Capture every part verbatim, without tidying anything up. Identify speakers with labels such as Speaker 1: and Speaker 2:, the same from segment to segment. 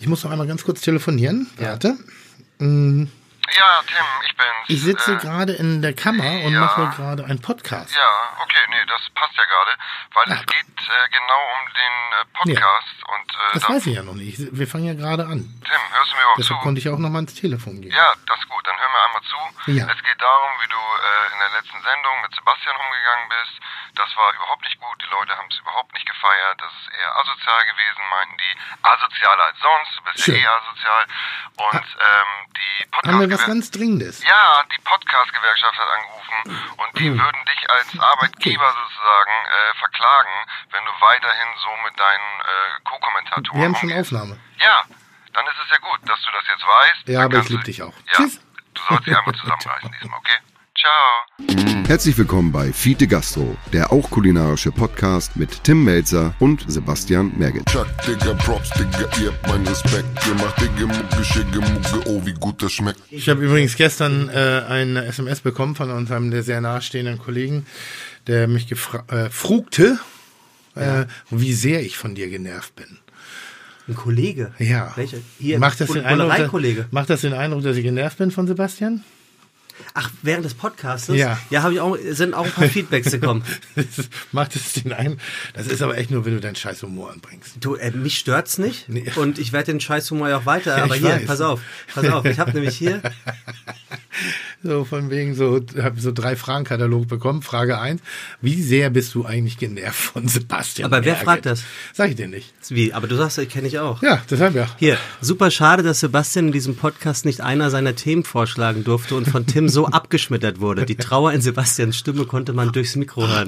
Speaker 1: Ich muss noch einmal ganz kurz telefonieren.
Speaker 2: Ja.
Speaker 1: Warte. Mm.
Speaker 3: Ja, Tim, ich bin's.
Speaker 1: Ich sitze
Speaker 3: äh,
Speaker 1: gerade in der Kammer und
Speaker 3: ja.
Speaker 1: mache gerade einen Podcast.
Speaker 3: Ja, okay, nee, das passt ja gerade, weil
Speaker 1: Ja.
Speaker 3: es geht äh, genau um den äh, Podcast und äh,
Speaker 1: Das
Speaker 3: da,
Speaker 1: weiß ich ja noch nicht. Wir fangen ja gerade an.
Speaker 3: Tim, hörst du mir überhaupt
Speaker 1: Deshalb
Speaker 3: zu?
Speaker 1: konnte ich auch noch mal ins Telefon gehen.
Speaker 3: Ja, das ist gut, dann hör mir einmal zu.
Speaker 1: Ja.
Speaker 3: Es geht darum, wie du äh, in der letzten Sendung mit Sebastian umgegangen bist. Das war überhaupt nicht gut, die Leute haben es überhaupt nicht gefeiert. Das ist eher asozial gewesen, meinten die. Asozialer als sonst, du bist
Speaker 1: Schön.
Speaker 3: ja eh asozial. Und ähm, die
Speaker 1: Haben wir was
Speaker 3: Podcast...
Speaker 1: ganz Dringendes?
Speaker 3: Ja, die Podcast-Gewerkschaft hat angerufen und die
Speaker 1: Hm.
Speaker 3: würden dich als Arbeitgeber sozusagen äh, verklagen, wenn du weiterhin so mit deinen äh, Co-Kommentatoren
Speaker 1: Wir haben schon
Speaker 3: umgehst.
Speaker 1: Aufnahme.
Speaker 3: Ja, dann ist es ja gut, dass du das jetzt weißt.
Speaker 1: Ja,
Speaker 3: Dann
Speaker 1: aber ich
Speaker 3: kannst du-
Speaker 1: liebe dich auch.
Speaker 3: Ja,
Speaker 1: Tschüss.
Speaker 3: du sollst dich einmal zusammenreißen diesmal, okay? Ciao.
Speaker 4: Herzlich willkommen bei Fiete Gastro, der auch kulinarische Podcast mit Tim Melzer und Sebastian Merget.
Speaker 5: Chuck, Digga, Props, Digga, ihr habt meinen Respekt. Ihr macht Digga, Mucke, Schicke, Mucke, oh, wie gut das schmeckt.
Speaker 1: Ich habe übrigens gestern äh, eine S M S bekommen von uns, einem der sehr nahestehenden Kollegen, der mich gefra- äh, frugte, äh, wie sehr ich von dir genervt bin.
Speaker 2: Ein Kollege?
Speaker 1: Ja.
Speaker 2: Welcher? Hier,
Speaker 1: macht das, den Eindruck,
Speaker 2: Bullerei-Kollege.
Speaker 1: dass- macht das den Eindruck, dass ich genervt bin von Sebastian?
Speaker 2: Ach, während des Podcasts?
Speaker 1: Ja.
Speaker 2: Ja, habe ich auch, sind auch ein paar Feedbacks gekommen.
Speaker 1: Das macht es den Eindruck. Das ist aber echt nur, wenn du deinen scheiß Humor anbringst.
Speaker 2: Du, äh, mich stört's nicht.
Speaker 1: Nee.
Speaker 2: Und ich werde den Scheißhumor ja auch weiter.
Speaker 1: Ja,
Speaker 2: aber
Speaker 1: ich
Speaker 2: hier,
Speaker 1: weiß.
Speaker 2: pass auf, pass auf. Ich habe nämlich hier,
Speaker 1: So von wegen so, habe so drei Fragenkatalog bekommen. Frage eins: Wie sehr bist du eigentlich genervt von Sebastian?
Speaker 2: Aber wer
Speaker 1: Merget?
Speaker 2: fragt das?
Speaker 1: Sag ich dir nicht.
Speaker 2: wie, aber du sagst, ich kenne ich auch.
Speaker 1: Ja, deshalb ja.
Speaker 2: Hier, super schade, dass Sebastian in diesem Podcast nicht einer seiner Themen vorschlagen durfte und von Tim so abgeschmettert wurde. Die Trauer in Sebastians Stimme konnte man durchs Mikro hören.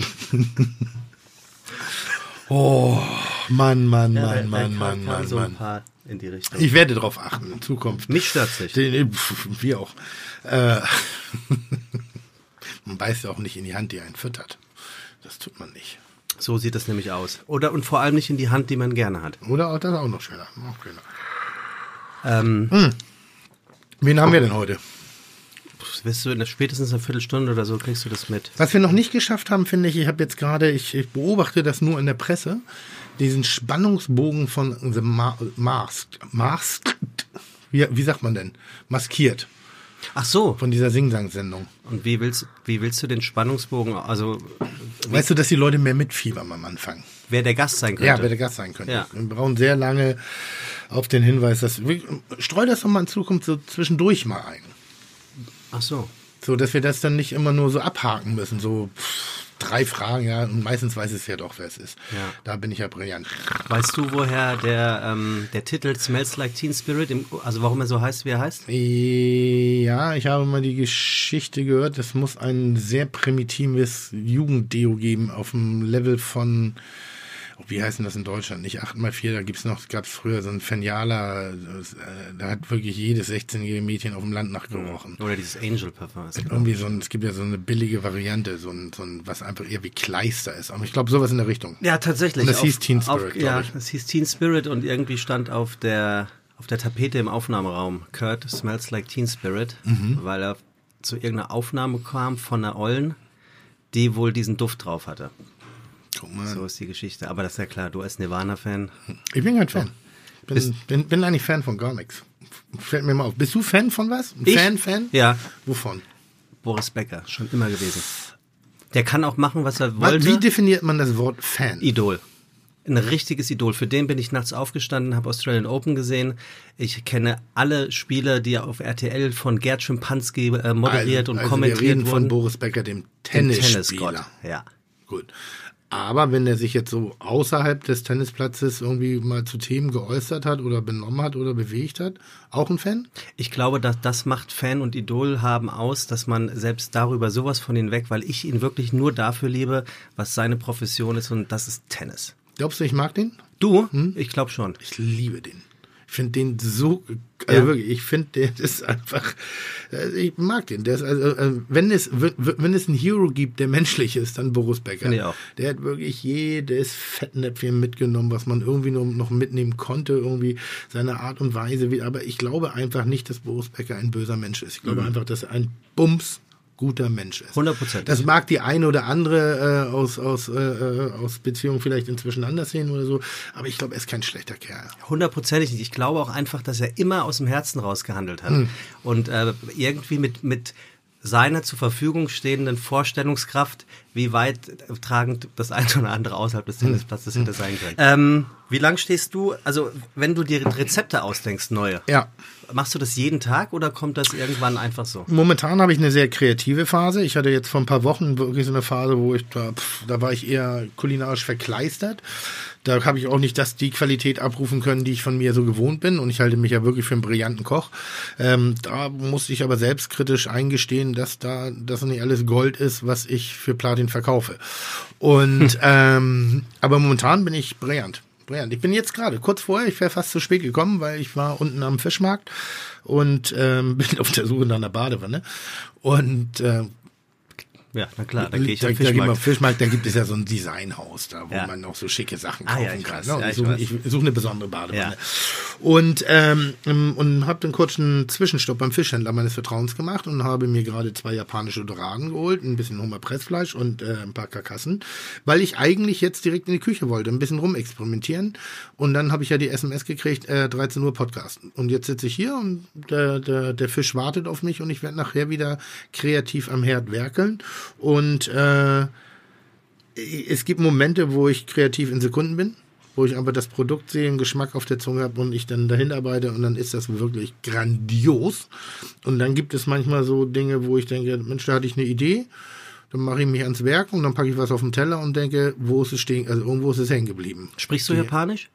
Speaker 1: Oh, Mann, Mann,
Speaker 2: Ja, da-
Speaker 1: Mann,
Speaker 2: da
Speaker 1: Mann,
Speaker 2: kam-
Speaker 1: Mann,
Speaker 2: kam
Speaker 1: Mann,
Speaker 2: so ein
Speaker 1: Mann.
Speaker 2: paar in die Richtung.
Speaker 1: Ich werde darauf achten in Zukunft.
Speaker 2: Mich stört's nicht.
Speaker 1: Den, pf, wir auch. Äh, man beißt ja auch nicht in die Hand, die einen füttert. Das tut man nicht.
Speaker 2: So sieht das nämlich aus. Oder und vor allem nicht in die Hand, die man gerne hat.
Speaker 1: Oder auch das auch noch schöner. Auch schöner.
Speaker 2: Ähm,
Speaker 1: Hm. Wen haben wir denn heute?
Speaker 2: Wirst du in der, spätestens einer Viertelstunde oder so kriegst du das mit.
Speaker 1: Was wir noch nicht geschafft haben, finde ich, ich habe jetzt gerade, ich, ich beobachte das nur in der Presse, diesen Spannungsbogen von The Ma Masked. Masked? Wie, wie sagt man denn? Maskiert.
Speaker 2: Ach so.
Speaker 1: Von dieser Sing-Sang-Sendung.
Speaker 2: Und wie willst, wie willst du den Spannungsbogen, also
Speaker 1: Weißt du, dass die Leute mehr mitfiebern am Anfang?
Speaker 2: wer der Gast sein könnte?
Speaker 1: Ja, wer der Gast sein könnte.
Speaker 2: Ja.
Speaker 1: Wir brauchen sehr lange auf den Hinweis, dass wir, streu das doch mal in Zukunft so zwischendurch mal ein.
Speaker 2: Ach so.
Speaker 1: So, dass wir das dann nicht immer nur so abhaken müssen. So pff, drei Fragen, ja, und meistens weiß es ja doch, wer es ist.
Speaker 2: Ja.
Speaker 1: Da bin ich ja brillant.
Speaker 2: Weißt du, woher der, ähm, der Titel Smells Like Teen Spirit, im, also warum er so heißt, wie er heißt?
Speaker 1: Ja, ich habe mal die Geschichte gehört, es muss ein sehr primitives Jugenddeo geben auf dem Level von, oh, wie heißt denn das in Deutschland? Nicht acht mal vier, da gibt's noch, gab's früher so ein Fenialer, das, äh, da hat wirklich jedes sechzehnjährige Mädchen auf dem Land nachgerochen.
Speaker 2: Oder dieses Angel Parfum.
Speaker 1: Irgendwie so ein, es gibt ja so eine billige Variante, so ein, so ein was einfach eher wie Kleister ist. Aber ich glaube, sowas in der Richtung.
Speaker 2: Ja, tatsächlich.
Speaker 1: Und das
Speaker 2: Auf-
Speaker 1: hieß Teen Spirit,
Speaker 2: auf,
Speaker 1: glaub
Speaker 2: Ja,
Speaker 1: ich.
Speaker 2: es hieß Teen Spirit und irgendwie stand auf der, auf der Tapete im Aufnahmeraum Kurt Smells Like Teen Spirit,
Speaker 1: Mhm.
Speaker 2: weil er zu irgendeiner Aufnahme kam von einer Ollen, die wohl diesen Duft drauf hatte.
Speaker 1: Guck mal.
Speaker 2: So ist die Geschichte. Aber das ist ja klar, du als Nirvana-Fan.
Speaker 1: Ich bin kein Fan. Bin,
Speaker 2: Bist-
Speaker 1: bin, bin eigentlich Fan von gar nichts. Fällt mir mal auf. Bist du Fan von was? Ein
Speaker 2: Ich?
Speaker 1: Fan, Fan?
Speaker 2: Ja,
Speaker 1: Wovon?
Speaker 2: Boris Becker, schon immer gewesen. Der kann auch machen, was er
Speaker 1: Was,
Speaker 2: wollte.
Speaker 1: wie definiert man das Wort Fan?
Speaker 2: Idol. Ein richtiges Idol. Für den bin ich nachts aufgestanden, habe Australian Open gesehen. Ich kenne alle Spiele, die auf R T L von Gerd Schimpanski äh, moderiert
Speaker 1: also,
Speaker 2: und
Speaker 1: also
Speaker 2: kommentiert
Speaker 1: wir reden
Speaker 2: wurden.
Speaker 1: von Boris Becker, dem
Speaker 2: Dem
Speaker 1: Tennisspieler.
Speaker 2: Tennisgott. Ja.
Speaker 1: Gut. Aber wenn er sich jetzt so außerhalb des Tennisplatzes irgendwie mal zu Themen geäußert hat oder benommen hat oder bewegt hat, auch ein Fan?
Speaker 2: Ich glaube, dass das macht Fan und Idol haben aus, dass man selbst darüber sowas von ihn weg, weil ich ihn wirklich nur dafür liebe, was seine Profession ist, und das ist Tennis.
Speaker 1: Glaubst du, ich mag den?
Speaker 2: Du? Ich glaube schon.
Speaker 1: Ich liebe den. Ich finde den so, also
Speaker 2: Ja.
Speaker 1: wirklich, ich finde, der ist einfach, äh, ich mag den. Der ist also, äh, wenn es, w- w- wenn es einen Hero gibt, der menschlich ist, dann Boris Becker.
Speaker 2: Finde ich auch.
Speaker 1: Der hat wirklich jedes Fettnäpfchen mitgenommen, was man irgendwie noch, noch mitnehmen konnte, irgendwie seine Art und Weise. Wie, aber ich glaube einfach nicht, dass Boris Becker ein böser Mensch ist. Ich glaube
Speaker 2: Mhm.
Speaker 1: einfach, dass er ein Bums guter Mensch ist.
Speaker 2: hundert Prozent.
Speaker 1: Das mag die eine oder andere äh, aus, aus, äh, aus Beziehungen vielleicht inzwischen anders sehen oder so, aber ich glaube, er ist kein schlechter Kerl.
Speaker 2: Hundertprozentig nicht. Ich glaube auch einfach, dass er immer aus dem Herzen raus gehandelt hat. Hm. Und äh, irgendwie mit, mit seiner zur Verfügung stehenden Vorstellungskraft, wie weit tragend das eine oder andere außerhalb des Tennisplatzes hm. hätte sein können. Ähm, wie lang stehst du, also wenn du dir Rezepte ausdenkst, neue,
Speaker 1: ja.
Speaker 2: machst du das jeden Tag oder kommt das irgendwann einfach so?
Speaker 1: Momentan habe ich eine sehr kreative Phase. Ich hatte jetzt vor ein paar Wochen wirklich so eine Phase, wo ich da, pff, da war ich eher kulinarisch verkleistert. Da habe ich auch nicht das, die Qualität abrufen können, die ich von mir so gewohnt bin. Und ich halte mich ja wirklich für einen brillanten Koch. Ähm, da musste ich aber selbstkritisch eingestehen, dass da das nicht alles Gold ist, was ich für Platin verkaufe. Und hm. ähm, aber momentan bin ich brillant. Brillant. Ich bin jetzt gerade kurz vorher, ich wäre fast zu spät gekommen, weil ich war unten am Fischmarkt und ähm, bin auf der Suche nach einer Badewanne. Und äh,
Speaker 2: ja, na klar, da gehe ich
Speaker 1: da,
Speaker 2: am Fischmarkt.
Speaker 1: Da, am Fischmarkt, da gibt es ja so ein Designhaus, da wo
Speaker 2: ja.
Speaker 1: man auch so schicke Sachen
Speaker 2: ah,
Speaker 1: kaufen
Speaker 2: ja, ich
Speaker 1: kann.
Speaker 2: weiß,
Speaker 1: Ne?
Speaker 2: ja,
Speaker 1: ich,
Speaker 2: ich,
Speaker 1: suche, ich suche eine besondere Badewanne.
Speaker 2: Ja.
Speaker 1: Und ähm, und habe dann kurz einen Zwischenstopp beim Fischhändler meines Vertrauens gemacht und habe mir gerade zwei japanische Doraden geholt, ein bisschen Hummerpressfleisch und äh, ein paar Karkassen, weil ich eigentlich jetzt direkt in die Küche wollte, ein bisschen rumexperimentieren. Und dann habe ich ja die S M S gekriegt, äh, dreizehn Uhr Podcast. Und jetzt sitze ich hier und der, der, der Fisch wartet auf mich und ich werde nachher wieder kreativ am Herd werkeln. Und äh, es gibt Momente, wo ich kreativ in Sekunden bin, wo ich aber das Produkt sehe, einen Geschmack auf der Zunge habe und ich dann dahin arbeite und dann ist das wirklich grandios. Und dann gibt es manchmal so Dinge, wo ich denke, Mensch, da hatte ich eine Idee, dann mache ich mich ans Werk und dann packe ich was auf den Teller und denke, wo ist es stehen, also irgendwo ist es hängen geblieben.
Speaker 2: Sprichst du Die, Japanisch?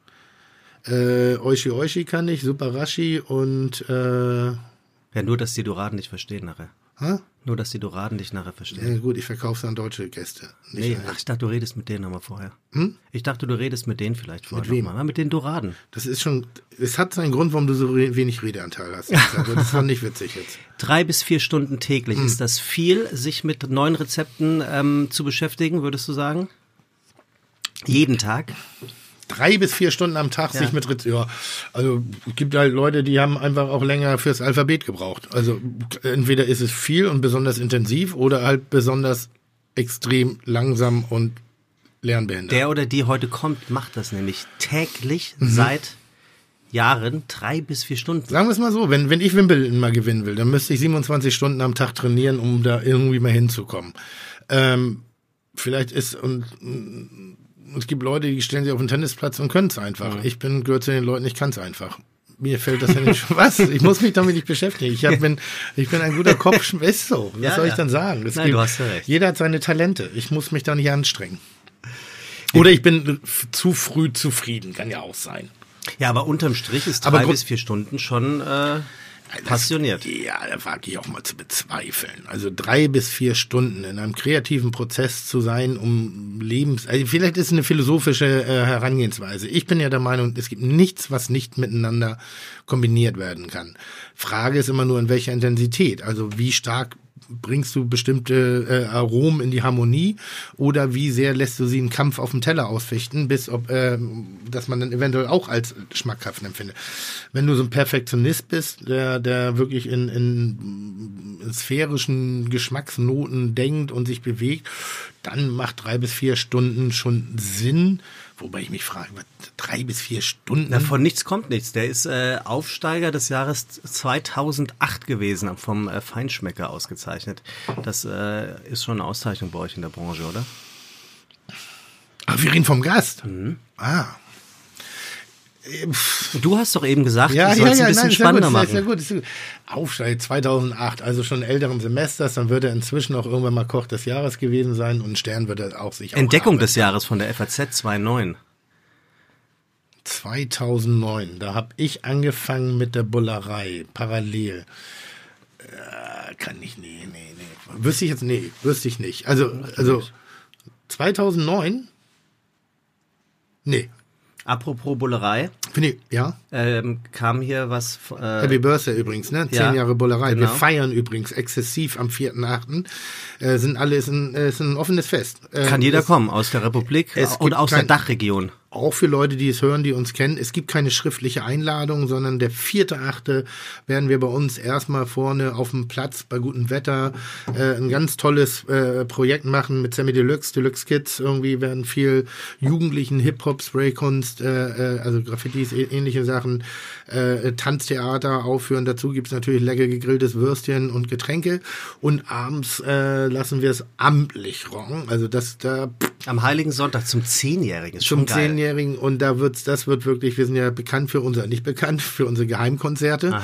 Speaker 1: Äh, Oishi Oishi kann ich, Suparashi und äh,
Speaker 2: ja, nur, dass die Doraden nicht verstehen nachher.
Speaker 1: Hä?
Speaker 2: Nur, dass die Doraden dich nachher verstehen.
Speaker 1: Ja gut, ich verkaufe es an deutsche Gäste. Nicht
Speaker 2: nee, ach, ich dachte, du redest mit denen nochmal vorher.
Speaker 1: Hm?
Speaker 2: Ich dachte, du redest mit denen vielleicht vorher
Speaker 1: mit wem?
Speaker 2: nochmal. Mit den Doraden.
Speaker 1: Das ist schon, es hat seinen Grund, warum du so wenig Redeanteil hast. Also das war nicht witzig jetzt.
Speaker 2: Drei bis vier Stunden täglich. Hm. Ist das viel, sich mit neuen Rezepten ähm, zu beschäftigen, würdest du sagen? Jeden Tag?
Speaker 1: Drei bis vier Stunden am Tag
Speaker 2: ja.
Speaker 1: sich mit Rezepten. Ja, also es gibt halt Leute, die haben einfach auch länger fürs Alphabet gebraucht. Also entweder ist es viel und besonders intensiv oder halt besonders extrem langsam und lernbehindert.
Speaker 2: Der oder die heute kommt, macht das nämlich täglich mhm. seit Jahren drei bis vier Stunden.
Speaker 1: Sagen wir es mal so, wenn, wenn ich Wimbledon mal gewinnen will, dann müsste ich siebenundzwanzig Stunden am Tag trainieren, um da irgendwie mal hinzukommen. Ähm, vielleicht ist und es gibt Leute, die stellen sich auf den Tennisplatz und können es einfach. Ja. Ich bin gehört zu den Leuten, ich kann es einfach. Mir fällt das ja nicht. Was? Ich muss mich damit nicht beschäftigen. Ich, hab, bin, ich bin ein guter Kopf. Ist so. Was ja, soll ich ja. dann sagen? Es
Speaker 2: Nein,
Speaker 1: gibt,
Speaker 2: du hast ja recht.
Speaker 1: Jeder hat seine Talente. Ich muss mich da nicht anstrengen. Oder ich bin zu früh zufrieden. Kann ja auch sein.
Speaker 2: Ja, aber unterm Strich ist drei bis vier Stunden schon äh, passioniert.
Speaker 1: Das, ja, da wage ich auch mal zu bezweifeln. Also drei bis vier Stunden in einem kreativen Prozess zu sein, um Lebens... Also vielleicht ist es eine philosophische äh, Herangehensweise. Ich bin ja der Meinung, es gibt nichts, was nicht miteinander kombiniert werden kann. Frage ist immer nur, in welcher Intensität. Also wie stark bringst du bestimmte äh, Aromen in die Harmonie oder wie sehr lässt du sie einen Kampf auf dem Teller ausfechten, bis ob, äh, dass man dann eventuell auch als schmackhaft empfindet. Wenn du so ein Perfektionist bist, der, der wirklich in, in, in sphärischen Geschmacksnoten denkt und sich bewegt, dann macht drei bis vier Stunden schon Sinn. Wobei ich mich frage, drei bis vier Stunden?
Speaker 2: Na, von nichts kommt nichts. Der ist äh, Aufsteiger des Jahres zweitausendacht gewesen, vom äh, Feinschmecker ausgezeichnet. Das äh, ist schon eine Auszeichnung bei euch in der Branche, oder?
Speaker 1: Ach, wir reden vom Gast?
Speaker 2: Mhm.
Speaker 1: Ah.
Speaker 2: Du hast doch eben gesagt,
Speaker 1: ja,
Speaker 2: du sollst
Speaker 1: ja, ja,
Speaker 2: ein bisschen
Speaker 1: nein,
Speaker 2: spannender
Speaker 1: gut,
Speaker 2: machen.
Speaker 1: Ist ja gut, ist ja gut. Aufsteiger zweitausendacht, also schon älteren Semesters, dann wird er inzwischen auch irgendwann mal Koch des Jahres gewesen sein und einen Stern wird er auch sich
Speaker 2: Entdeckung
Speaker 1: auch
Speaker 2: des Jahres von der F A Z zweitausendneun.
Speaker 1: zweitausendneun, da habe ich angefangen mit der Bullerei, parallel. Äh, kann ich, nee, nee, nee. Wüsste ich jetzt, nee, wüsste ich nicht. Also, also zweitausendneun? Nee.
Speaker 2: Apropos Bullerei.
Speaker 1: Finde ich, ja.
Speaker 2: Ähm, kam hier was. Äh,
Speaker 1: Happy Birthday übrigens, ne? Zehn
Speaker 2: ja,
Speaker 1: Jahre Bullerei.
Speaker 2: genau.
Speaker 1: Wir feiern übrigens exzessiv am vierten achten Äh, sind alle, ist ein, ist ein offenes Fest. Äh,
Speaker 2: Kann jeder
Speaker 1: es,
Speaker 2: kommen aus der Republik
Speaker 1: es
Speaker 2: und
Speaker 1: gibt
Speaker 2: aus
Speaker 1: kein,
Speaker 2: der Dachregion.
Speaker 1: auch für Leute, die es hören, die uns kennen, es gibt keine schriftliche Einladung, sondern der vierte achte werden wir bei uns erstmal vorne auf dem Platz bei gutem Wetter äh, ein ganz tolles äh, Projekt machen mit Sammy Deluxe, Deluxe Kids. Irgendwie werden viel Jugendlichen Hip-Hop, Spraykunst, äh, äh, also Graffitis, ähnliche Sachen, äh, Tanztheater aufführen. Dazu gibt's natürlich lecker gegrilltes Würstchen und Getränke. Und abends äh, lassen wir es amtlich rocken. Also das da
Speaker 2: am Heiligen Sonntag zum Zehnjährigen ist
Speaker 1: zum
Speaker 2: schon geil.
Speaker 1: Zehnjährigen und da wird's, das wird wirklich, wir sind ja bekannt für unser, nicht bekannt, für unsere Geheimkonzerte,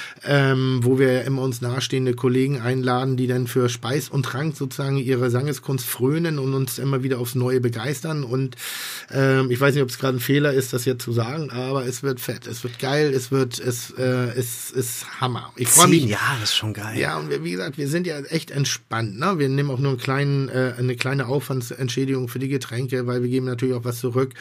Speaker 1: ähm, wo wir ja immer uns nahestehende Kollegen einladen, die dann für Speis und Trank sozusagen ihre Sangeskunst frönen und uns immer wieder aufs Neue begeistern und ähm, ich weiß nicht, ob es gerade ein Fehler ist, das jetzt zu sagen, aber es wird fett, es wird geil, es wird, es äh, es ist Hammer. Ich freue mich.
Speaker 2: Zehn Jahre ist schon geil.
Speaker 1: Ja, und wir, wie gesagt, wir sind ja echt entspannt, ne? Wir nehmen auch nur einen kleinen, äh, eine kleine Aufwandsentschädigung für die Getränke, weil wir geben natürlich auch was zurück.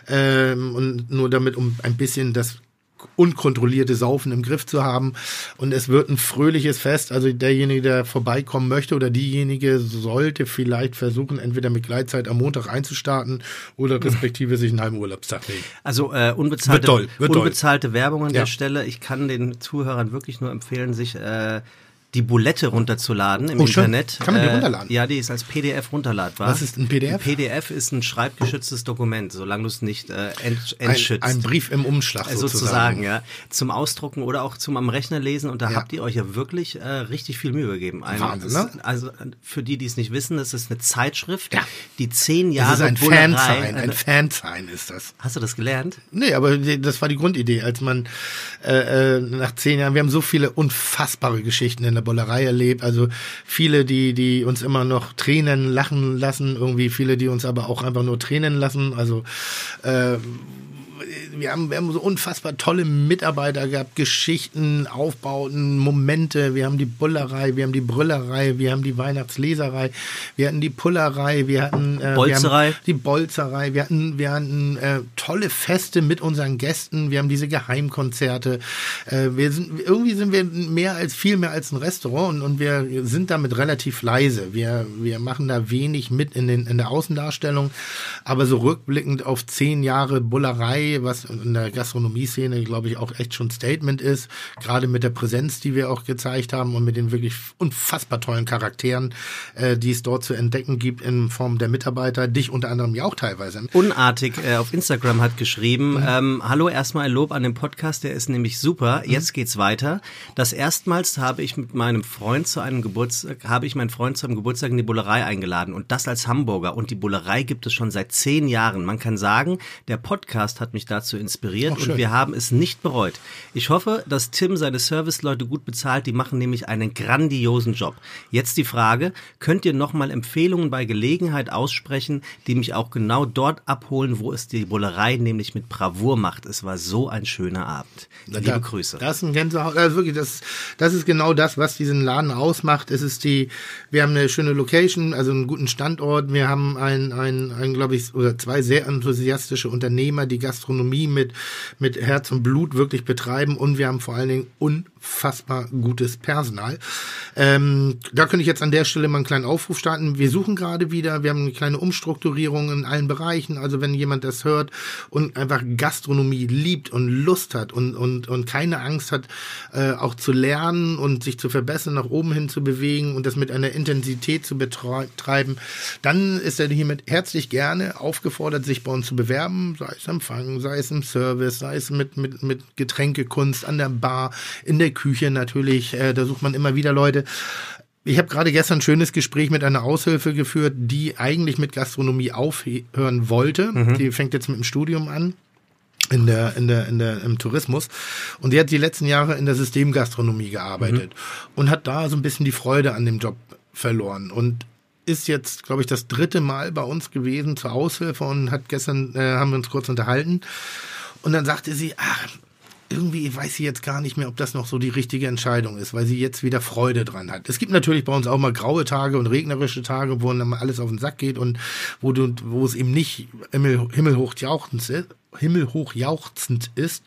Speaker 1: Ähm, und nur damit, um ein bisschen das unkontrollierte Saufen im Griff zu haben. Und es wird ein fröhliches Fest. Also derjenige, der vorbeikommen möchte oder diejenige sollte vielleicht versuchen, entweder mit Gleitzeit am Montag einzustarten oder respektive sich einen halben Urlaubstag nehmen.
Speaker 2: Also äh, unbezahlte,
Speaker 1: Wird toll, wird
Speaker 2: unbezahlte Werbung an
Speaker 1: Ja.
Speaker 2: der Stelle. Ich kann den Zuhörern wirklich nur empfehlen, sich äh, die Bulette runterzuladen im
Speaker 1: Oh, schön.
Speaker 2: Internet.
Speaker 1: Kann man die
Speaker 2: Äh,
Speaker 1: runterladen?
Speaker 2: Ja, die ist als P D F runterladbar.
Speaker 1: Was ist ein P D F?
Speaker 2: Ein P D F ist ein schreibgeschütztes Dokument, solange du es nicht äh, ent,
Speaker 1: Ein,
Speaker 2: entschützt.
Speaker 1: ein Brief im Umschlag
Speaker 2: Äh,
Speaker 1: sozusagen.
Speaker 2: sozusagen, ja. Zum Ausdrucken oder auch zum am Rechner lesen. Und da
Speaker 1: Ja.
Speaker 2: habt ihr euch ja wirklich äh, richtig viel Mühe gegeben. Ein,
Speaker 1: Wahnsinn,
Speaker 2: das,
Speaker 1: ne?
Speaker 2: Also für die, die es nicht wissen, das ist eine Zeitschrift,
Speaker 1: Ja.
Speaker 2: die zehn
Speaker 1: Das
Speaker 2: Jahre
Speaker 1: ist ein
Speaker 2: Bullerei-
Speaker 1: Fansign, ein
Speaker 2: eine-
Speaker 1: Fansign ist das.
Speaker 2: Hast du das gelernt?
Speaker 1: Nee, aber die- das war die Grundidee, als man äh, äh, nach zehn Jahren, wir haben so viele unfassbare Geschichten in der Bullerei erlebt, also viele, die die uns immer noch Tränen lachen lassen, irgendwie viele, die uns aber auch einfach nur Tränen lassen, also äh, wir haben, wir haben so unfassbar tolle Mitarbeiter gehabt, Geschichten, Aufbauten, Momente. Wir haben die Bullerei, wir haben die Brüllerei, wir haben die Weihnachtsleserei, wir hatten die Pullerei, wir hatten äh,
Speaker 2: Bolzerei.
Speaker 1: Wir haben die Bolzerei, wir hatten, wir hatten äh, tolle Feste mit unseren Gästen, wir haben diese Geheimkonzerte. Äh, wir sind, irgendwie sind wir mehr als, viel mehr als ein Restaurant und, und wir sind damit relativ leise. Wir, wir machen da wenig mit in, den, in der Außendarstellung, aber so rückblickend auf zehn Jahre Bullerei, was in der Gastronomie-Szene, glaube ich, auch echt schon ein Statement ist, gerade mit der Präsenz, die wir auch gezeigt haben und mit den wirklich unfassbar tollen Charakteren, äh, die es dort zu entdecken gibt in Form der Mitarbeiter, dich unter anderem ja auch teilweise.
Speaker 2: Unartig äh, auf Instagram hat geschrieben,
Speaker 1: Mhm.
Speaker 2: ähm, hallo, erstmal ein Lob an den Podcast, der ist nämlich super,
Speaker 1: Mhm.
Speaker 2: jetzt geht's weiter. Das erstmals habe ich mit meinem Freund zu einem Geburtstag, habe ich meinen Freund zu einem Geburtstag in die Bullerei eingeladen und das als Hamburger und die Bullerei gibt es schon seit zehn Jahren. Man kann sagen, der Podcast hat mich dazu inspiriert
Speaker 1: Ach, schön.
Speaker 2: und wir haben es nicht bereut. Ich hoffe, dass Tim seine Serviceleute gut bezahlt, die machen nämlich einen grandiosen Job. Jetzt die Frage, könnt ihr nochmal Empfehlungen bei Gelegenheit aussprechen, die mich auch genau dort abholen, wo es die Bullerei nämlich mit Bravour macht. Es war so ein schöner Abend. Liebe
Speaker 1: da,
Speaker 2: Grüße.
Speaker 1: Das ist ein Gänsehaut. Also wirklich, das, das ist genau das, was diesen Laden ausmacht. Es ist die, wir haben eine schöne Location, also einen guten Standort. Wir haben ein, ein, ein glaube ich, oder zwei sehr enthusiastische Unternehmer, die Gastronomie mit, mit Herz und Blut wirklich betreiben und wir haben vor allen Dingen unfassbar gutes Personal. Ähm, da könnte ich jetzt an der Stelle mal einen kleinen Aufruf starten. Wir suchen gerade wieder, wir haben eine kleine Umstrukturierung in allen Bereichen. Also wenn jemand das hört und einfach Gastronomie liebt und Lust hat und, und, und keine Angst hat, äh, auch zu lernen und sich zu verbessern, nach oben hin zu bewegen und das mit einer Intensität zu betreiben, dann ist er hiermit herzlich gerne aufgefordert, sich bei uns zu bewerben, sei es Empfang, sei es im Service, sei es mit, mit, mit Getränkekunst an der Bar, in der Küche natürlich, äh, da sucht man immer wieder Leute. Ich habe gerade gestern ein schönes Gespräch mit einer Aushilfe geführt, die eigentlich mit Gastronomie aufhören wollte. Mhm. Die fängt jetzt mit dem Studium an. In der, in der, in der, im Tourismus. Und die hat die letzten Jahre in der Systemgastronomie gearbeitet mhm. und hat da so ein bisschen die Freude an dem Job verloren und ist jetzt, glaube ich, das dritte Mal bei uns gewesen zur Aushilfe und hat gestern, äh, haben wir uns kurz unterhalten. Und dann sagte sie, ach, irgendwie weiß sie jetzt gar nicht mehr, ob das noch so die richtige Entscheidung ist, weil sie jetzt wieder Freude dran hat. Es gibt natürlich bei uns auch mal graue Tage und regnerische Tage, wo dann mal alles auf den Sack geht und wo du, wo es eben nicht himmel, himmelhoch jauchzend ist, himmelhoch jauchzend ist.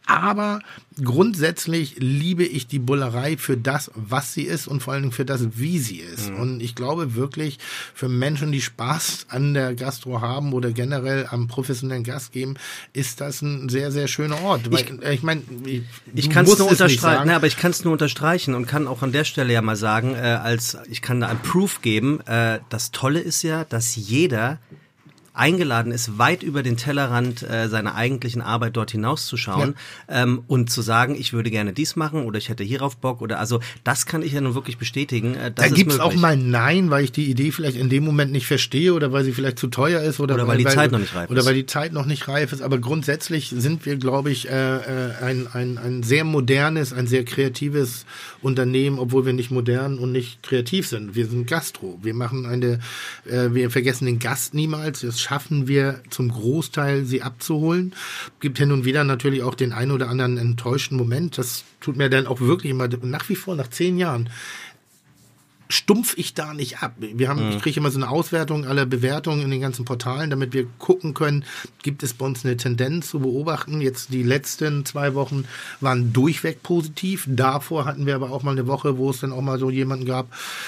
Speaker 1: Aber grundsätzlich liebe ich die Bullerei für das, was sie ist und vor allen Dingen für das, wie sie ist. Mhm. Und ich glaube wirklich, für Menschen, die Spaß an der Gastro haben oder generell am professionellen Gast geben, ist das ein sehr, sehr schöner Ort.
Speaker 2: Ich,
Speaker 1: Weil, ich meine, ich,
Speaker 2: ich kann es nur unterstreichen, ne, aber ich kann es nur unterstreichen und kann auch an der Stelle ja mal sagen, äh, als ich kann da ein Proof geben. Äh, das Tolle ist ja, dass jeder eingeladen ist, weit über den Tellerrand äh, seiner eigentlichen Arbeit dort hinauszuschauen, ja. ähm, und zu sagen, ich würde gerne dies machen oder ich hätte hierauf Bock oder also das kann ich ja nun wirklich bestätigen. Äh, das
Speaker 1: da gibt es auch mal Nein, weil ich die Idee vielleicht in dem Moment nicht verstehe oder weil sie vielleicht zu teuer ist oder,
Speaker 2: oder weil die
Speaker 1: weil,
Speaker 2: Zeit noch nicht reif
Speaker 1: oder
Speaker 2: ist.
Speaker 1: weil die Zeit noch nicht reif ist. Aber grundsätzlich sind wir, glaube ich, äh, ein, ein, ein sehr modernes, ein sehr kreatives Unternehmen, obwohl wir nicht modern und nicht kreativ sind. Wir sind Gastro. Wir machen eine, äh, wir vergessen den Gast niemals. Das schaffen wir zum Großteil, sie abzuholen. Gibt hin und wieder natürlich auch den einen oder anderen enttäuschten Moment. Das tut mir dann auch wirklich immer, nach wie vor, nach zehn Jahren, stumpf ich da nicht ab. Wir haben, mhm. ich kriege immer so eine Auswertung aller Bewertungen in den ganzen Portalen, damit wir gucken können, gibt es bei uns eine Tendenz zu beobachten. Jetzt die letzten zwei Wochen waren durchweg positiv. Davor hatten wir aber auch mal eine Woche, wo es dann auch mal so jemanden gab,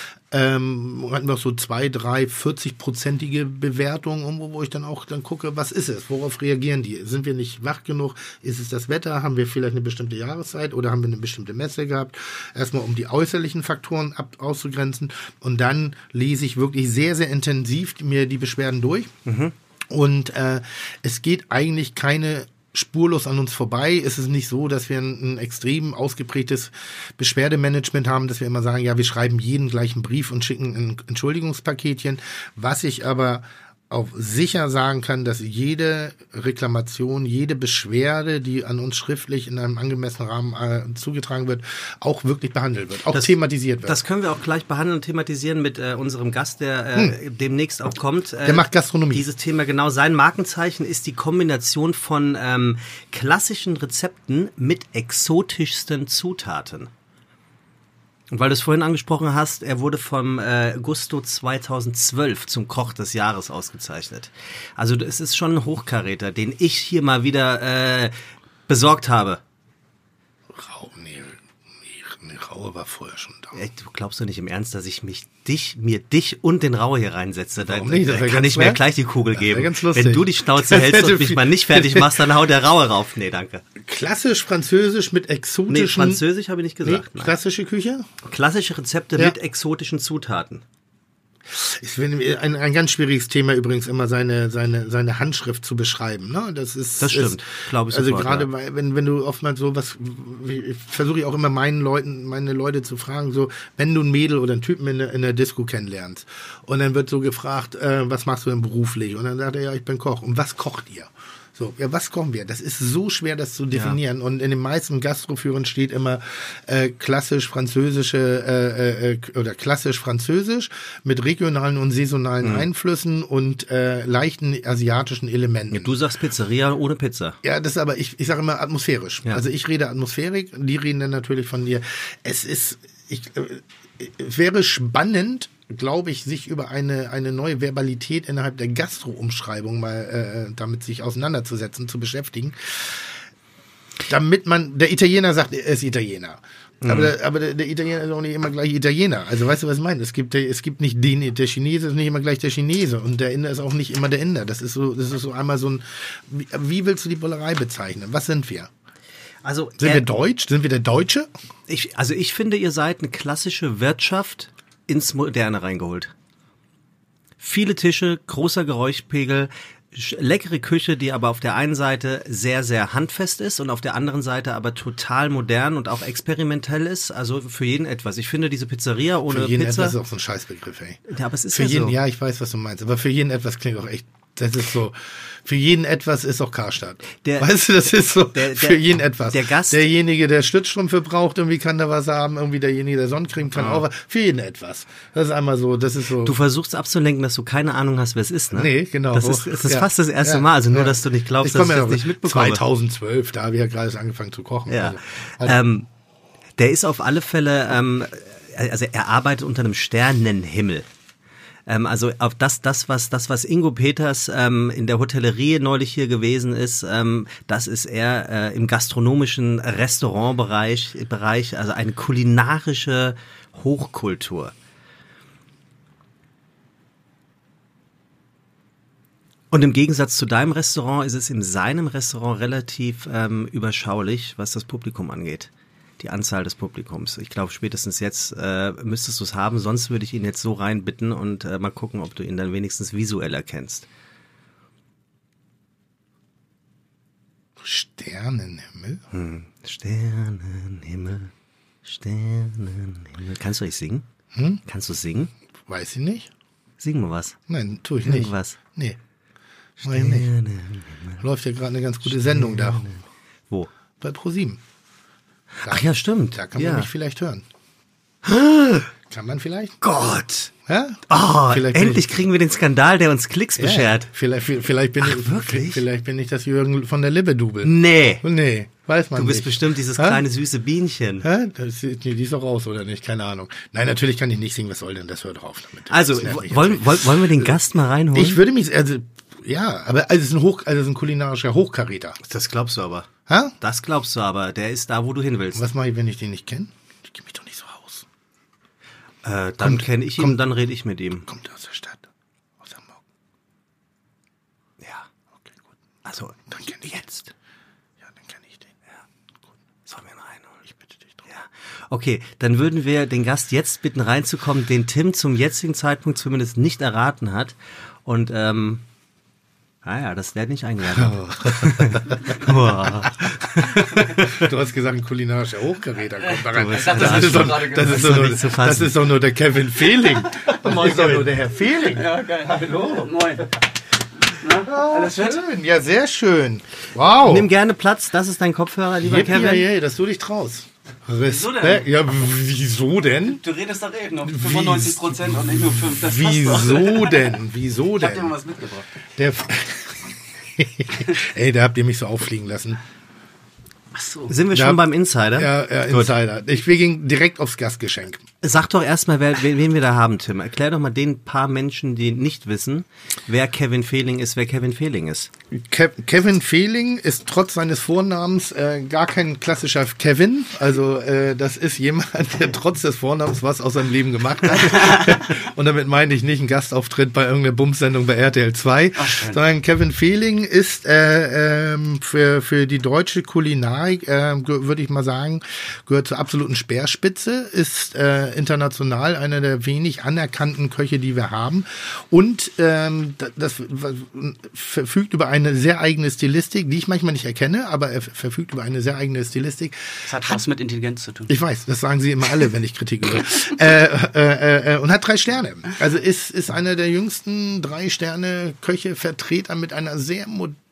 Speaker 1: Ähm, hatten wir auch so zwei, drei, vierzig-prozentige Bewertungen, wo ich dann auch dann gucke, was ist es? Worauf reagieren die? Sind wir nicht wach genug? Ist es das Wetter? Haben wir vielleicht eine bestimmte Jahreszeit oder haben wir eine bestimmte Messe gehabt? Erstmal, um die äußerlichen Faktoren ab, auszugrenzen. Und dann lese ich wirklich sehr, sehr intensiv mir die Beschwerden durch. Mhm. Und äh, es geht eigentlich keine spurlos an uns vorbei. Es ist nicht so, dass wir ein, ein extrem ausgeprägtes Beschwerdemanagement haben, dass wir immer sagen, ja, wir schreiben jeden gleichen Brief und schicken ein Entschuldigungspaketchen. Was ich aber auch sicher sagen kann, dass jede Reklamation, jede Beschwerde, die an uns schriftlich in einem angemessenen Rahmen äh, zugetragen wird, auch wirklich behandelt wird, auch
Speaker 2: das,
Speaker 1: thematisiert wird.
Speaker 2: Das können wir auch gleich behandeln und thematisieren mit äh, unserem Gast, der äh, hm. demnächst auch kommt. Äh,
Speaker 1: der macht Gastronomie.
Speaker 2: Dieses Thema, genau. Sein Markenzeichen ist die Kombination von ähm, klassischen Rezepten mit exotischsten Zutaten. Und weil du es vorhin angesprochen hast, er wurde vom äh, Gusto zweitausendzwölf zum Koch des Jahres ausgezeichnet. Also es ist schon ein Hochkaräter, den ich hier mal wieder äh, besorgt habe.
Speaker 1: Rau, nee, nee, nee, Raue war vorher schon da.
Speaker 2: Ey, du glaubst doch nicht im Ernst, dass ich mich dich, mir dich und den Raue hier reinsetze. Da,
Speaker 1: nicht?
Speaker 2: da kann ich mir gleich die Kugel geben.
Speaker 1: Ganz lustig.
Speaker 2: Wenn du die Schnauze hältst und mich mal nicht fertig machst, dann haut der Raue rauf. Nee, danke.
Speaker 1: Klassisch französisch mit exotischen... Nee,
Speaker 2: französisch habe ich nicht gesagt.
Speaker 1: Nee, klassische Küche?
Speaker 2: Klassische Rezepte ja. mit exotischen Zutaten.
Speaker 1: Ich finde ein, ein ganz schwieriges Thema übrigens immer seine seine seine Handschrift zu beschreiben. Ne, das ist
Speaker 2: das stimmt, glaube ich.
Speaker 1: Also
Speaker 2: sofort,
Speaker 1: gerade
Speaker 2: ja.
Speaker 1: weil, wenn wenn du oftmals so was, versuche ich auch immer meinen Leuten meine Leute zu fragen, so wenn du ein Mädel oder einen Typen in der, in der Disco kennenlernst und dann wird so gefragt, äh, was machst du denn beruflich? Und dann sagt er, ja, ich bin Koch. Und was kocht ihr? So, ja, was kochen wir? Das ist so schwer, das zu definieren. Ja. Und in den meisten Gastroführern steht immer äh, klassisch französische äh, äh, oder klassisch französisch mit regionalen und saisonalen mhm. Einflüssen und äh, leichten asiatischen Elementen.
Speaker 2: Ja, du sagst Pizzeria ohne Pizza.
Speaker 1: Ja, das ist aber, ich, ich sage immer atmosphärisch. Ja. Also ich rede Atmosphärik, die reden dann natürlich von dir. Es ist, ich, äh, wäre spannend, glaube ich, sich über eine eine neue Verbalität innerhalb der Gastro-Umschreibung mal äh, damit sich auseinanderzusetzen, zu beschäftigen. Damit man, der Italiener sagt, er ist Italiener. Mhm. Aber, der, aber der, der Italiener ist auch nicht immer gleich Italiener. Also weißt du, was ich meine? Es gibt, es gibt nicht den, der Chinese ist nicht immer gleich der Chinese und der Inder ist auch nicht immer der Inder. Das ist so, das ist so einmal so ein, wie, wie willst du die Bullerei bezeichnen? Was sind wir?
Speaker 2: Also,
Speaker 1: sind
Speaker 2: er,
Speaker 1: wir Deutsch? Sind wir der Deutsche?
Speaker 2: Ich, also ich finde, ihr seid eine klassische Wirtschaft ins Moderne reingeholt. Viele Tische, großer Geräuschpegel, leckere Küche, die aber auf der einen Seite sehr, sehr handfest ist und auf der anderen Seite aber total modern und auch experimentell ist. Also für jeden etwas. Ich finde diese Pizzeria ohne Pizza...
Speaker 1: Für jeden
Speaker 2: Pizza,
Speaker 1: etwas ist auch so ein Scheißbegriff, ey.
Speaker 2: Ja, aber es ist
Speaker 1: für
Speaker 2: ja
Speaker 1: jeden,
Speaker 2: so.
Speaker 1: Ja, ich weiß, was du meinst. Aber für jeden etwas klingt auch echt... Das ist so, für jeden etwas ist auch Karstadt. Der, weißt du, das ist so, der, der, für jeden etwas.
Speaker 2: Der Gast.
Speaker 1: Derjenige, der Stützstrümpfe braucht, irgendwie kann da was haben, irgendwie derjenige, der Sonnencreme kann ah. auch was. Für jeden etwas. Das ist einmal so, das ist so.
Speaker 2: Du versuchst abzulenken, dass du keine Ahnung hast, wer es ist, ne?
Speaker 1: Nee, genau.
Speaker 2: Das ist, das ist ja. fast das erste ja. Mal, also nur, ja. dass du nicht glaubst,
Speaker 1: ich
Speaker 2: dass ich
Speaker 1: ja
Speaker 2: das nicht mitbekomme.
Speaker 1: zweitausendzwölf, da habe ich ja gerade angefangen zu kochen.
Speaker 2: Ja.
Speaker 1: Also, also
Speaker 2: ähm, der ist auf alle Fälle, ähm, also er arbeitet unter einem Sternenhimmel. Ähm, also auf das, das was, das was Ingo Peters ähm, in der Hotellerie neulich hier gewesen ist, ähm, das ist eher äh, im gastronomischen Restaurantbereich, Bereich, also eine kulinarische Hochkultur. Und im Gegensatz zu deinem Restaurant ist es in seinem Restaurant relativ ähm, überschaulich, was das Publikum angeht. Die Anzahl des Publikums. Ich glaube, spätestens jetzt äh, müsstest du es haben, sonst würde ich ihn jetzt so reinbitten und äh, mal gucken, ob du ihn dann wenigstens visuell erkennst.
Speaker 1: Sternenhimmel?
Speaker 2: Hm. Sternenhimmel, Sternenhimmel. Kannst du nicht singen?
Speaker 1: Hm?
Speaker 2: Kannst du singen?
Speaker 1: Weiß ich nicht.
Speaker 2: Sing mal was.
Speaker 1: Nein, tue ich nicht.
Speaker 2: Irgendwas.
Speaker 1: Nee. Mach ich nicht. Läuft ja gerade eine ganz gute Sendung da.
Speaker 2: Wo?
Speaker 1: Bei ProSieben. Da,
Speaker 2: Ach ja, stimmt.
Speaker 1: Da kann man
Speaker 2: ja.
Speaker 1: mich vielleicht hören. Kann man vielleicht?
Speaker 2: Gott!
Speaker 1: Ja?
Speaker 2: Oh,
Speaker 1: Vielleicht bin
Speaker 2: endlich
Speaker 1: ich-
Speaker 2: kriegen wir den Skandal, der uns Klicks
Speaker 1: Ja,
Speaker 2: beschert.
Speaker 1: Vielleicht, vielleicht, bin
Speaker 2: Ach,
Speaker 1: ich,
Speaker 2: wirklich?
Speaker 1: vielleicht bin ich das Jürgen von der Lippe-Double.
Speaker 2: Nee.
Speaker 1: Nee, weiß man
Speaker 2: Du bist
Speaker 1: nicht.
Speaker 2: bestimmt dieses
Speaker 1: Hä?
Speaker 2: kleine süße Bienchen.
Speaker 1: Hä? Das ist, nee, die ist doch raus, oder nicht? Keine Ahnung. Nein, natürlich kann ich nicht singen. Was soll denn das? Hör doch auf damit.
Speaker 2: Also,
Speaker 1: Das nervt mich
Speaker 2: wollen,
Speaker 1: jetzt.
Speaker 2: wollen, wollen wir den Gast mal reinholen?
Speaker 1: Ich würde mich, also, ja, aber also es ist ein Hoch, also es ist ein kulinarischer Hochkaräter.
Speaker 2: Das glaubst du aber.
Speaker 1: Hä?
Speaker 2: Das glaubst du aber. Der ist da, wo du hin willst.
Speaker 1: Was mache ich, wenn ich den nicht kenne? Ich kenne mich doch nicht so aus.
Speaker 2: Äh, dann
Speaker 1: Kommt-
Speaker 2: kenne ich ihn,
Speaker 1: kommt-
Speaker 2: dann rede ich mit ihm.
Speaker 1: Kommt er aus der Stadt? Aus Hamburg?
Speaker 2: Ja.
Speaker 1: Okay, gut.
Speaker 2: Also,
Speaker 1: Dann kenn ich
Speaker 2: jetzt.
Speaker 1: Ja, dann kenne ich den.
Speaker 2: Sollen wir ihn reinholen?
Speaker 1: Ich bitte dich drum.
Speaker 2: Ja. Okay, dann würden wir den Gast jetzt bitten reinzukommen, den Tim zum jetzigen Zeitpunkt zumindest nicht erraten hat. Und, ähm, ah ja, das wäre nicht eingeladen. Boah.
Speaker 1: Du hast gesagt, ein kulinarischer Hochkaräter kommt da rein.
Speaker 2: bist-
Speaker 1: Das,
Speaker 2: das
Speaker 1: ist
Speaker 2: hast
Speaker 1: doch,
Speaker 2: du
Speaker 1: das,
Speaker 2: gerade
Speaker 1: ist
Speaker 2: gesagt.
Speaker 1: doch
Speaker 2: Das
Speaker 1: nur,
Speaker 2: ist nicht zu fassen.
Speaker 1: das ist doch nur der Kevin Fehling. Das ist doch nur der Herr Fehling.
Speaker 6: Ja, geil. Hallo. Moin. Na, alles fit?
Speaker 1: Schön. Ja, sehr schön. Wow.
Speaker 2: Nimm gerne Platz, das ist dein Kopfhörer, lieber
Speaker 1: Yippie,
Speaker 2: Kevin.
Speaker 1: yay, dass du dich traust.
Speaker 6: Wieso
Speaker 1: Respekt.
Speaker 6: denn?
Speaker 1: Ja, w- wieso denn?
Speaker 6: Du redest doch eben um fünfundneunzig Prozent und nicht nur fünf. Das passt doch.
Speaker 1: Wieso denn? Wieso
Speaker 6: Ich hab dir mal
Speaker 1: denn?
Speaker 6: was mitgebracht.
Speaker 1: Der F- Ey, da habt ihr mich so auffliegen lassen.
Speaker 6: Ach so.
Speaker 2: Sind wir
Speaker 1: Da-
Speaker 2: schon beim Insider?
Speaker 1: Ja, ja, Insider. Ich, wir gingen direkt aufs Gastgeschenk.
Speaker 2: Sag doch erstmal, wer, wen wen wir da haben, Tim. Erklär doch mal den paar Menschen, die nicht wissen, wer Kevin Fehling ist, wer Kevin Fehling ist.
Speaker 1: Ke Kevin Fehling ist trotz seines Vornamens äh, gar kein klassischer Kevin. Also äh, das ist jemand, der trotz des Vornamens was aus seinem Leben gemacht hat. Und damit meine ich nicht einen Gastauftritt bei irgendeiner Bumsendung bei R T L zwei,
Speaker 6: Ach, schön.
Speaker 1: sondern Kevin Fehling ist äh, ähm, für, für die deutsche Kulinarik, äh, würde ich mal sagen, gehört zur absoluten Speerspitze, ist äh, international einer der wenig anerkannten Köche, die wir haben. Und ähm, das, das verfügt über eine sehr eigene Stilistik, die ich manchmal nicht erkenne, aber er verfügt über eine sehr eigene Stilistik.
Speaker 6: Das hat was mit Intelligenz zu tun.
Speaker 1: Ich weiß, das sagen sie immer alle, wenn ich Kritik übe. äh, äh, äh, und hat drei Sterne. Also ist, ist einer der jüngsten drei Sterne Köche, Vertreter mit einer sehr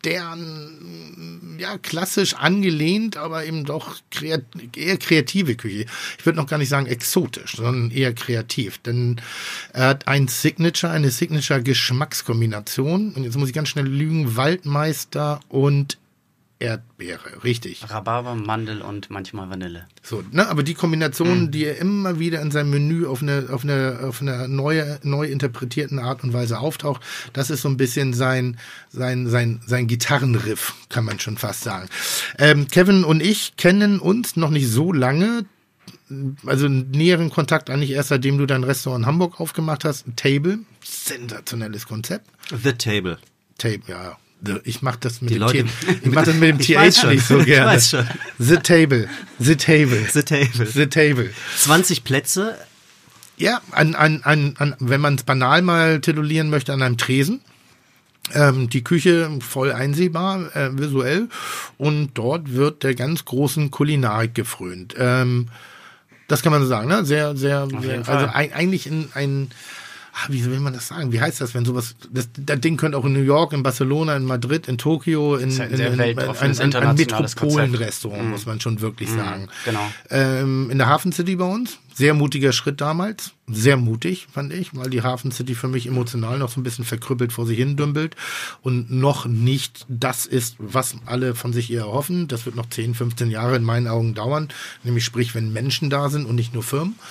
Speaker 1: modernen, ja, klassisch angelehnt, aber eben doch kreat eher kreative Küche. Ich würde noch gar nicht sagen exotisch, sondern eher kreativ. Denn er hat ein Signature, eine Signature-Geschmackskombination. Und jetzt muss ich ganz schnell lügen, Waldmeister und Erdbeere, richtig.
Speaker 6: Rhabarber, Mandel und manchmal Vanille.
Speaker 1: So, ne, aber die Kombination, die er immer wieder in seinem Menü auf eine, auf eine, auf eine neue, neu interpretierten Art und Weise auftaucht, das ist so ein bisschen sein, sein, sein, sein Gitarrenriff, kann man schon fast sagen. Ähm, Kevin und ich kennen uns noch nicht so lange, also einen näheren Kontakt eigentlich erst seitdem du dein Restaurant in Hamburg aufgemacht hast. Table, sensationelles Konzept.
Speaker 2: The Table.
Speaker 1: Table, ja. Ich mach das mit
Speaker 2: Die
Speaker 1: dem
Speaker 2: Leute-
Speaker 1: T- ich mach das mit dem
Speaker 2: Ich
Speaker 1: T
Speaker 2: weiß
Speaker 1: H
Speaker 2: schon.
Speaker 1: nicht so
Speaker 2: Ich
Speaker 1: gerne.
Speaker 2: weiß schon.
Speaker 1: The Table, The Table,
Speaker 2: The Table.
Speaker 1: The Table.
Speaker 2: zwanzig Plätze.
Speaker 1: Ja, an, an, an, an, wenn man es banal mal titulieren möchte, an einem Tresen. Ähm, die Küche voll einsehbar, äh, visuell. Und dort wird der ganz großen Kulinarik gefrönt. Ähm, das kann man so sagen, ne? Sehr, sehr, sehr
Speaker 6: jeden
Speaker 1: also
Speaker 6: Fall.
Speaker 1: ein, eigentlich in ein, ah, wie will man das sagen? Wie heißt das, wenn sowas, das, das Ding könnte auch in New York, in Barcelona, in Madrid, in Tokio, in,
Speaker 6: ist ein
Speaker 1: in,
Speaker 6: sehr
Speaker 1: in, in
Speaker 6: weltoffenes,
Speaker 1: ein, ein, ein
Speaker 6: internationales
Speaker 1: Metropolenrestaurant, muss man schon wirklich sagen.
Speaker 6: genau.
Speaker 1: Ähm, in der Hafen City bei uns. Sehr mutiger Schritt damals. Sehr mutig, fand ich, weil die Hafen City für mich emotional noch so ein bisschen verkrüppelt vor sich hin dümpelt und noch nicht das ist, was alle von sich eher erhoffen. Das wird noch zehn, fünfzehn Jahre in meinen Augen dauern. Nämlich sprich, wenn Menschen da sind und nicht nur Firmen.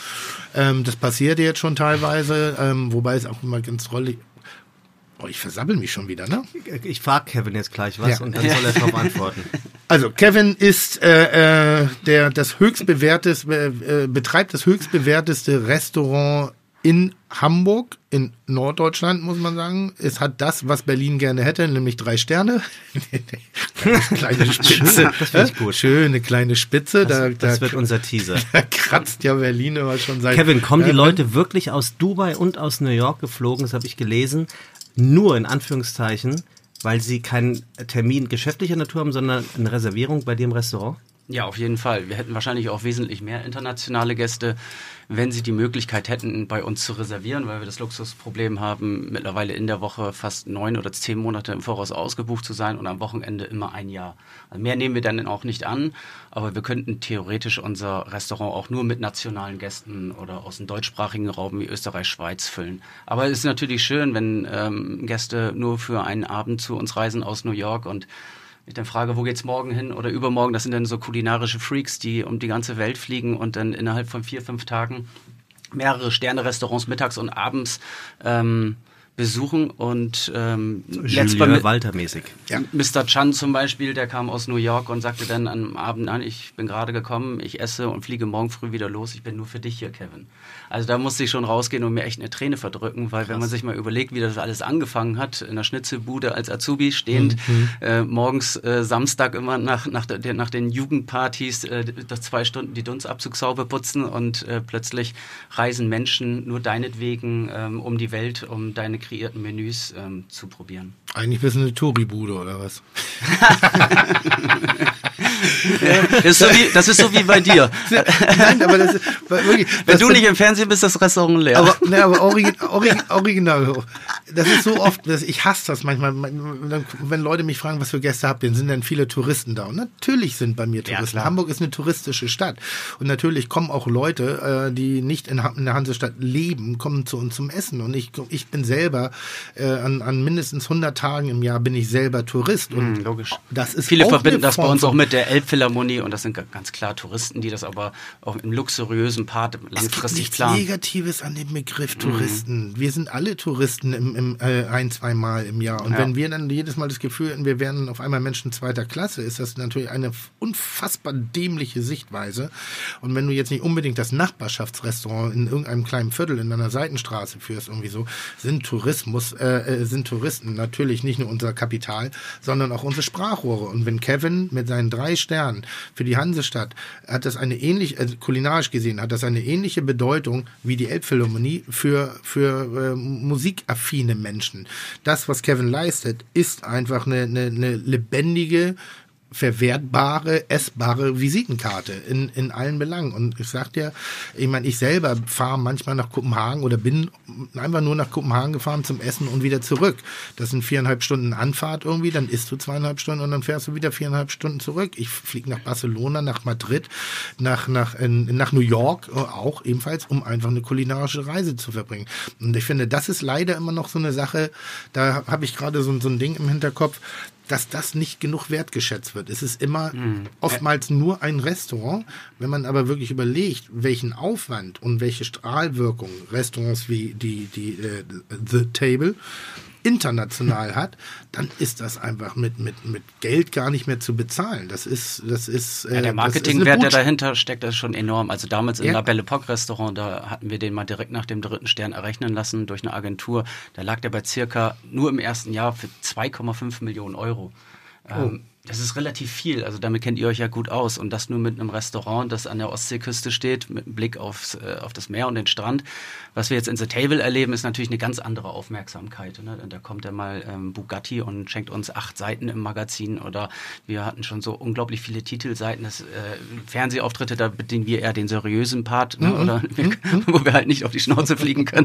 Speaker 1: Ähm, das passiert jetzt schon teilweise, ähm, wobei es auch immer ganz rollig. Oh, ich versabbel mich schon wieder, ne?
Speaker 2: Ich frage Kevin jetzt gleich was
Speaker 1: Ja.
Speaker 2: und dann soll er darauf antworten.
Speaker 1: Also Kevin ist äh, äh, der das höchstbewerteste äh, betreibt das höchstbewerteste Restaurant in Hamburg, in Norddeutschland, muss man sagen. Es hat das, was Berlin gerne hätte, nämlich drei Sterne. Kleine Spitze.
Speaker 2: Das finde ich gut.
Speaker 1: Schöne kleine Spitze.
Speaker 2: Das,
Speaker 1: da,
Speaker 2: das
Speaker 1: da,
Speaker 2: wird unser Teaser.
Speaker 1: da kratzt ja Berlin immer schon seit...
Speaker 2: Kevin, kommen die
Speaker 1: Ja,
Speaker 2: Leute wirklich aus Dubai und aus New York geflogen, das habe ich gelesen, nur in Anführungszeichen, weil sie keinen Termin geschäftlicher Natur haben, sondern eine Reservierung bei dir im Restaurant?
Speaker 6: Ja, auf jeden Fall. Wir hätten wahrscheinlich auch wesentlich mehr internationale Gäste, wenn sie die Möglichkeit hätten, bei uns zu reservieren, weil wir das Luxusproblem haben, mittlerweile in der Woche fast neun oder zehn Monate im Voraus ausgebucht zu sein und am Wochenende immer ein Jahr. Also mehr nehmen wir dann auch nicht an, aber wir könnten theoretisch unser Restaurant auch nur mit nationalen Gästen oder aus dem deutschsprachigen Raum wie Österreich, Schweiz füllen. Aber es ist natürlich schön, wenn ähm, Gäste nur für einen Abend zu uns reisen aus New York und ich dann frage, wo geht's morgen hin oder übermorgen? Das sind dann so kulinarische Freaks, die um die ganze Welt fliegen und dann innerhalb von vier, fünf Tagen mehrere Sterne-Restaurants mittags und abends ähm, besuchen und ähm, jetzt bei
Speaker 2: Walter-mäßig.
Speaker 1: Ja.
Speaker 6: Mister Chan zum Beispiel, der kam aus New York und sagte dann am Abend an, ich bin gerade gekommen, ich esse und fliege morgen früh wieder los, ich bin nur für dich hier, Kevin. Also da musste ich schon rausgehen und mir echt eine Träne verdrücken, weil Krass. Wenn man sich mal überlegt, wie das alles angefangen hat, in der Schnitzelbude als Azubi stehend, mhm. äh, morgens äh, Samstag immer nach, nach, der, nach den Jugendpartys äh, das zwei Stunden die Dunstabzugshaube putzen und äh, plötzlich reisen Menschen nur deinetwegen ähm, um die Welt, um deine kreierten Menüs ähm, zu probieren.
Speaker 1: Eigentlich bist du eine Touri-Bude oder was?
Speaker 6: das, ist so wie, das ist so wie bei dir.
Speaker 1: Nein, aber das ist wirklich.
Speaker 6: Wenn
Speaker 1: das
Speaker 6: du nicht im Fernsehen bist, das Restaurant leer.
Speaker 1: Aber, ne, aber origi, origi, original. Das ist so oft, dass ich hasse das manchmal, wenn Leute mich fragen, was für Gäste habt ihr, sind dann viele Touristen da. Und natürlich sind bei mir Touristen. Ja, Hamburg ist eine touristische Stadt. Und natürlich kommen auch Leute, die nicht in der Hansestadt leben, kommen zu uns zum Essen. Und ich, ich bin selber, äh, an, an mindestens hundert Tagen im Jahr bin ich selber Tourist. Und
Speaker 6: mm, logisch.
Speaker 1: Das ist
Speaker 6: Viele
Speaker 1: auch
Speaker 6: verbinden das bei uns auch mit der Elbphilharmonie und das sind ganz klar Touristen, die das aber auch im luxuriösen Part langfristig planen.
Speaker 1: Es gibt nichts Negatives an dem Begriff Touristen. Mm. Wir sind alle Touristen im, im, äh, ein, zwei Mal im Jahr. Und ja. wenn wir dann jedes Mal das Gefühl hätten, wir wären auf einmal Menschen zweiter Klasse, ist das natürlich eine unfassbar dämliche Sichtweise. Und wenn du jetzt nicht unbedingt das Nachbarschaftsrestaurant in irgendeinem kleinen Viertel in einer Seitenstraße führst, irgendwie so, sind Tourismus, äh, sind Touristen natürlich nicht nur unser Kapital, sondern auch unsere Sprachrohre. Und wenn Kevin mit seinen drei Sternen für die Hansestadt hat das eine ähnliche, also kulinarisch gesehen, hat das eine ähnliche Bedeutung wie die Elbphilharmonie für, für äh, musikaffine Menschen. Das, was Kevin leistet, ist einfach eine, eine, eine lebendige, verwertbare, essbare Visitenkarte in, in allen Belangen. Und ich sag dir, ich meine, ich selber fahre manchmal nach Kopenhagen oder bin einfach nur nach Kopenhagen gefahren zum Essen und wieder zurück. Das sind viereinhalb Stunden Anfahrt irgendwie, dann isst du zweieinhalb Stunden und dann fährst du wieder viereinhalb Stunden zurück. Ich fliege nach Barcelona, nach Madrid, nach, nach, in, nach New York auch ebenfalls, um einfach eine kulinarische Reise zu verbringen. Und ich finde, das ist leider immer noch so eine Sache, da habe ich gerade so, so ein Ding im Hinterkopf, dass das nicht genug wertgeschätzt wird. Es ist immer mhm. oftmals nur ein Restaurant. Wenn man aber wirklich überlegt, welchen Aufwand und welche Strahlwirkung Restaurants wie die, die äh, The Table international hat, dann ist das einfach mit, mit, mit Geld gar nicht mehr zu bezahlen. Das ist, das ist, äh,
Speaker 6: ja, der Marketingwert, der dahinter steckt, ist schon enorm. Also damals im ja. La Belle Époque Restaurant, da hatten wir den mal direkt nach dem dritten Stern errechnen lassen durch eine Agentur. Da lag der bei circa nur im ersten Jahr für zwei Komma fünf Millionen Euro. Oh. Ähm, das ist relativ viel, also damit kennt ihr euch ja gut aus und das nur mit einem Restaurant, das an der Ostseeküste steht, mit einem Blick aufs, äh, auf das Meer und den Strand. Was wir jetzt in The Table erleben, ist natürlich eine ganz andere Aufmerksamkeit. Ne? Da kommt ja mal ähm, Bugatti und schenkt uns acht Seiten im Magazin oder wir hatten schon so unglaublich viele Titelseiten, das, äh, Fernsehauftritte, da bedienen wir eher den seriösen Part, ne?
Speaker 1: Mhm.
Speaker 6: oder wir, wo wir halt nicht auf die Schnauze fliegen können.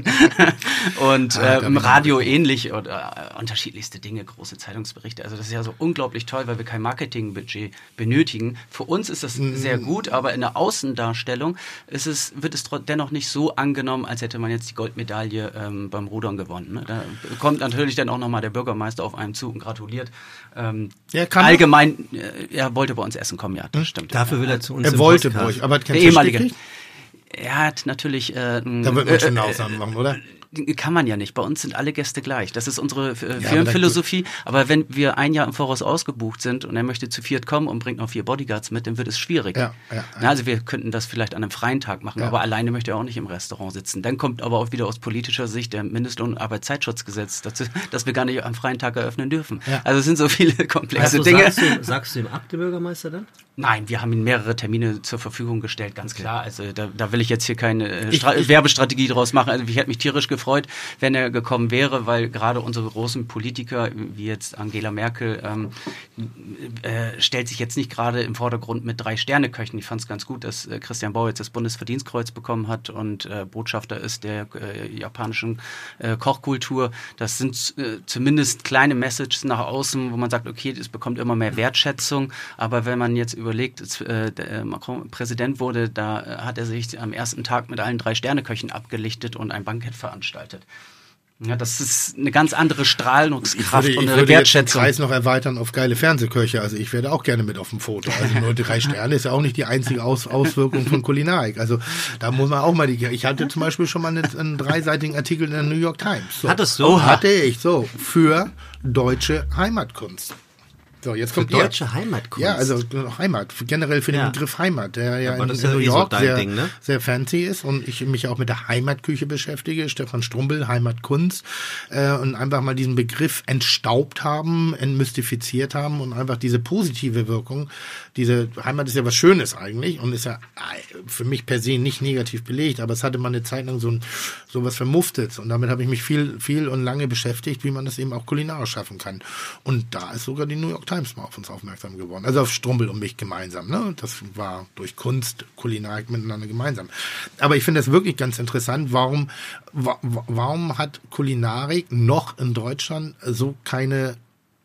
Speaker 6: Und äh, im Radio ähnlich oder äh, unterschiedlichste Dinge, große Zeitungsberichte. Also das ist ja so unglaublich toll, weil wir kein Marketingbudget benötigen. Für uns ist das mhm. sehr gut, aber in der Außendarstellung ist es, wird es dennoch nicht so angenommen, als hätte man jetzt die Goldmedaille ähm, beim Rudern gewonnen. Ne? Da kommt natürlich dann auch nochmal der Bürgermeister auf einem zu und gratuliert. Ähm,
Speaker 1: ja, kann
Speaker 6: allgemein, äh, er wollte bei uns essen kommen, ja, das stimmt.
Speaker 2: Dafür
Speaker 6: ja.
Speaker 2: will er zu uns
Speaker 1: Er
Speaker 2: im
Speaker 1: wollte
Speaker 2: Podcast.
Speaker 1: bei euch, aber hat kein
Speaker 6: der ehemalige. Er hat natürlich... Äh,
Speaker 1: da wird man schon eine Ausnahme machen, oder?
Speaker 6: Kann man ja nicht. Bei uns sind alle Gäste gleich. Das ist unsere äh, ja, Firmenphilosophie. Aber, aber wenn wir ein Jahr im Voraus ausgebucht sind und er möchte zu viert kommen und bringt noch vier Bodyguards mit, dann wird es schwierig. Ja, ja, ja. Also wir könnten das vielleicht an einem freien Tag machen, ja. aber alleine möchte er auch nicht im Restaurant sitzen. Dann kommt aber auch wieder aus politischer Sicht der Mindestlohn- und Arbeitszeitschutzgesetz dazu, dass wir gar nicht am freien Tag eröffnen dürfen. Ja. Also es sind so viele komplexe
Speaker 2: also
Speaker 6: Dinge.
Speaker 2: Sagst du, sagst du ihm ab, der Bürgermeister dann?
Speaker 6: Nein, wir haben ihm mehrere Termine zur Verfügung gestellt, ganz okay. klar. Also da, da will ich jetzt hier keine äh, ich, ich, Werbestrategie draus machen. Also ich hätte mich tierisch gefreut, wenn er gekommen wäre, weil gerade unsere großen Politiker, wie jetzt Angela Merkel, ähm, äh, stellt sich jetzt nicht gerade im Vordergrund mit drei Sterne-Köchen. Ich fand es ganz gut, dass äh, Christian Bauer jetzt das Bundesverdienstkreuz bekommen hat und äh, Botschafter ist der äh, japanischen äh, Kochkultur. Das sind äh, zumindest kleine Messages nach außen, wo man sagt, okay, es bekommt immer mehr Wertschätzung. Aber wenn man jetzt überlegt, als äh, der Macron Präsident wurde, da äh, hat er sich am ersten Tag mit allen drei Sterneköchen abgelichtet und ein Bankett veranstaltet. Ja, das ist eine ganz andere Strahlungskraft
Speaker 1: ich würde,
Speaker 6: und
Speaker 1: ich
Speaker 6: eine
Speaker 1: würde
Speaker 6: Wertschätzung.
Speaker 1: Jetzt den Kreis noch erweitern auf geile Fernsehköche. Also ich werde auch gerne mit auf dem Foto. Also nur drei Sterne ist ja auch nicht die einzige Aus- Auswirkung von Kulinarik. Also da muss man auch mal die. Ich hatte zum Beispiel schon mal einen, einen dreiseitigen Artikel in der New York Times. So.
Speaker 2: Hattest du?
Speaker 1: Oh, hatte ich so für deutsche Heimatkunst. So, jetzt kommt
Speaker 2: für deutsche Heimatkunst.
Speaker 1: Ja, also Heimat, generell für den ja. Begriff Heimat, der ja, ja in, in
Speaker 2: ja
Speaker 1: New
Speaker 2: eh
Speaker 1: York
Speaker 2: so
Speaker 1: sehr,
Speaker 2: Ding, ne?
Speaker 1: sehr fancy ist und ich mich auch mit der Heimatküche beschäftige. Stefan Strumbel, Heimatkunst, äh, und einfach mal diesen Begriff entstaubt haben, entmystifiziert haben und einfach diese positive Wirkung. Diese Heimat ist ja was Schönes eigentlich und ist ja für mich per se nicht negativ belegt, aber es hatte mal eine Zeit lang so ein so was Vermufftes und damit habe ich mich viel, viel und lange beschäftigt, wie man das eben auch kulinarisch schaffen kann. Und da ist sogar die New York Times mal auf uns aufmerksam geworden. Also auf Strumbel und mich gemeinsam. Ne? Das war durch Kunst, Kulinarik miteinander gemeinsam. Aber ich finde das wirklich ganz interessant. Warum, wa- warum hat Kulinarik noch in Deutschland so keine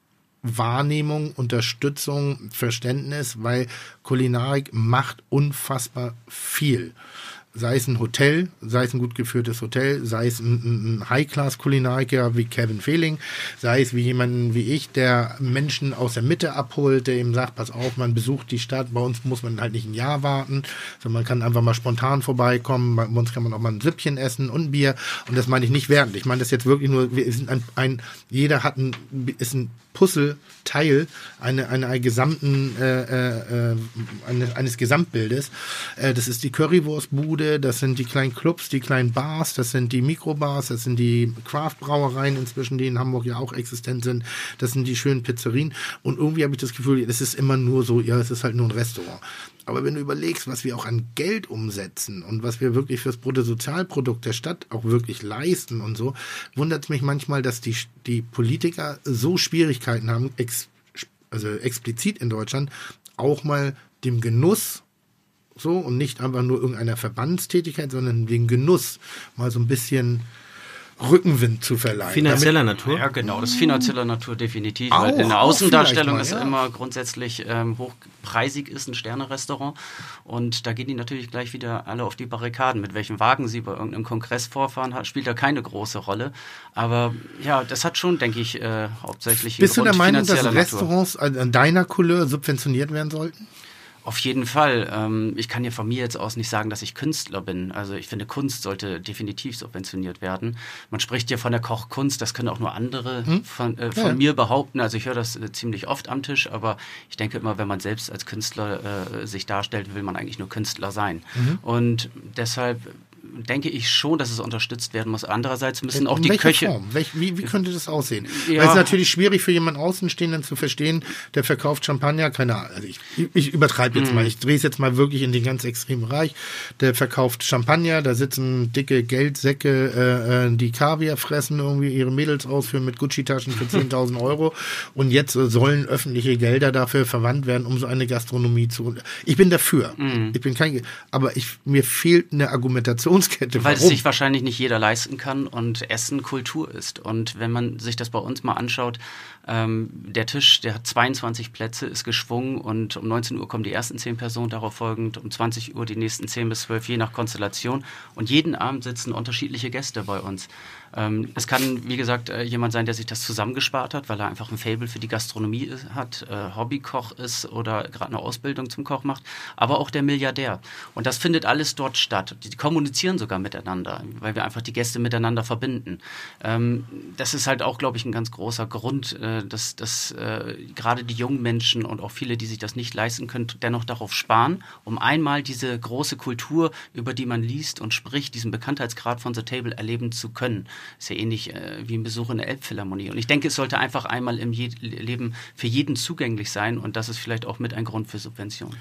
Speaker 1: Wahrnehmung, Unterstützung, Verständnis? Weil Kulinarik macht unfassbar viel. Sei es ein Hotel, sei es ein gut geführtes Hotel, sei es ein, ein High-Class-Kulinariker wie Kevin Fehling, sei es wie jemanden wie ich, der Menschen aus der Mitte abholt, der ihm sagt, pass auf, man besucht die Stadt, bei uns muss man halt nicht ein Jahr warten, sondern man kann einfach mal spontan vorbeikommen, bei uns kann man auch mal ein Süppchen essen und ein Bier und das meine ich nicht wertend. Ich meine das jetzt wirklich nur, wir sind ein, ein jeder hat ein, ist ein Puzzleteil eine, eine, eine gesamten, äh, äh, eines, eines Gesamtbildes. Äh, das ist die Currywurstbude, das sind die kleinen Clubs, die kleinen Bars, das sind die Mikrobars, das sind die Craft-Brauereien inzwischen, die in Hamburg ja auch existent sind, das sind die schönen Pizzerien und irgendwie habe ich das Gefühl, es ist immer nur so, ja, es ist halt nur ein Restaurant. Aber wenn du überlegst, was wir auch an Geld umsetzen und was wir wirklich fürs Bruttosozialprodukt der Stadt auch wirklich leisten und so, wundert es mich manchmal, dass die, die Politiker so Schwierigkeiten haben, ex, also explizit in Deutschland, auch mal dem Genuss so und nicht einfach nur irgendeiner Verbandstätigkeit, sondern den Genuss mal so ein bisschen Rückenwind zu verleihen.
Speaker 2: Finanzieller Natur?
Speaker 6: Ja, genau, das ist finanzieller Natur definitiv.
Speaker 1: Auch,
Speaker 6: weil in der Außendarstellung
Speaker 1: mal,
Speaker 6: ist
Speaker 1: ja.
Speaker 6: immer grundsätzlich ähm, hochpreisig ist ein Sternerestaurant und da gehen die natürlich gleich wieder alle auf die Barrikaden. Mit welchem Wagen sie bei irgendeinem Kongress vorfahren, hat, spielt da keine große Rolle. Aber ja, das hat schon, denke ich, äh, hauptsächlich
Speaker 1: Bist du der Meinung, dass
Speaker 6: Natur.
Speaker 1: Restaurants an deiner Couleur subventioniert werden sollten?
Speaker 6: Auf jeden Fall. Ähm, ich kann ja von mir jetzt aus nicht sagen, dass ich Künstler bin. Also ich finde, Kunst sollte definitiv subventioniert werden. Man spricht ja von der Kochkunst, das können auch nur andere hm? von, äh, von ja. mir behaupten. Also ich höre das äh, ziemlich oft am Tisch, aber ich denke immer, wenn man selbst als Künstler äh, sich darstellt, will man eigentlich nur Künstler sein. Mhm. Und deshalb denke ich schon, dass es unterstützt werden muss. Andererseits müssen auch
Speaker 1: in
Speaker 6: die
Speaker 1: welcher
Speaker 6: Köche...
Speaker 1: Form? Welch, wie, wie könnte das aussehen?
Speaker 6: Ja.
Speaker 1: Weil es ist natürlich schwierig für jemanden Außenstehenden zu verstehen, der verkauft Champagner, keine Ahnung, also ich, ich übertreibe jetzt mm. mal, ich drehe es jetzt mal wirklich in den ganz extremen Bereich, der verkauft Champagner, da sitzen dicke Geldsäcke, äh, die Kaviar fressen, irgendwie ihre Mädels ausführen mit Gucci-Taschen für zehntausend Euro und jetzt äh, sollen öffentliche Gelder dafür verwandt werden, um so eine Gastronomie zu... Ich bin dafür, mm. ich bin kein... Aber ich, mir fehlt eine Argumentation. Weil
Speaker 6: Warum? Es sich wahrscheinlich nicht jeder leisten kann und Essen Kultur ist. Und wenn man sich das bei uns mal anschaut, ähm, der Tisch, der hat zweiundzwanzig Plätze, ist geschwungen und um neunzehn Uhr kommen die ersten zehn Personen, darauf folgend um zwanzig Uhr die nächsten zehn bis zwölf, je nach Konstellation. Und jeden Abend sitzen unterschiedliche Gäste bei uns. Ähm, es kann, wie gesagt, äh, jemand sein, der sich das zusammengespart hat, weil er einfach ein Faible für die Gastronomie ist, hat, äh, Hobbykoch ist oder gerade eine Ausbildung zum Koch macht, aber auch der Milliardär. Und das findet alles dort statt. Die kommunizieren sogar miteinander, weil wir einfach die Gäste miteinander verbinden. Ähm, das ist halt auch, glaube ich, ein ganz großer Grund, äh, dass, dass äh, gerade die jungen Menschen und auch viele, die sich das nicht leisten können, dennoch darauf sparen, um einmal diese große Kultur, über die man liest und spricht, diesen Bekanntheitsgrad von The Table erleben zu können. Ist ja ähnlich äh, wie ein Besuch in der Elbphilharmonie. Und ich denke, es sollte einfach einmal im Je- Leben für jeden zugänglich sein und das ist vielleicht auch mit ein Grund für Subventionen.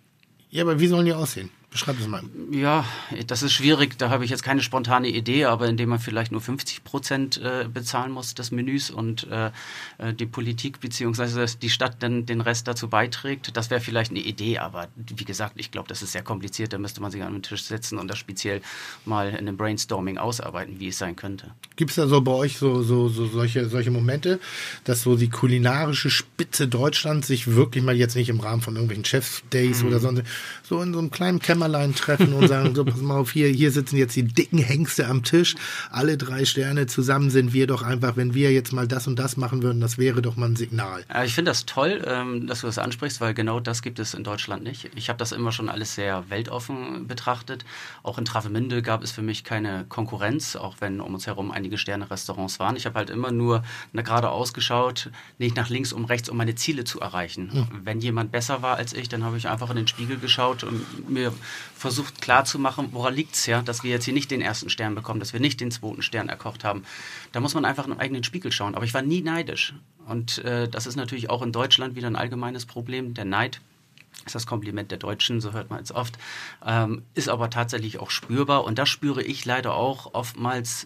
Speaker 1: Ja, aber wie sollen die aussehen? Beschreib es mal.
Speaker 6: Ja, das ist schwierig. Da habe ich jetzt keine spontane Idee, aber indem man vielleicht nur fünfzig Prozent äh, bezahlen muss des Menüs und äh, die Politik bzw. die Stadt dann den Rest dazu beiträgt, das wäre vielleicht eine Idee. Aber wie gesagt, ich glaube, das ist sehr kompliziert. Da müsste man sich an den Tisch setzen und das speziell mal in einem Brainstorming ausarbeiten, wie es sein könnte.
Speaker 1: Gibt es da so bei euch so, so, so solche, solche Momente, dass so die kulinarische Spitze Deutschlands sich wirklich mal jetzt nicht im Rahmen von irgendwelchen Chef-Days mhm. oder sonst so in so einem kleinen Kämmerlein treffen und sagen, so, pass mal auf, hier, hier sitzen jetzt die dicken Hengste am Tisch, alle drei Sterne, zusammen sind wir doch einfach, wenn wir jetzt mal das und das machen würden, das wäre doch mal ein Signal.
Speaker 6: Ja, ich finde das toll, ähm, dass du das ansprichst, weil genau das gibt es in Deutschland nicht. Ich habe das immer schon alles sehr weltoffen betrachtet. Auch in Travemünde gab es für mich keine Konkurrenz, auch wenn um uns herum einige Sterne-Restaurants waren. Ich habe halt immer nur geradeaus geschaut, nicht nach links, um rechts, um meine Ziele zu erreichen. Hm. Wenn jemand besser war als ich, dann habe ich einfach in den Spiegel geschaut und mir versucht klarzumachen, woran liegt es ja, dass wir jetzt hier nicht den ersten Stern bekommen, dass wir nicht den zweiten Stern erkocht haben. Da muss man einfach in den eigenen Spiegel schauen. Aber ich war nie neidisch. Und äh, das ist natürlich auch in Deutschland wieder ein allgemeines Problem. Der Neid ist das Kompliment der Deutschen, so hört man es oft, ähm, ist aber tatsächlich auch spürbar. Und das spüre ich leider auch oftmals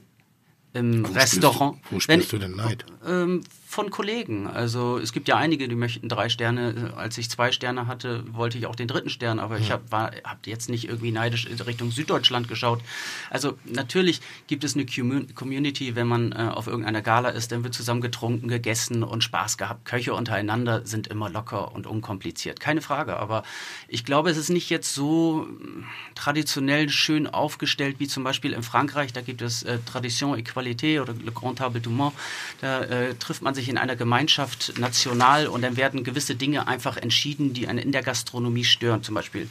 Speaker 6: im
Speaker 1: wo
Speaker 6: Restaurant.
Speaker 1: Spürst du, wo spürst du denn Neid?
Speaker 6: Ähm, von Kollegen. Also es gibt ja einige, die möchten drei Sterne. Als ich zwei Sterne hatte, wollte ich auch den dritten Stern. Aber ich habe hab jetzt nicht irgendwie neidisch in Richtung Süddeutschland geschaut. Also natürlich gibt es eine Community, wenn man äh, auf irgendeiner Gala ist, dann wird zusammen getrunken, gegessen und Spaß gehabt. Köche untereinander sind immer locker und unkompliziert. Keine Frage. Aber ich glaube, es ist nicht jetzt so traditionell schön aufgestellt wie zum Beispiel in Frankreich. Da gibt es äh, Tradition, Equalité oder Le Grand Table du Mans. Da äh, trifft man sich in einer Gemeinschaft national und dann werden gewisse Dinge einfach entschieden, die einen in der Gastronomie stören. Zum Beispiel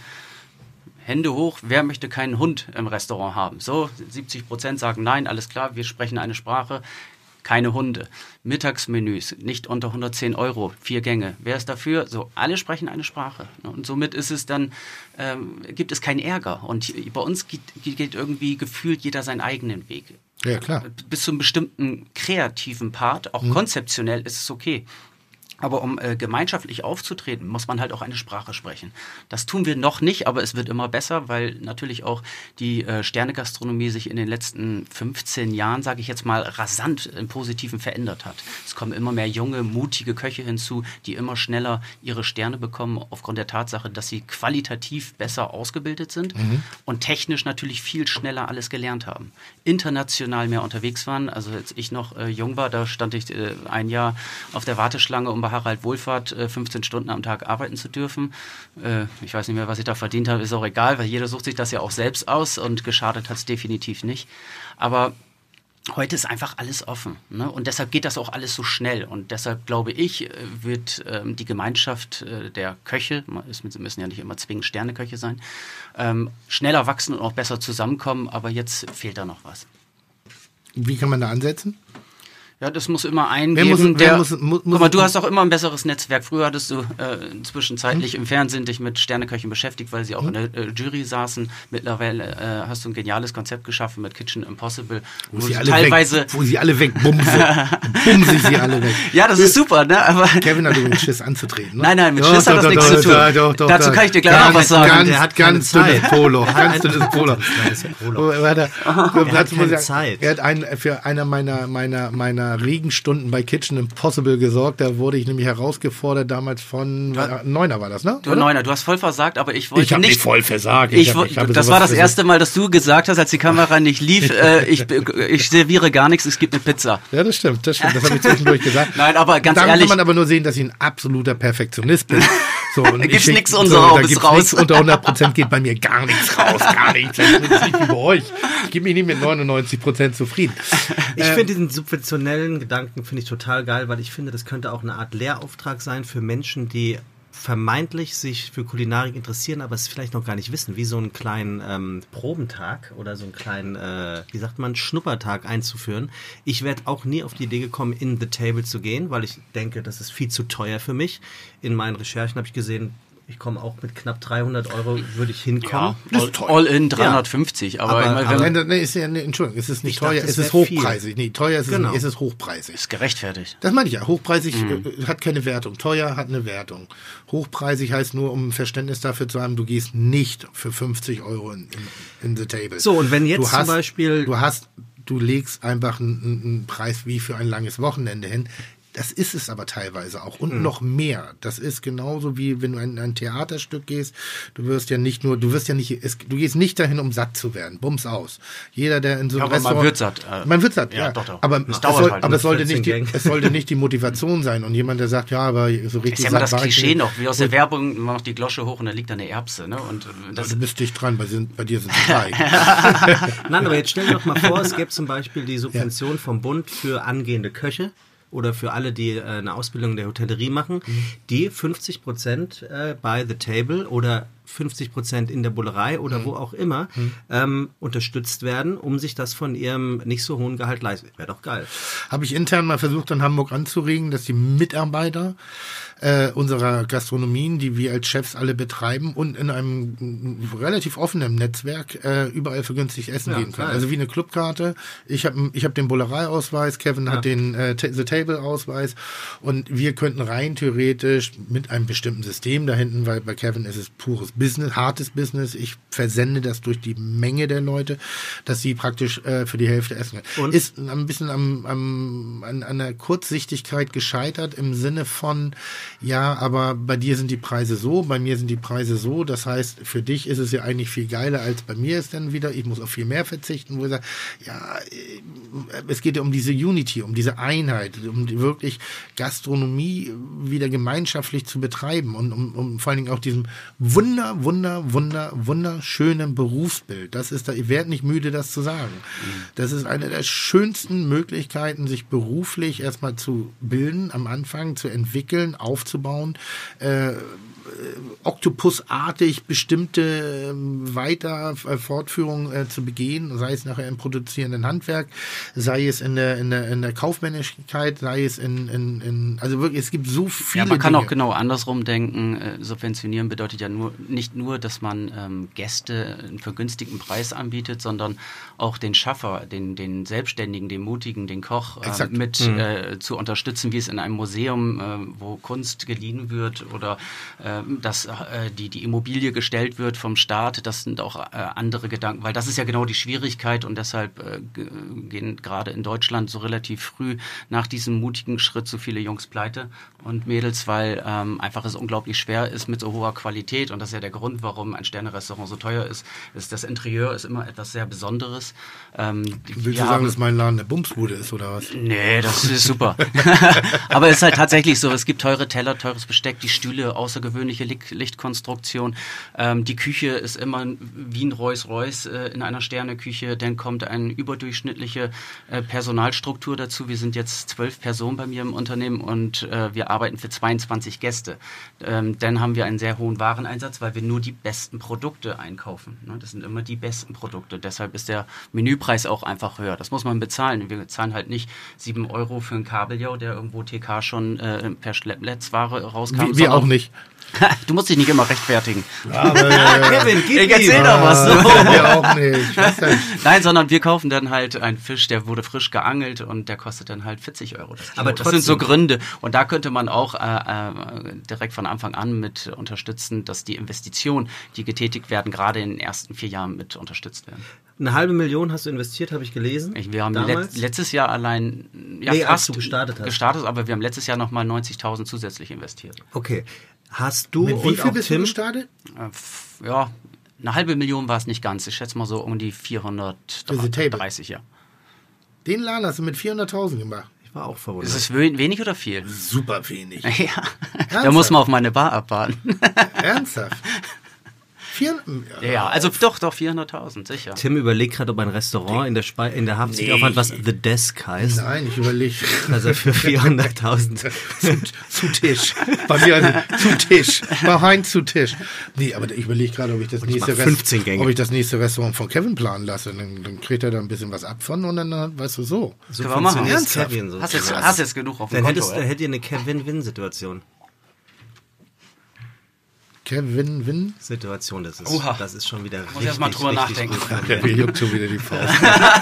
Speaker 6: Hände hoch, wer möchte keinen Hund im Restaurant haben? So, siebzig Prozent sagen nein, alles klar, wir sprechen eine Sprache. Keine Hunde. Mittagsmenüs, nicht unter hundertzehn Euro, vier Gänge. Wer ist dafür? So, alle sprechen eine Sprache. Und somit ist es dann, ähm, gibt es keinen Ärger. Und bei uns geht, geht irgendwie gefühlt jeder seinen eigenen Weg.
Speaker 1: Ja, klar.
Speaker 6: Bis zu einem bestimmten kreativen Part, auch mhm. konzeptionell ist es okay. Aber um äh, gemeinschaftlich aufzutreten, muss man halt auch eine Sprache sprechen. Das tun wir noch nicht, aber es wird immer besser, weil natürlich auch die äh, Sternegastronomie sich in den letzten fünfzehn Jahren, sage ich jetzt mal, rasant im Positiven verändert hat. Es kommen immer mehr junge, mutige Köche hinzu, die immer schneller ihre Sterne bekommen, aufgrund der Tatsache, dass sie qualitativ besser ausgebildet sind mhm. und technisch natürlich viel schneller alles gelernt haben. International mehr unterwegs waren. Also als ich noch äh, jung war, da stand ich äh, ein Jahr auf der Warteschlange, um bei Harald Wohlfahrt fünfzehn Stunden am Tag arbeiten zu dürfen. Ich weiß nicht mehr, was ich da verdient habe, ist auch egal, weil jeder sucht sich das ja auch selbst aus und geschadet hat es definitiv nicht. Aber heute ist einfach alles offen, ne? Und deshalb geht das auch alles so schnell. Und deshalb glaube ich, wird ähm, die Gemeinschaft äh, der Köche, es müssen ja nicht immer zwingend Sterneköche sein, ähm, schneller wachsen und auch besser zusammenkommen. Aber jetzt fehlt da noch was.
Speaker 1: Wie kann man da ansetzen?
Speaker 6: Ja, das muss immer eingeben.
Speaker 1: Wer muss,
Speaker 6: der,
Speaker 1: wer muss, muss,
Speaker 6: guck mal, du hast auch immer ein besseres Netzwerk. Früher hattest du äh, zwischenzeitlich hm? im Fernsehen dich mit Sterneköchen beschäftigt, weil sie auch hm? in der äh, Jury saßen. Mittlerweile äh, hast du ein geniales Konzept geschaffen mit Kitchen Impossible.
Speaker 1: Wo, wo, sie, alle teilweise weg, wo sie alle wegbumsen. Bumsen sie alle weg.
Speaker 6: Ja, das ist super, ne? Aber
Speaker 1: Kevin hat übrigens Schiss anzutreten. Ne?
Speaker 6: Nein, nein, mit
Speaker 1: doch,
Speaker 6: Schiss
Speaker 1: doch,
Speaker 6: hat das
Speaker 1: doch,
Speaker 6: nichts
Speaker 1: doch,
Speaker 6: zu tun.
Speaker 1: doch, doch, doch,
Speaker 6: Dazu kann ich dir gleich noch was sagen.
Speaker 1: Ganz,
Speaker 2: der hat
Speaker 1: ganz
Speaker 2: keine
Speaker 1: dünnes
Speaker 2: Zeit.
Speaker 1: Polo. Ganz dünnes Polo.
Speaker 2: Er hat keine Zeit.
Speaker 1: Er hat einen, für einer meiner, meiner, meiner Regenstunden bei Kitchen Impossible gesorgt. Da wurde ich nämlich herausgefordert, damals von du, Neuner war das, ne?
Speaker 6: Du, Neuner, du hast voll versagt, aber ich wollte
Speaker 1: ich hab
Speaker 6: nicht...
Speaker 1: Ich habe voll versagt.
Speaker 6: Ich,
Speaker 1: ich hab, ich hab
Speaker 6: das war das erste Mal, dass du gesagt hast, als die Kamera nicht lief, äh, ich, ich serviere gar nichts, es gibt eine Pizza.
Speaker 1: Ja, das stimmt, das stimmt. Das habe ich zwischendurch gesagt.
Speaker 6: Nein, aber ganz
Speaker 1: Dann
Speaker 6: ehrlich...
Speaker 1: kann man aber nur sehen, dass ich ein absoluter Perfektionist bin. So, und
Speaker 6: Da gibt's
Speaker 1: schick-
Speaker 6: nix unser
Speaker 1: da
Speaker 6: bis
Speaker 1: gibt's
Speaker 6: raus.
Speaker 1: Nix, unter hundert Prozent geht bei mir gar nichts raus, gar nichts. Das ist nicht wie bei euch. Ich gebe mich nicht mit neunundneunzig Prozent zufrieden.
Speaker 2: Ich
Speaker 1: Ähm,
Speaker 2: finde diesen subventionellen Gedanken finde ich total geil, weil ich finde, das könnte auch eine Art Lehrauftrag sein für Menschen, die vermeintlich sich für Kulinarik interessieren, aber es vielleicht noch gar nicht wissen, wie so einen kleinen ähm, Probentag oder so einen kleinen, äh, wie sagt man, Schnuppertag einzuführen. Ich werde auch nie auf die Idee gekommen, in The Table zu gehen, weil ich denke, das ist viel zu teuer für mich. In meinen Recherchen habe ich gesehen, ich komme auch mit knapp dreihundert Euro, würde ich hinkommen.
Speaker 6: Ja, all, all in dreihundertfünfzig. Aber,
Speaker 2: Aber-
Speaker 6: ich meine,
Speaker 2: aber-
Speaker 6: wenn,
Speaker 1: Nein, nee, ist ja, nee, Entschuldigung, es ist nicht
Speaker 2: Ich
Speaker 1: teuer,
Speaker 2: dachte,
Speaker 1: es
Speaker 2: es
Speaker 1: ist
Speaker 2: wär viel.
Speaker 1: hochpreisig. Nee, teuer ist es
Speaker 2: Genau.
Speaker 1: nicht, es ist hochpreisig.
Speaker 6: ist gerechtfertigt.
Speaker 1: Das meine ich ja. Hochpreisig
Speaker 6: Mhm.
Speaker 1: äh, hat keine Wertung. Teuer hat eine Wertung. Hochpreisig heißt nur, um Verständnis dafür zu haben, du gehst nicht für fünfzig Euro in, in, in the table.
Speaker 2: So, und wenn jetzt
Speaker 1: du
Speaker 2: zum
Speaker 1: hast,
Speaker 2: Beispiel-
Speaker 1: Du hast, du legst einfach einen, einen Preis wie für ein langes Wochenende hin. Das ist es aber teilweise auch. Und noch mehr. Das ist genauso wie wenn du in ein Theaterstück gehst. Du wirst ja nicht nur, du wirst ja nicht, es, du gehst nicht dahin, um satt zu werden. Bums aus. Jeder, der in so
Speaker 6: Ja,
Speaker 1: einem
Speaker 6: aber man
Speaker 1: Restaurant.
Speaker 6: wird satt, äh,
Speaker 1: man wird satt,
Speaker 6: ja,
Speaker 1: ja.
Speaker 6: doch, doch.
Speaker 1: Aber,
Speaker 6: Es
Speaker 1: es,
Speaker 6: dauert
Speaker 1: soll,
Speaker 6: halt
Speaker 1: aber
Speaker 6: nur
Speaker 1: es, sollte nicht die,
Speaker 2: vierzehn Gänge.
Speaker 1: es sollte nicht die Motivation sein. Und jemand, der sagt, ja, aber so richtig
Speaker 6: ist ja immer das
Speaker 1: satt war ich
Speaker 6: Klischee
Speaker 1: nicht.
Speaker 6: noch, wie aus der Werbung, man macht die Glosche hoch und da liegt da eine Erbse. Ne? Und äh, das,
Speaker 1: Du bist dicht dran, bei, sind, bei dir sind es drei.
Speaker 2: Nein, aber jetzt stell dir doch mal vor, es gäbe zum Beispiel die Subvention vom Bund für angehende Köche oder für alle, die äh, eine Ausbildung in der Hotellerie machen, die fünfzig Prozent äh, bei The Table oder fünfzig Prozent in der Bullerei oder wo auch immer ähm, unterstützt werden, um sich das von ihrem nicht so hohen Gehalt leisten. Wäre doch geil.
Speaker 1: Habe ich intern mal versucht, in Hamburg anzuregen, dass die Mitarbeiter äh, unserer Gastronomien, die wir als Chefs alle betreiben und in einem mm, relativ offenen Netzwerk äh, überall für günstig essen
Speaker 2: Ja,
Speaker 1: gehen können.
Speaker 2: geil.
Speaker 1: Also wie eine Clubkarte. Ich habe ich hab den Bullerei-Ausweis, Kevin hat den äh, Ta- The Table-Ausweis und wir könnten rein theoretisch mit einem bestimmten System da hinten, weil bei Kevin ist es pures Business, hartes Business. Ich versende das durch die Menge der Leute, dass sie praktisch äh, für die Hälfte essen können.
Speaker 2: Und?
Speaker 1: Ist ein bisschen am, am, an, an der Kurzsichtigkeit gescheitert im Sinne von, ja, aber bei dir sind die Preise so, bei mir sind die Preise so. Das heißt, für dich ist es ja eigentlich viel geiler als bei mir ist dann wieder. Ich muss auf viel mehr verzichten, wo ich sage, ja, äh, es geht ja um diese Unity, um diese Einheit, um die wirklich Gastronomie wieder gemeinschaftlich zu betreiben und um, um vor allen Dingen auch diesem wunder, wunder, wunder, wunderschönen Berufsbild. Das ist da, ich werde nicht müde, das zu sagen. Das ist eine der schönsten Möglichkeiten, sich beruflich erstmal zu bilden, am Anfang zu entwickeln, aufzubauen, äh, oktopusartig bestimmte ähm, weiter äh, Fortführungen äh, zu begehen, sei es nachher im produzierenden Handwerk, sei es in der in der in der Kaufmännlichkeit, sei es in, in, in also wirklich, es gibt so viele
Speaker 6: ja, man kann
Speaker 1: Dinge.
Speaker 6: auch genau andersrum denken. Äh, subventionieren bedeutet ja nur nicht nur, dass man ähm, Gäste einen vergünstigten Preis anbietet, sondern auch den Schaffer, den, den Selbstständigen, den Mutigen, den Koch äh,
Speaker 1: Exakt.
Speaker 6: mit äh, zu unterstützen, wie es in einem Museum, äh, wo Kunst geliehen wird oder äh, dass äh, die, die Immobilie gestellt wird vom Staat. Das sind auch äh, andere Gedanken, weil das ist ja genau die Schwierigkeit und deshalb äh, g- gehen gerade in Deutschland so relativ früh nach diesem mutigen Schritt so viele Jungs pleite und Mädels, weil ähm, einfach es unglaublich schwer ist mit so hoher Qualität und das ist ja der Grund, warum ein Sternerestaurant so teuer ist, ist das Interieur ist immer etwas sehr Besonderes. Ähm,
Speaker 1: Willst
Speaker 6: wir
Speaker 1: du sagen,
Speaker 6: haben-
Speaker 1: dass mein Laden eine Bumsbude ist oder was?
Speaker 6: Nee, das ist super. Aber es ist halt tatsächlich so, es gibt teure Teller, teures Besteck, die Stühle, außergewöhnliche Licht Lichtkonstruktion. Ähm, die Küche ist immer wie ein Rolls-Royce äh, in einer Sterneküche. Dann kommt eine überdurchschnittliche äh, Personalstruktur dazu. Wir sind jetzt zwölf Personen bei mir im Unternehmen und äh, wir arbeiten für zweiundzwanzig Gäste. Ähm, dann haben wir einen sehr hohen Wareneinsatz, weil wir nur die besten Produkte einkaufen. Ne? Das sind immer die besten Produkte. Deshalb ist der Menüpreis auch einfach höher. Das muss man bezahlen. Wir zahlen halt nicht sieben Euro für einen Kabeljau, der irgendwo T K schon äh, per Schleppnetzware rauskam.
Speaker 1: Wir, wir
Speaker 6: sondern-
Speaker 1: auch nicht.
Speaker 6: Du musst dich nicht immer rechtfertigen.
Speaker 1: Aber äh,
Speaker 2: Kevin, gib
Speaker 6: Ich erzähl
Speaker 2: ihm.
Speaker 6: doch was.
Speaker 1: wir auch nicht. Was denn?
Speaker 6: Nein, sondern wir kaufen dann halt einen Fisch, der wurde frisch geangelt und der kostet dann halt vierzig Euro. Das Kilo.
Speaker 2: Aber
Speaker 6: das sind so
Speaker 2: trotzdem.
Speaker 6: Gründe. Und da könnte man auch äh, äh, direkt von Anfang an mit unterstützen, dass die Investitionen, die getätigt werden, gerade in den ersten vier Jahren mit unterstützt werden.
Speaker 2: Eine halbe Million hast du investiert, habe ich gelesen.
Speaker 6: Ich, wir haben
Speaker 2: damals.
Speaker 6: let, letztes Jahr allein ja,
Speaker 2: Nee, als
Speaker 6: fast
Speaker 2: du gestartet hast.
Speaker 6: gestartet, aber wir haben letztes Jahr nochmal neunzigtausend zusätzlich investiert.
Speaker 2: Okay. Hast du
Speaker 1: Mit wie
Speaker 2: und
Speaker 1: viel
Speaker 2: auch
Speaker 1: bist du
Speaker 2: Tim,
Speaker 1: gestartet?
Speaker 6: Äh, f- ja, eine halbe Million war es nicht ganz. Ich schätze mal so um die
Speaker 1: Für The Table.
Speaker 6: vierhundertdreißig, ja.
Speaker 1: Den Laden hast du mit vierhunderttausend gemacht.
Speaker 2: war auch verwundert.
Speaker 6: Ist es wenig oder viel?
Speaker 1: Super wenig.
Speaker 6: Ja, da muss man auf meine Bar abwarten.
Speaker 1: Ernsthaft? Vier,
Speaker 6: ja, ja, also doch, doch, vierhunderttausend, sicher.
Speaker 2: Tim überlegt gerade, ob ein Restaurant in der, Spe in der Hafen nee. aufhat, was The Desk heißt.
Speaker 1: Nein, ich überlege.
Speaker 2: Also für vierhunderttausend.
Speaker 1: zu, zu Tisch. Bei mir also, zu Tisch. Bei Heinz zu Tisch. Nee, aber ich überlege gerade, ob ich das
Speaker 2: und ich
Speaker 1: nächste
Speaker 2: fünfzehn Gänge.
Speaker 1: ob ich das nächste Restaurant von Kevin planen lasse. Dann, dann kriegt er da ein bisschen was ab von und dann, weißt du, so.
Speaker 2: So funktioniert Kevin
Speaker 6: so. Hast jetzt, hast jetzt genug auf dem
Speaker 2: dann
Speaker 6: Konto.
Speaker 2: Hättest, dann hättet ihr eine Kevin-Win-Situation.
Speaker 1: Kevin-Win-Situation,
Speaker 2: das ist, das ist schon wieder richtig. Muss
Speaker 6: erst mal drüber nachdenken.
Speaker 1: Der juckt schon wieder die Faust.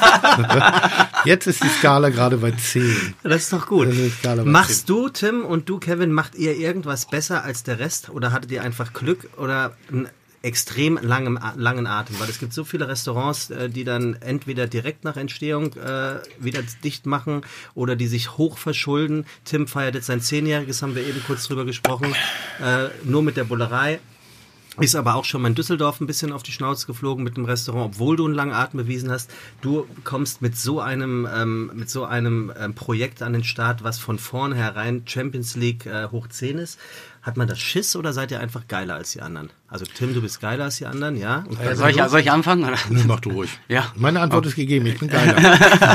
Speaker 1: Jetzt ist die Skala gerade bei zehn.
Speaker 2: Das ist doch gut. Ist Machst zehn. Du, Tim, und du, Kevin, macht ihr irgendwas besser als der Rest? Oder hattet ihr einfach Glück oder einen extrem langen, langen Atem? Weil es gibt so viele Restaurants, die dann entweder direkt nach Entstehung äh, wieder dicht machen oder die sich hoch verschulden. Tim feiert jetzt sein Zehnjähriges, haben wir eben kurz drüber gesprochen, äh, nur mit der Bullerei. Ist aber auch schon mal in Düsseldorf ein bisschen auf die Schnauze geflogen mit dem Restaurant, obwohl du einen langen Atem bewiesen hast. Du kommst mit so einem ähm, mit so einem ähm, Projekt an den Start, was von vornherein Champions League äh, hoch zehn ist. Hat man das Schiss oder seid ihr einfach geiler als die anderen? Also Tim, du bist geiler als die anderen, ja? Und
Speaker 6: äh, soll, ich, soll ich anfangen? Oder?
Speaker 1: Nee, mach du ruhig.
Speaker 6: Ja.
Speaker 1: Meine Antwort okay. ist gegeben, ich bin geiler.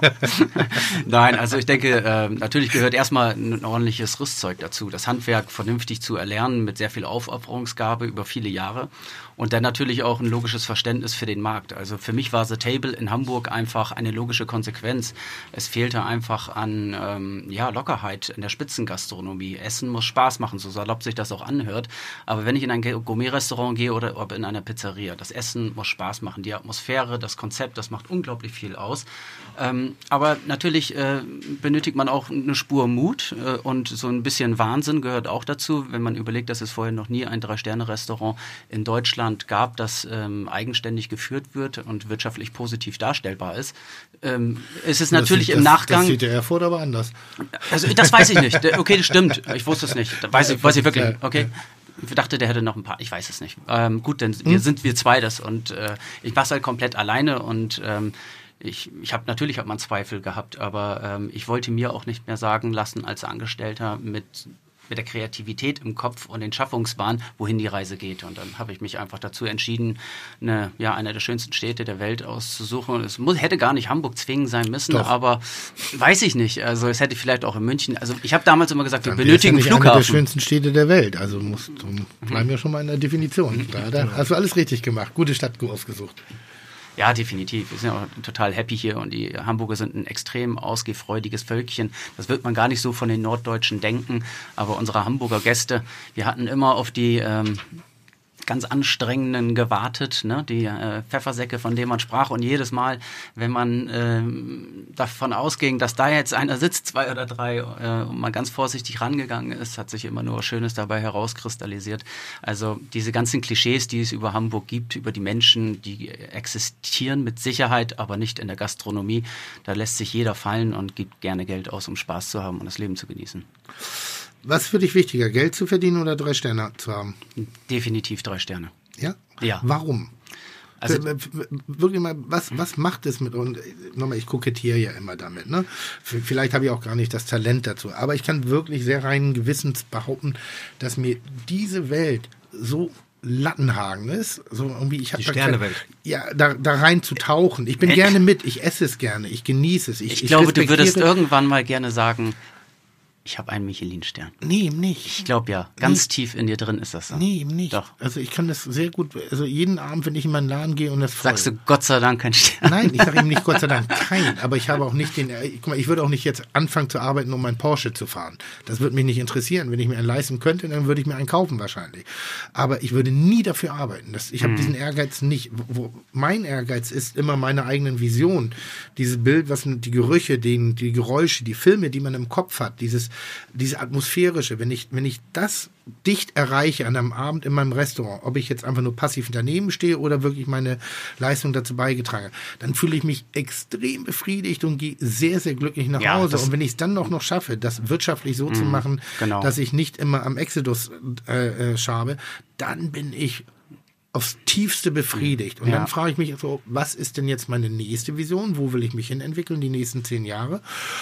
Speaker 6: Nein, also ich denke, äh, natürlich gehört erstmal ein ordentliches Rüstzeug dazu. Das Handwerk vernünftig zu erlernen mit sehr viel Aufopferungsgabe über viele Jahre. Und dann natürlich auch ein logisches Verständnis für den Markt. Also für mich war The Table in Hamburg einfach eine logische Konsequenz. Es fehlte einfach an ähm, ja, Lockerheit in der Spitzengastronomie. Essen muss Spaß machen, so salopp sich das auch anhört. Aber wenn ich in ein Gourmet-Restaurant gehe oder ob in einer Pizzeria, das Essen muss Spaß machen. Die Atmosphäre, das Konzept, das macht unglaublich viel aus. Ähm, aber natürlich äh, benötigt man auch eine Spur Mut äh, und so ein bisschen Wahnsinn gehört auch dazu, wenn man überlegt, dass es vorher noch nie ein Drei-Sterne-Restaurant in Deutschland gab, das ähm, eigenständig geführt wird und wirtschaftlich positiv darstellbar ist. Ähm, es ist natürlich
Speaker 1: das,
Speaker 6: im
Speaker 1: das,
Speaker 6: Nachgang...
Speaker 1: Das sieht der Erfurt aber anders.
Speaker 6: Also das weiß ich nicht. Okay, das stimmt. Ich wusste es nicht. Das weiß ich, weiß ich wirklich. Okay. Ich dachte, der hätte noch ein paar. Ich weiß es nicht. Ähm, gut, denn wir hm? sind wir zwei das und äh, ich war halt komplett alleine und ähm, ich, ich habe natürlich hat man Zweifel gehabt, aber ähm, ich wollte mir auch nicht mehr sagen lassen als Angestellter mit mit der Kreativität im Kopf und den Schaffungswahn, wohin die Reise geht. Und dann habe ich mich einfach dazu entschieden, eine, ja, eine der schönsten Städte der Welt auszusuchen. Und es muss, hätte gar nicht Hamburg zwingend sein müssen, Doch. aber weiß ich nicht. Also es hätte vielleicht auch in München, also ich habe damals immer gesagt,
Speaker 1: dann
Speaker 6: wir benötigen
Speaker 1: ja nicht
Speaker 6: Flughafen.
Speaker 1: Eine der schönsten Städte der Welt. Also musst, bleiben wir schon mal in der Definition. Da, da hast du alles richtig gemacht. Gute Stadt ausgesucht.
Speaker 6: Ja, definitiv. Wir sind ja auch total happy hier und die Hamburger sind ein extrem ausgehfreudiges Völkchen. Das wird man gar nicht so von den Norddeutschen denken, aber unsere Hamburger Gäste, wir hatten immer auf die ähm, ganz anstrengenden gewartet, ne? Die äh, Pfeffersäcke, von denen man sprach und jedes Mal, wenn man äh, davon ausging, dass da jetzt einer sitzt, zwei oder drei, äh, und mal ganz vorsichtig rangegangen ist, hat sich immer nur Schönes dabei herauskristallisiert. Also diese ganzen Klischees, die es über Hamburg gibt, über die Menschen, die existieren mit Sicherheit, aber nicht in der Gastronomie, da lässt sich jeder fallen und gibt gerne Geld aus, um Spaß zu haben und das Leben zu genießen.
Speaker 1: Was ist für dich wichtiger, Geld zu verdienen oder drei Sterne zu haben?
Speaker 6: Definitiv drei Sterne.
Speaker 1: Ja?
Speaker 6: Ja.
Speaker 1: Warum?
Speaker 6: Also
Speaker 1: wirklich mal, was, was macht es mit uns? Nochmal, ich kokettiere ja immer damit. Ne? Vielleicht habe ich auch gar nicht das Talent dazu. Aber ich kann wirklich sehr reinen Gewissens behaupten, dass mir diese Welt so Lattenhagen ist. So irgendwie, ich
Speaker 2: Die Sternewelt.
Speaker 1: Ja, da, da rein zu tauchen. Ich bin gerne mit, ich esse es gerne, ich genieße es. Ich,
Speaker 6: ich, ich glaube, du würdest irgendwann mal gerne sagen, ich habe einen Michelin-Stern.
Speaker 1: Nee, eben nicht.
Speaker 6: Ich glaube ja, ganz
Speaker 1: nee.
Speaker 6: tief in dir drin ist das so.
Speaker 1: Nee, eben nicht.
Speaker 6: Doch.
Speaker 1: Also ich kann das sehr gut, also jeden Abend, wenn ich in meinen Laden gehe und das voll.
Speaker 6: Sagst du Gott sei Dank kein Stern?
Speaker 1: Nein, ich sage eben nicht Gott sei Dank kein, aber ich habe auch nicht den, guck mal, ich würde auch nicht jetzt anfangen zu arbeiten, um meinen Porsche zu fahren. Das würde mich nicht interessieren. Wenn ich mir einen leisten könnte, dann würde ich mir einen kaufen wahrscheinlich. Aber ich würde nie dafür arbeiten. Das, ich habe hm. diesen Ehrgeiz nicht. Wo, mein Ehrgeiz ist immer meine eigenen Visionen. Dieses Bild, was die Gerüche, den, die Geräusche, die Filme, die man im Kopf hat, dieses, diese Atmosphäre, Atmosphärische, wenn ich, wenn ich das dicht erreiche an einem Abend in meinem Restaurant, ob ich jetzt einfach nur passiv daneben stehe oder wirklich meine Leistung dazu beigetragen habe, dann fühle ich mich extrem befriedigt und gehe sehr, sehr glücklich nach
Speaker 6: ja,
Speaker 1: Hause. Und wenn ich es dann noch, noch schaffe, das wirtschaftlich so mh, zu machen, genau. dass ich nicht immer am Exodus äh, äh, schabe, dann bin ich aufs Tiefste befriedigt. Und ja. dann frage ich mich so, was ist denn jetzt meine nächste Vision? Wo will ich mich hin entwickeln, die nächsten zehn Jahre?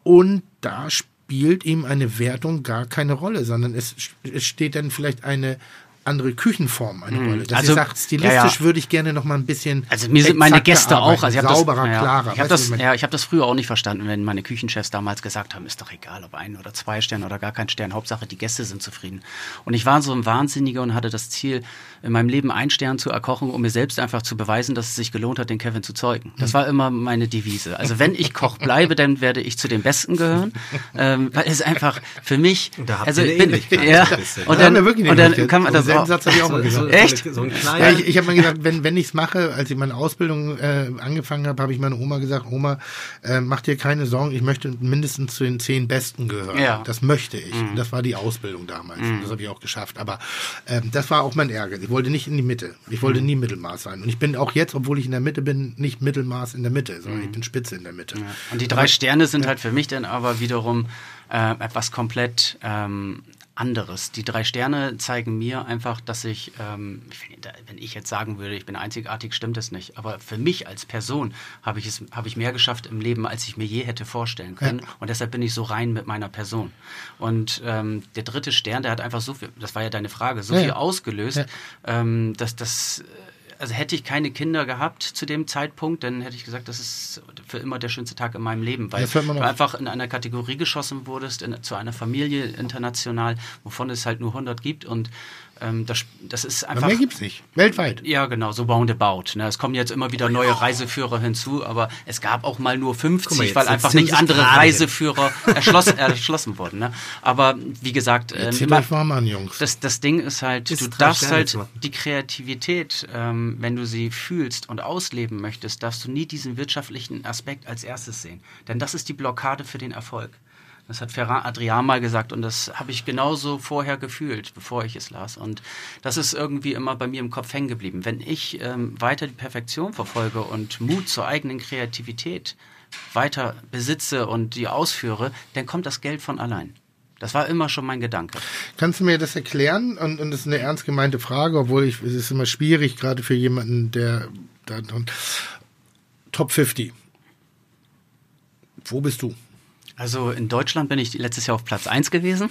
Speaker 1: Und da spielt ihm eine Wertung gar keine Rolle, sondern es, es steht dann vielleicht eine andere Küchenform eine Rolle. Dass
Speaker 6: Also,
Speaker 1: ihr sagt, stilistisch
Speaker 6: ja, ja.
Speaker 1: würde ich gerne noch mal ein bisschen
Speaker 6: Also mir sind meine
Speaker 1: exakter
Speaker 6: Gäste
Speaker 1: arbeiten,
Speaker 6: auch, also ich hab
Speaker 1: sauberer,
Speaker 6: das, ja,
Speaker 1: klarer.
Speaker 6: Ich habe
Speaker 1: Weißt du,
Speaker 6: das,
Speaker 1: wie ich meine?
Speaker 6: ja, ich hab das früher auch nicht verstanden, wenn meine Küchenchefs damals gesagt haben, ist doch egal, ob ein oder zwei Sterne oder gar kein Stern, Hauptsache die Gäste sind zufrieden. Und ich war so ein Wahnsinniger und hatte das Ziel, in meinem Leben einen Stern zu erkochen, um mir selbst einfach zu beweisen, dass es sich gelohnt hat, den Kevin zu zeugen. Das war immer meine Devise. Also wenn ich Koch bleibe, dann werde ich zu den Besten gehören, ähm, weil es einfach für mich...
Speaker 2: Da habt
Speaker 6: also
Speaker 2: ihr eine
Speaker 6: bin,
Speaker 2: Ähnlichkeit
Speaker 6: ja,
Speaker 2: so ein bisschen.
Speaker 6: und
Speaker 1: Da haben
Speaker 6: dann,
Speaker 1: wir wirklich
Speaker 6: und
Speaker 1: eine
Speaker 6: dann
Speaker 1: Ähnlichkeit.
Speaker 6: kann man
Speaker 1: So
Speaker 6: das
Speaker 1: selben
Speaker 6: auch...
Speaker 1: Satz habe ich auch mal gesagt.
Speaker 2: So,
Speaker 6: Echt?
Speaker 2: So, so ein
Speaker 1: Ja,
Speaker 2: kleiner,
Speaker 1: ich, ich habe mal gesagt, wenn, wenn ich es mache, als ich meine Ausbildung äh, angefangen habe, habe ich meiner Oma gesagt, Oma, äh, mach dir keine Sorgen, ich möchte mindestens zu den zehn Besten gehören.
Speaker 6: Ja.
Speaker 1: Das möchte ich. Mhm. Das war die Ausbildung damals. Mhm. Das habe ich auch geschafft. Aber ähm, das war auch mein Ärger. Ich wollte nicht in die Mitte. Ich wollte mhm. nie Mittelmaß sein. Und ich bin auch jetzt, obwohl ich in der Mitte bin, nicht Mittelmaß in der Mitte, sondern mhm. ich bin Spitze in der Mitte.
Speaker 6: Ja. Und die drei Sterne sind halt für mich dann aber wiederum äh, etwas komplett ähm, anderes. Die drei Sterne zeigen mir einfach, dass ich, ähm, wenn ich jetzt sagen würde, ich bin einzigartig, stimmt das nicht. Aber für mich als Person habe ich es, habe ich mehr geschafft im Leben, als ich mir je hätte vorstellen können. Ja. Und deshalb bin ich so rein mit meiner Person. Und ähm, der dritte Stern, der hat einfach so viel, das war ja deine Frage, so
Speaker 1: ja.
Speaker 6: viel ausgelöst, ja. ähm, dass das... Also hätte ich keine Kinder gehabt zu dem Zeitpunkt, dann hätte ich gesagt, das ist für immer der schönste Tag in meinem Leben, weil du einfach in einer Kategorie geschossen wurdest, in, zu einer Familie international, wovon es halt nur hundert gibt und ähm, das, das ist einfach...
Speaker 1: Aber mehr gibt's nicht, weltweit.
Speaker 6: Ja, genau, so roundabout. Ne? Es kommen jetzt immer wieder neue Reiseführer hinzu, aber es gab auch mal nur fünfzig, mal, weil einfach nicht andere Reiseführer erschloss, erschlossen wurden. Ne? Aber wie gesagt...
Speaker 1: Ähm, Erzähl euch warm an, Jungs.
Speaker 6: Das, das Ding ist halt, ist du darfst halt die Kreativität, ähm, wenn du sie fühlst und ausleben möchtest, darfst du nie diesen wirtschaftlichen Aspekt als erstes sehen. Denn das ist die Blockade für den Erfolg. Das hat Ferran Adrià mal gesagt und das habe ich genauso vorher gefühlt, bevor ich es las. Und das ist irgendwie immer bei mir im Kopf hängen geblieben. Wenn ich ähm, weiter die Perfektion verfolge und Mut zur eigenen Kreativität weiter besitze und die ausführe, dann kommt das Geld von allein. Das war immer schon mein Gedanke.
Speaker 1: Kannst du mir das erklären? Und, und das ist eine ernst gemeinte Frage, obwohl ich, es ist immer schwierig, gerade für jemanden, der da Top fünfzig. Wo bist du?
Speaker 6: Also in Deutschland bin ich letztes Jahr auf Platz eins gewesen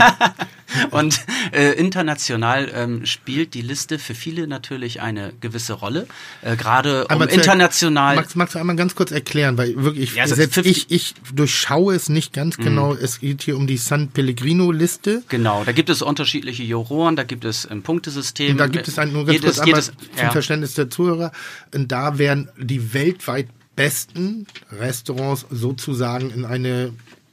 Speaker 6: und äh, international ähm, spielt die Liste für viele natürlich eine gewisse Rolle, äh, gerade um international...
Speaker 1: Magst, magst du einmal ganz kurz erklären, weil wirklich,
Speaker 6: ja, also
Speaker 1: selbst ich, ich durchschaue es nicht ganz genau, mm. es geht hier um die San Pellegrino-Liste.
Speaker 6: Genau, da gibt es unterschiedliche Juroren, da gibt es ein Punktesystem.
Speaker 1: Und da gibt es ein, nur ganz
Speaker 6: jedes,
Speaker 1: kurz einmal
Speaker 6: jedes,
Speaker 1: zum
Speaker 6: ja.
Speaker 1: Verständnis der Zuhörer, und da werden die weltweit besten Restaurants sozusagen in eine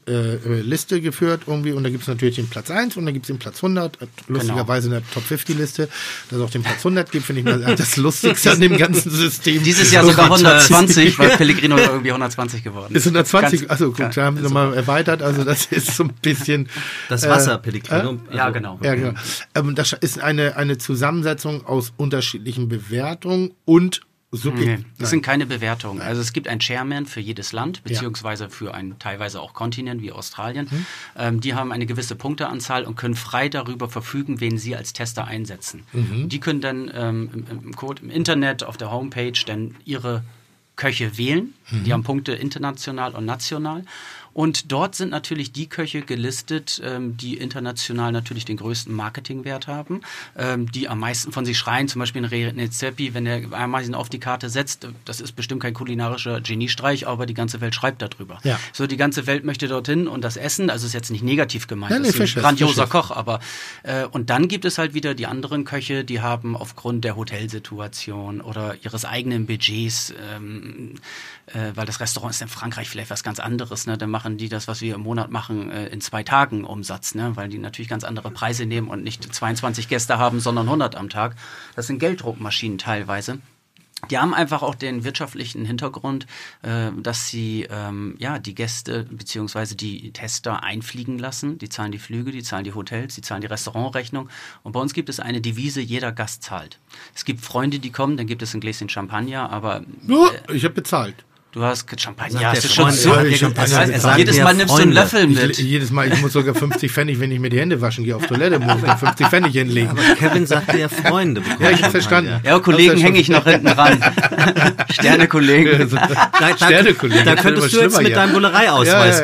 Speaker 1: äh, Liste geführt irgendwie und da gibt es natürlich den Platz eins und da gibt es den Platz hundert, lustigerweise in der Top fünfzig Liste, dass es auch den Platz hundert gibt, finde ich mal das Lustigste an dem ganzen System.
Speaker 6: Dieses Jahr sogar hundertzwanzig, weil Pellegrino irgendwie hundertzwanzig geworden ist.
Speaker 1: Ist hundertzwanzig, achso gut, da haben sie nochmal erweitert, also das ist so ein bisschen...
Speaker 2: Das Wasser, äh, Pellegrino.
Speaker 6: Äh? Ja, genau.
Speaker 1: Ja, genau. Ähm, das ist eine, eine Zusammensetzung aus unterschiedlichen Bewertungen und Subjekt.
Speaker 6: Nee, das sind keine Bewertungen. Nein. Also es gibt einen Chairman für jedes Land, beziehungsweise für einen teilweise auch Kontinent wie Australien. Mhm. Ähm, die haben eine gewisse Punkteanzahl und können frei darüber verfügen, wen sie als Tester einsetzen. Mhm. Die können dann ähm, im, im Code, im Internet, auf der Homepage dann ihre Köche wählen. Mhm. Die haben Punkte international und national. Und dort sind natürlich die Köche gelistet, ähm, die international natürlich den größten Marketingwert haben, ähm, die am meisten von sich schreien, zum Beispiel ein René Zeppi, wenn er Ameisen auf die Karte setzt, das ist bestimmt kein kulinarischer Geniestreich, aber die ganze Welt schreibt darüber. Ja. So, die ganze Welt möchte dorthin und das Essen, also ist jetzt nicht negativ gemeint,
Speaker 1: Nein,
Speaker 6: das
Speaker 1: nee,
Speaker 6: ist ein grandioser Koch, aber äh, und dann gibt es halt wieder die anderen Köche, die haben aufgrund der Hotelsituation oder ihres eigenen Budgets, ähm, äh, weil das Restaurant ist in Frankreich vielleicht was ganz anderes, ne, dann machen die das, was wir im Monat machen, äh, in zwei Tagen Umsatz, ne, weil die natürlich ganz andere Preise nehmen und nicht zweiundzwanzig Gäste haben, sondern hundert am Tag. Das sind Gelddruckmaschinen teilweise. Die haben einfach auch den wirtschaftlichen Hintergrund, äh, dass sie ähm, ja die Gäste bzw. die Tester einfliegen lassen. Die zahlen die Flüge, die zahlen die Hotels, die zahlen die Restaurantrechnung. Und bei uns gibt es eine Devise, jeder Gast zahlt. Es gibt Freunde, die kommen, dann gibt es ein Gläschen Champagner, aber...
Speaker 1: Äh, ich habe bezahlt.
Speaker 6: Du hast Champagner,
Speaker 2: ja,
Speaker 6: hast du schon so.
Speaker 1: Ja, Champagner
Speaker 6: Also jedes Mal nimmst du einen Löffel mit.
Speaker 1: Ich, jedes Mal, ich muss sogar fünfzig Pfennig, wenn ich mir die Hände waschen gehe auf Toilette, muss ich fünfzig Pfennig hinlegen.
Speaker 2: Aber Kevin sagte ja Freunde.
Speaker 1: Ja, ich habe verstanden.
Speaker 6: Ja, Kollegen hänge ich noch hinten ran. Sterne-Kollegen.
Speaker 2: Da, da,
Speaker 1: Sterne-Kollegen.
Speaker 2: Da könntest du jetzt mit deinem Bullerei-Ausweis
Speaker 1: ja, ja, ja.
Speaker 2: kommen.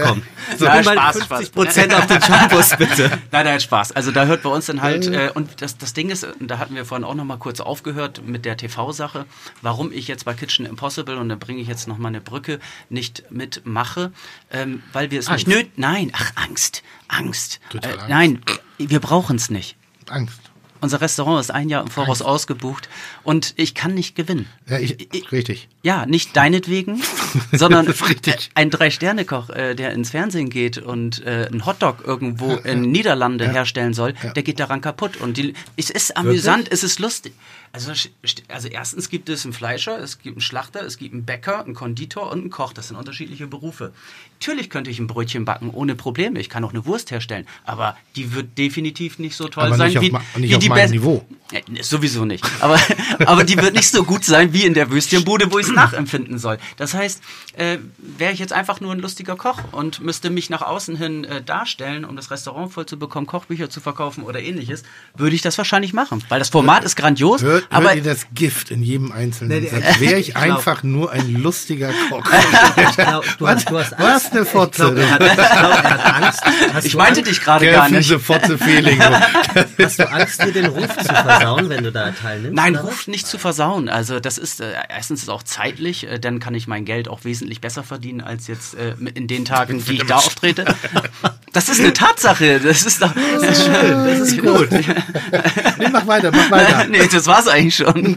Speaker 2: So,
Speaker 6: Na,
Speaker 2: mal
Speaker 6: Spaß,
Speaker 2: fünfzig
Speaker 6: Spaß.
Speaker 2: Prozent auf den Shampoos, bitte.
Speaker 6: Nein, nein, Spaß. Also da hört bei uns dann halt, äh, und das, das Ding ist, da hatten wir vorhin auch noch mal kurz aufgehört mit der T V-Sache, warum ich jetzt bei Kitchen Impossible, und da bringe ich jetzt noch mal eine Brücke, nicht mitmache, ähm, weil wir es
Speaker 1: Angst.
Speaker 6: nicht nötig, nein, ach, Angst, Angst.
Speaker 1: Total
Speaker 6: Äh,
Speaker 1: Angst.
Speaker 6: Nein, wir brauchen es nicht.
Speaker 1: Angst.
Speaker 6: Unser Restaurant ist ein Jahr im Voraus
Speaker 1: Angst.
Speaker 6: ausgebucht und ich kann nicht gewinnen.
Speaker 1: Ja, ich,
Speaker 6: Ich-
Speaker 1: richtig.
Speaker 6: Ja, nicht deinetwegen, sondern
Speaker 1: Das ist richtig.
Speaker 6: ein Drei-Sterne-Koch, äh, der ins Fernsehen geht und äh, einen Hotdog irgendwo in Niederlande herstellen soll, der geht daran kaputt. Und die, es ist amüsant, es ist lustig. Also, st- also erstens gibt es einen Fleischer, es gibt einen Schlachter, es gibt einen Bäcker, einen Konditor und einen Koch. Das sind unterschiedliche Berufe. Natürlich könnte ich ein Brötchen backen, ohne Probleme. Ich kann auch eine Wurst herstellen. Aber die wird definitiv nicht so toll
Speaker 1: Aber
Speaker 6: sein
Speaker 1: nicht auf
Speaker 6: wie,
Speaker 1: ma- nicht
Speaker 6: wie
Speaker 1: auf
Speaker 6: die
Speaker 1: meinem
Speaker 6: best-
Speaker 1: Niveau.
Speaker 6: Ja, sowieso nicht. Aber, aber die wird nicht so gut sein wie in der Würstchenbude, wo ich es nachempfinden soll. Das heißt, äh, wäre ich jetzt einfach nur ein lustiger Koch und müsste mich nach außen hin äh, darstellen, um das Restaurant voll zu bekommen, Kochbücher zu verkaufen oder ähnliches, würde ich das wahrscheinlich machen. Weil das Format ist grandios,
Speaker 1: Hört,
Speaker 6: aber
Speaker 1: hört ihr das Gift in jedem einzelnen
Speaker 2: Nee,
Speaker 1: Satz? Wäre ich
Speaker 2: ich glaub-
Speaker 1: einfach nur ein lustiger Koch.
Speaker 2: Ich glaub, du, hast, du hast Angst.
Speaker 1: Was eine Fotze.
Speaker 2: Ich glaube, er, hat- ich glaub, er hat Angst. Hast
Speaker 6: ich
Speaker 2: du
Speaker 6: meinte
Speaker 2: Angst?
Speaker 6: dich gerade gar nicht.
Speaker 1: Diese Fotze Feeling.
Speaker 2: Hast du Angst, dir den Ruf zu versauen, wenn du da teilnimmst?
Speaker 6: Nein,
Speaker 2: oder was?
Speaker 6: Ruf nicht zu versauen. Also das ist äh, erstens ist auch zeitlich, äh, dann kann ich mein Geld auch wesentlich besser verdienen als jetzt äh, in den Tagen, die ich da auftrete. Das ist eine Tatsache. Das ist doch.
Speaker 2: Das ist schön, das ist gut.
Speaker 1: Nee, mach weiter, mach weiter.
Speaker 6: Nee, das war's eigentlich schon.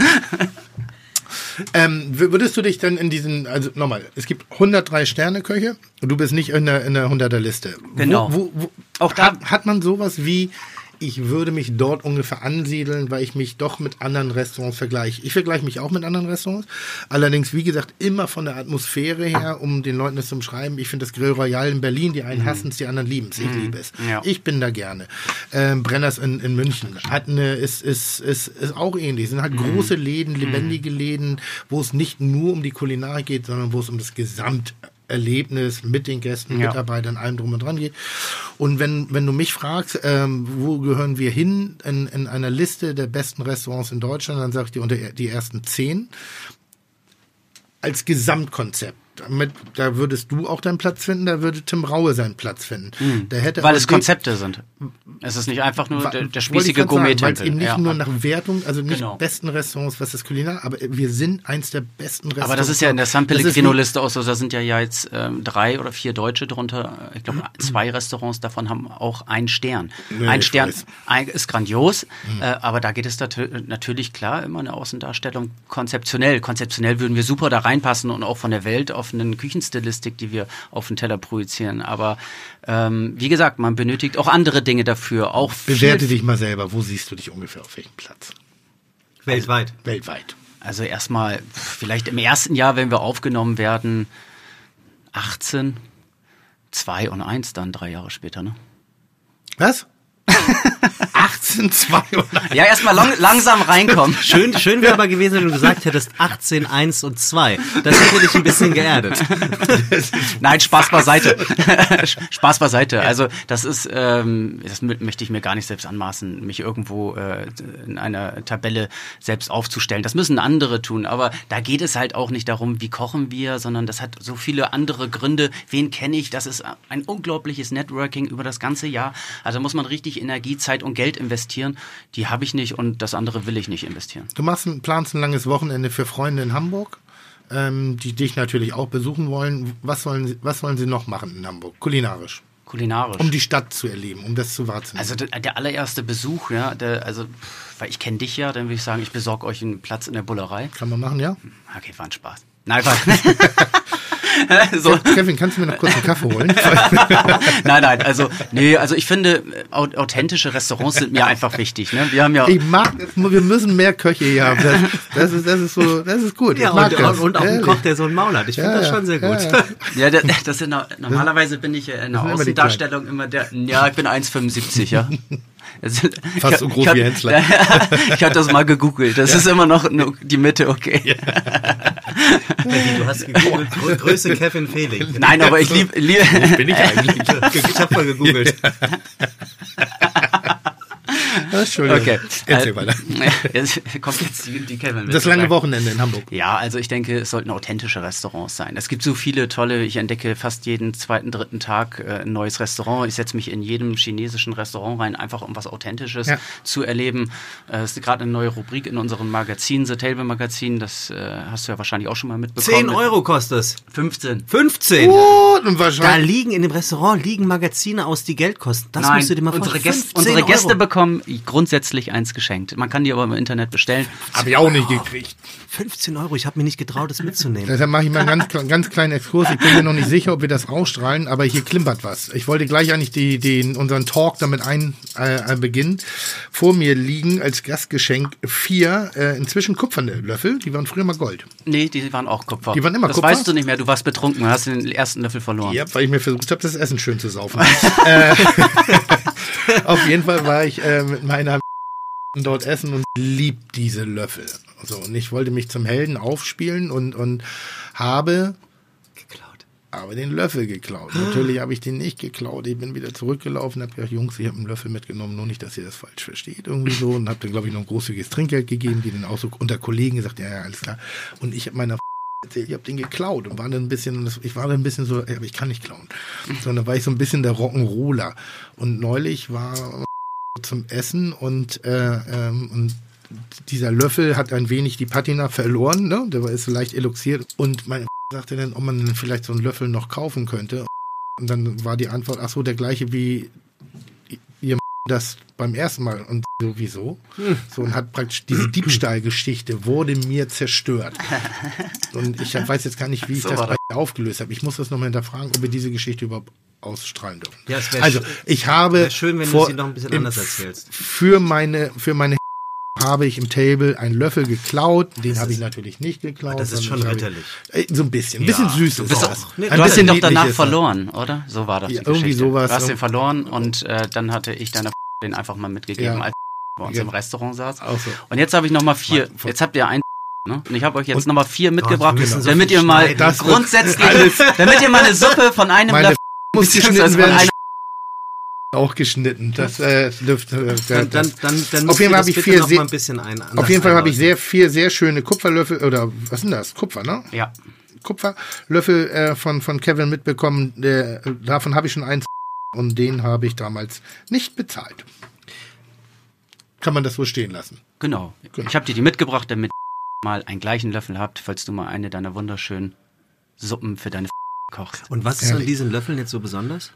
Speaker 1: Ähm, w- würdest du dich dann in diesen, also nochmal, es gibt hundertdrei Sterne-Köche und du bist nicht in der, in der hunderter-Liste.
Speaker 6: Genau.
Speaker 1: Wo, wo, wo,
Speaker 6: Auch da-
Speaker 1: hat, hat man sowas wie, ich würde mich dort ungefähr ansiedeln, weil ich mich doch mit anderen Restaurants vergleiche. Ich vergleiche mich auch mit anderen Restaurants. Allerdings, wie gesagt, immer von der Atmosphäre her, um den Leuten das zu beschreiben. Ich finde das Grill Royal in Berlin, die einen hassen es, die anderen lieben es. Ich liebe es.
Speaker 6: Ja.
Speaker 1: Ich bin da gerne. Ähm, Brenners in, in München hat eine, ist, ist, ist, ist auch ähnlich. Sind halt große Läden, lebendige Läden, wo es nicht nur um die Kulinarik geht, sondern wo es um das Gesamterlebnis mit den Gästen,
Speaker 6: Ja.
Speaker 1: Mitarbeitern, allem drum und dran geht. Und wenn, wenn du mich fragst, ähm, wo gehören wir hin in, in einer Liste der besten Restaurants in Deutschland, dann sage ich dir unter die ersten zehn. Als Gesamtkonzept. Damit, da würdest du auch deinen Platz finden, da würde Tim Raue seinen Platz finden. Der hätte
Speaker 6: Weil
Speaker 1: aber
Speaker 6: es
Speaker 1: den-
Speaker 6: Konzepte sind. Es ist nicht einfach nur
Speaker 1: Wa-
Speaker 6: der, der
Speaker 1: wollte ich
Speaker 6: spießige
Speaker 1: grad sagen, Weil es
Speaker 6: Gourmet-Tempel.
Speaker 1: eben nicht
Speaker 6: Ja.
Speaker 1: nur nach Wertung, also nicht
Speaker 6: Genau.
Speaker 1: besten Restaurants, was das Kulinar, aber wir sind eins der besten Restaurants.
Speaker 6: Aber das ist ja in der San
Speaker 1: Das ist
Speaker 6: Pellegrino-Liste auch so, da sind ja, ja jetzt ähm, drei oder vier Deutsche drunter. Ich glaube, zwei Restaurants davon haben auch einen Stern.
Speaker 1: Nee,
Speaker 6: ein
Speaker 1: ich
Speaker 6: Stern
Speaker 1: weiß.
Speaker 6: ein, ist grandios, äh, aber da geht es natö- natürlich klar immer eine Außendarstellung konzeptionell. Konzeptionell würden wir super da reinpassen und auch von der Welt auf eine Küchenstilistik, die wir auf den Teller projizieren. Aber ähm, wie gesagt, man benötigt auch andere Dinge dafür. Auch
Speaker 1: Bewerte
Speaker 6: viel-
Speaker 1: dich mal selber. Wo siehst du dich ungefähr auf welchem Platz?
Speaker 2: Weltweit.
Speaker 1: Weltweit.
Speaker 6: Also erstmal, pf, vielleicht im ersten Jahr, wenn wir aufgenommen werden, achtzehn, zwei und eins dann drei Jahre später, ne?
Speaker 1: Was? achtzehn, zwei oder
Speaker 6: Ja, erstmal lang, langsam reinkommen.
Speaker 2: Schön, schön wäre aber gewesen, wenn du gesagt hättest achtzehn, eins und zwei. Das hätte dich ein bisschen geerdet.
Speaker 6: Nein, Spaß beiseite. Spaß beiseite. Also das ist, ähm, das mö- möchte ich mir gar nicht selbst anmaßen, mich irgendwo äh, in einer Tabelle selbst aufzustellen. Das müssen andere tun. Aber da geht es halt auch nicht darum, wie kochen wir, sondern das hat so viele andere Gründe. Wen kenne ich? Das ist ein unglaubliches Networking über das ganze Jahr. Also muss man richtig Energie, Zeit und Geld investieren. Die habe ich nicht und das andere will ich nicht investieren.
Speaker 1: Du machst ein, planst ein langes Wochenende für Freunde in Hamburg, ähm, die dich natürlich auch besuchen wollen. Was sollen, sie, was sollen sie noch machen in Hamburg? Kulinarisch.
Speaker 6: Kulinarisch.
Speaker 1: Um die Stadt zu erleben, um das zu wahrzunehmen.
Speaker 6: Also der, der allererste Besuch, ja, der, also, weil ich kenne dich ja, dann würde ich sagen, ich besorge euch einen Platz in der Bullerei.
Speaker 1: Kann man machen, ja?
Speaker 6: Okay, war ein Spaß. Nein, war, so.
Speaker 1: Kevin, kannst du mir noch kurz einen Kaffee holen?
Speaker 6: Nein, nein, also, nee, also ich finde, au- authentische Restaurants sind mir einfach wichtig, ne? Wir haben ja,
Speaker 1: Ich mag das, wir müssen mehr Köche hier haben. Das, das, ist, das ist so, das ist gut.
Speaker 2: Ja,
Speaker 1: ich mag
Speaker 2: und,
Speaker 1: das.
Speaker 2: und, und auch ein
Speaker 1: Ehrlich.
Speaker 2: Koch, der so einen Maul hat. Ich finde
Speaker 1: Ja,
Speaker 2: das
Speaker 1: ja.
Speaker 2: schon sehr gut.
Speaker 1: Ja, ja.
Speaker 6: ja, der- das sind, no- normalerweise bin ich ja in der
Speaker 1: Das sind immer die
Speaker 6: Außendarstellung immer der, ja, ich bin eins Komma fünfundsiebzig, ja. Das-
Speaker 1: Fast
Speaker 6: ich-
Speaker 1: so groß
Speaker 6: ich hab-
Speaker 1: wie Hensler.
Speaker 6: Ich habe das mal gegoogelt, das ist immer noch nur die Mitte, okay.
Speaker 2: Wie, du hast gegoogelt, Grö- Größe Kevin Fehling.
Speaker 6: Nein, aber ich liebe, lieb,
Speaker 1: Bin ich eigentlich?
Speaker 2: Ich habe mal gegoogelt.
Speaker 1: Entschuldigung.
Speaker 6: Okay.
Speaker 1: Erzähl
Speaker 6: äh,
Speaker 1: weiter.
Speaker 6: Jetzt kommt jetzt die, die Kevin mit.
Speaker 1: Das lange Wochenende in Hamburg.
Speaker 6: Ja, also ich denke, es sollten authentische Restaurants sein. Es gibt so viele tolle, ich entdecke fast jeden zweiten, dritten Tag äh, ein neues Restaurant. Ich setze mich in jedem chinesischen Restaurant rein, einfach um was Authentisches ja. zu erleben. Es äh, ist gerade eine neue Rubrik in unserem Magazin, The Table Magazin. Das äh, hast du ja wahrscheinlich auch schon mal mitbekommen.
Speaker 2: zehn Euro kostet es.
Speaker 6: fünfzehn.
Speaker 2: fünfzehn?
Speaker 1: Oh, und wahrscheinlich.
Speaker 2: Da liegen in dem Restaurant liegen Magazine aus, die Geld kosten. Das
Speaker 6: Nein,
Speaker 2: musst du dir mal
Speaker 6: unsere
Speaker 2: vorstellen.
Speaker 6: Gäste, unsere Gäste bekommen grundsätzlich eins geschenkt. Man kann die aber im Internet bestellen.
Speaker 1: Habe ich auch nicht gekriegt.
Speaker 2: fünfzehn Euro, ich habe mir nicht getraut, das mitzunehmen.
Speaker 1: Deshalb mache ich mal einen ganz, ganz kleinen Exkurs. Ich bin mir noch nicht sicher, ob wir das ausstrahlen, aber hier klimpert was. Ich wollte gleich eigentlich die, die, unseren Talk damit ein, äh, beginnen. Vor mir liegen als Gastgeschenk vier äh, inzwischen kupferne Löffel. Die waren früher mal Gold.
Speaker 6: Nee, die waren auch Kupfer.
Speaker 1: Die waren immer
Speaker 6: das
Speaker 1: Kupfer?
Speaker 6: Das weißt du nicht mehr. Du warst betrunken und hast den ersten Löffel verloren.
Speaker 1: Ja, weil ich mir versucht habe, das Essen schön zu saufen. äh, auf jeden Fall war ich äh, mit meiner dort essen und lieb diese Löffel. So, und ich wollte mich zum Helden aufspielen und, und habe
Speaker 2: geklaut.
Speaker 1: Aber den Löffel geklaut. Natürlich habe ich den nicht geklaut. Ich bin wieder zurückgelaufen, habe gesagt, Jungs, ich habe einen Löffel mitgenommen, nur nicht, dass ihr das falsch versteht. Irgendwie so. Und habe dann, glaube ich, noch ein großzügiges Trinkgeld gegeben, die dann auch so unter Kollegen gesagt, ja, ja, alles klar. Und ich habe meiner erzählt, ich habe den geklaut und war dann ein bisschen, ich war dann ein bisschen so, ja, aber ich kann nicht klauen. Sondern war ich so ein bisschen der Rock'n'Roller. Und neulich war zum Essen und, äh, ähm, und dieser Löffel hat ein wenig die Patina verloren, ne? Der ist so leicht eluxiert. Und meine sagte dann, ob man dann vielleicht so einen Löffel noch kaufen könnte. Und dann war die Antwort, ach so, der gleiche wie ihr das beim ersten Mal. Und sowieso. Hm. So, und hat praktisch diese Diebstahlgeschichte wurde mir zerstört. Und ich weiß jetzt gar nicht, wie ich so das bei aufgelöst habe. Ich muss das nochmal hinterfragen, ob wir diese Geschichte überhaupt ausstrahlen dürfen.
Speaker 2: Ja, es wäre
Speaker 1: also, ich habe
Speaker 2: schön, wenn
Speaker 1: vor,
Speaker 2: du sie noch ein bisschen anders erzählst.
Speaker 1: Für meine, für meine habe ich im Table einen Löffel geklaut. Den habe ich natürlich nicht geklaut.
Speaker 2: Das ist schon ritterlich.
Speaker 1: Ich, so ein bisschen. Ein bisschen ja, süß.
Speaker 6: Du, bist
Speaker 1: auch.
Speaker 6: Auch, nee, ein du hast ihn doch danach verloren, oder? So war das
Speaker 1: ja,
Speaker 6: die
Speaker 1: irgendwie
Speaker 6: Geschichte.
Speaker 1: Sowas.
Speaker 6: Du hast den verloren und äh, dann hatte ich deiner den einfach mal mitgegeben, ja. als bei uns ja. im Restaurant saß. So. Und jetzt habe ich nochmal vier. Jetzt habt ihr ein ne? Und ich habe euch jetzt nochmal vier mitgebracht, oh, so damit ihr mal grundsätzlich, damit ihr mal eine Suppe von einem
Speaker 1: Löffel muss geschnitten werden. Auch geschnitten. Das äh, dürfte. Äh,
Speaker 2: dann, dann, dann, dann
Speaker 1: auf jeden Fall habe ich vier.
Speaker 2: Sehr, ein bisschen ein,
Speaker 1: auf jeden Fall habe ich sehr vier sehr schöne Kupferlöffel oder was sind das? Kupfer, ne?
Speaker 6: Ja.
Speaker 1: Kupferlöffel äh, von von Kevin mitbekommen. Der, davon habe ich schon eins und den habe ich damals nicht bezahlt. Kann man das so stehen lassen?
Speaker 6: Genau. genau. Ich habe dir die mitgebracht, damit ihr mal einen gleichen Löffel habt, falls du mal eine deiner wunderschönen Suppen für deine kochst.
Speaker 2: Und was ist an diesen Löffeln jetzt so besonders?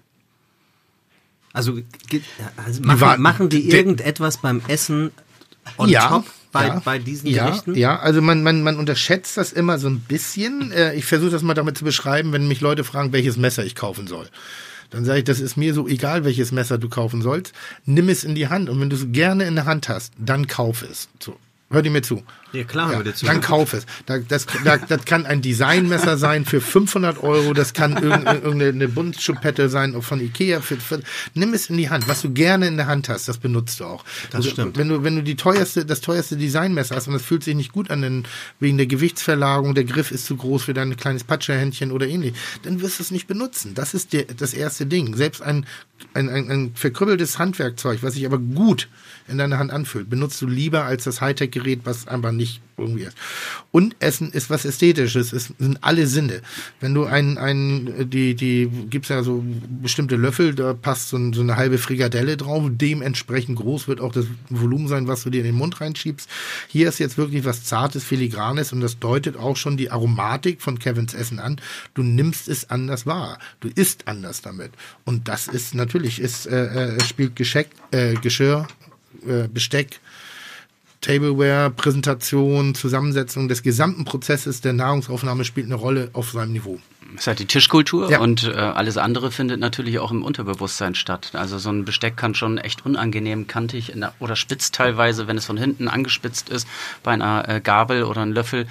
Speaker 2: Also, also machen, war, machen die irgendetwas beim Essen on
Speaker 1: ja,
Speaker 2: top bei,
Speaker 1: ja,
Speaker 2: bei diesen
Speaker 1: ja,
Speaker 2: Gerichten?
Speaker 1: Ja, also man, man, man unterschätzt das immer so ein bisschen. Ich versuche das mal damit zu beschreiben, wenn mich Leute fragen, welches Messer ich kaufen soll. Dann sage ich, das ist mir so egal, welches Messer du kaufen sollst. Nimm es in die Hand und wenn du es gerne in der Hand hast, dann kauf es. So. Hör dir mir zu.
Speaker 2: Ja, klar,
Speaker 1: ja,
Speaker 2: hör dir zu.
Speaker 1: Dann kauf es. Das, das, das kann ein Designmesser sein für fünfhundert Euro, das kann irgendeine Buntschuppette sein von Ikea. Für, für, nimm es in die Hand. Was du gerne in der Hand hast, das benutzt du auch.
Speaker 2: Das
Speaker 1: also,
Speaker 2: stimmt.
Speaker 1: Wenn du, wenn du die teuerste, das teuerste Designmesser hast und das fühlt sich nicht gut an, denn wegen der Gewichtsverlagerung, der Griff ist zu groß für dein kleines Patscherhändchen oder ähnlich, dann wirst du es nicht benutzen. Das ist der, das erste Ding. Selbst ein, ein, ein, ein verkrüppeltes Handwerkzeug, was sich aber gut in deiner Hand anfühlt, benutzt du lieber als das Hightech-Gerät, was einfach nicht irgendwie ist. Und Essen ist was Ästhetisches, es sind alle Sinne. Wenn du ein, ein, die, die, gibt's ja so bestimmte Löffel, da passt so, so eine halbe Frikadelle drauf, dementsprechend groß wird auch das Volumen sein, was du dir in den Mund reinschiebst. Hier ist jetzt wirklich was Zartes, Filigranes und das deutet auch schon die Aromatik von Kevins Essen an. Du nimmst es anders wahr. Du isst anders damit. Und das ist natürlich, ist, äh, spielt Geschenk, äh, Geschirr, Besteck, Tableware, Präsentation, Zusammensetzung des gesamten Prozesses der Nahrungsaufnahme spielt eine Rolle auf seinem Niveau.
Speaker 6: Das ist halt die Tischkultur
Speaker 1: ja.
Speaker 6: und äh, alles andere findet natürlich auch im Unterbewusstsein statt. Also so ein Besteck kann schon echt unangenehm kantig in der, oder spitz teilweise, wenn es von hinten angespitzt ist, bei einer äh, Gabel oder einem Löffel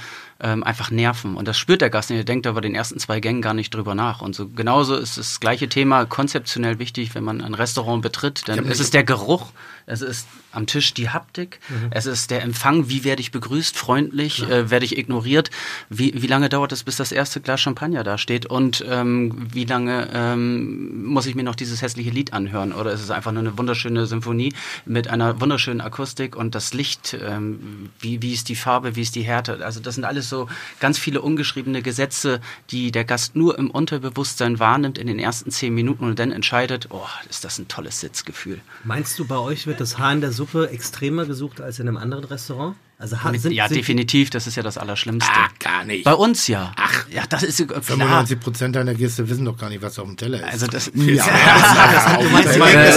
Speaker 6: ähm, einfach nerven. Und das spürt der Gast nicht. Der denkt aber den ersten zwei Gängen gar nicht drüber nach. Und so genauso ist das gleiche Thema konzeptionell wichtig, wenn man ein Restaurant betritt. Dann ist es der Geruch, es ist am Tisch die Haptik, mhm. es ist der Empfang, wie werde ich begrüßt, freundlich, ja. äh, werde ich ignoriert, wie, wie lange dauert es, bis das erste Glas Champagner da steht und ähm, wie lange ähm, muss ich mir noch dieses hässliche Lied anhören oder ist es einfach nur eine wunderschöne Symphonie mit einer wunderschönen Akustik und das Licht, ähm, wie, wie ist die Farbe, wie ist die Härte, also das sind alles so ganz viele ungeschriebene Gesetze, die der Gast nur im Unterbewusstsein wahrnimmt in den ersten zehn Minuten und dann entscheidet, oh, ist das ein tolles Sitzgefühl.
Speaker 2: Meinst du, bei euch wird das Haar in der Suppe extremer gesucht als in einem anderen Restaurant? Also
Speaker 6: sind, ja, sind definitiv, das ist ja das Allerschlimmste.
Speaker 1: Ah, gar nicht.
Speaker 6: Bei uns ja.
Speaker 1: Ach,
Speaker 6: ja, das ist klar.
Speaker 1: fünfundneunzig Prozent deiner Gäste wissen doch gar nicht, was auf dem Teller ist.
Speaker 6: Also das,
Speaker 1: ja,
Speaker 6: ja, das, du meinst,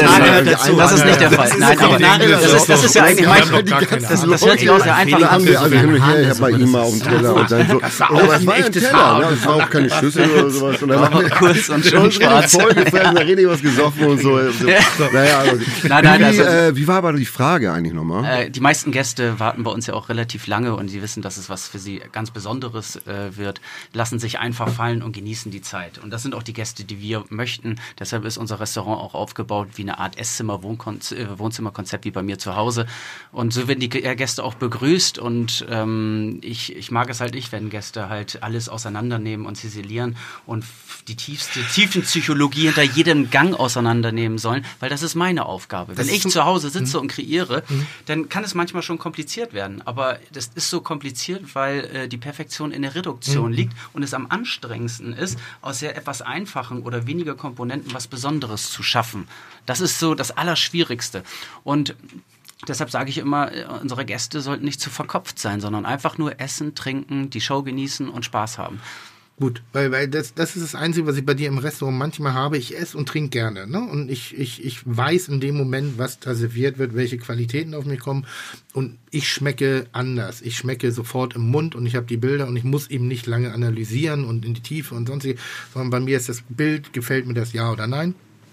Speaker 6: das ist nicht der Fall. Nein, aber das ist, das ist ja eigentlich mein, das, das hört sich auch sehr einfach an.
Speaker 4: Also hin und her, ich hab bei ihm mal auf dem Teller und dann so, aber das war ein Teller, das war auch keine Schüssel oder sowas. Und dann war
Speaker 6: kurz und schön schwarz.
Speaker 4: Vollgefressen, da rede ich was gesoffen und so. Naja, wie war aber die Frage eigentlich nochmal?
Speaker 6: Die meisten Gäste warten bei uns ja auch relativ lange und sie wissen, dass es was für sie ganz Besonderes äh, wird, lassen sich einfach fallen und genießen die Zeit. Und das sind auch die Gäste, die wir möchten. Deshalb ist unser Restaurant auch aufgebaut wie eine Art Esszimmer-Wohnzimmerkonzept wie bei mir zu Hause. Und so werden die Gäste auch begrüßt und ähm, ich, ich mag es halt nicht, wenn Gäste halt alles auseinandernehmen und ziselieren und die tiefste Tiefenpsychologie hinter jedem Gang auseinandernehmen sollen, weil das ist meine Aufgabe. Wenn ich zu Hause sitze und kreiere, mhm. dann kann es manchmal schon kompliziert werden. Aber das ist so kompliziert, weil äh, die Perfektion in der Reduktion mhm. liegt und es am anstrengendsten ist, aus sehr etwas einfachen oder weniger Komponenten was Besonderes zu schaffen. Das ist so das Allerschwierigste. Und deshalb sage ich immer, unsere Gäste sollten nicht zu verkopft sein, sondern einfach nur essen, trinken, die Show genießen und Spaß haben.
Speaker 1: Gut, weil, weil das, das ist das Einzige, was ich bei dir im Restaurant manchmal habe. Ich esse und trinke gerne, ne? Und ich, ich, ich weiß in dem Moment, was da serviert wird, welche Qualitäten auf mich kommen. Und ich schmecke anders. Ich schmecke sofort im Mund und ich habe die Bilder und ich muss eben nicht lange analysieren und in die Tiefe und sonstiges, sondern bei mir ist das Bild, gefällt mir das ja oder nein.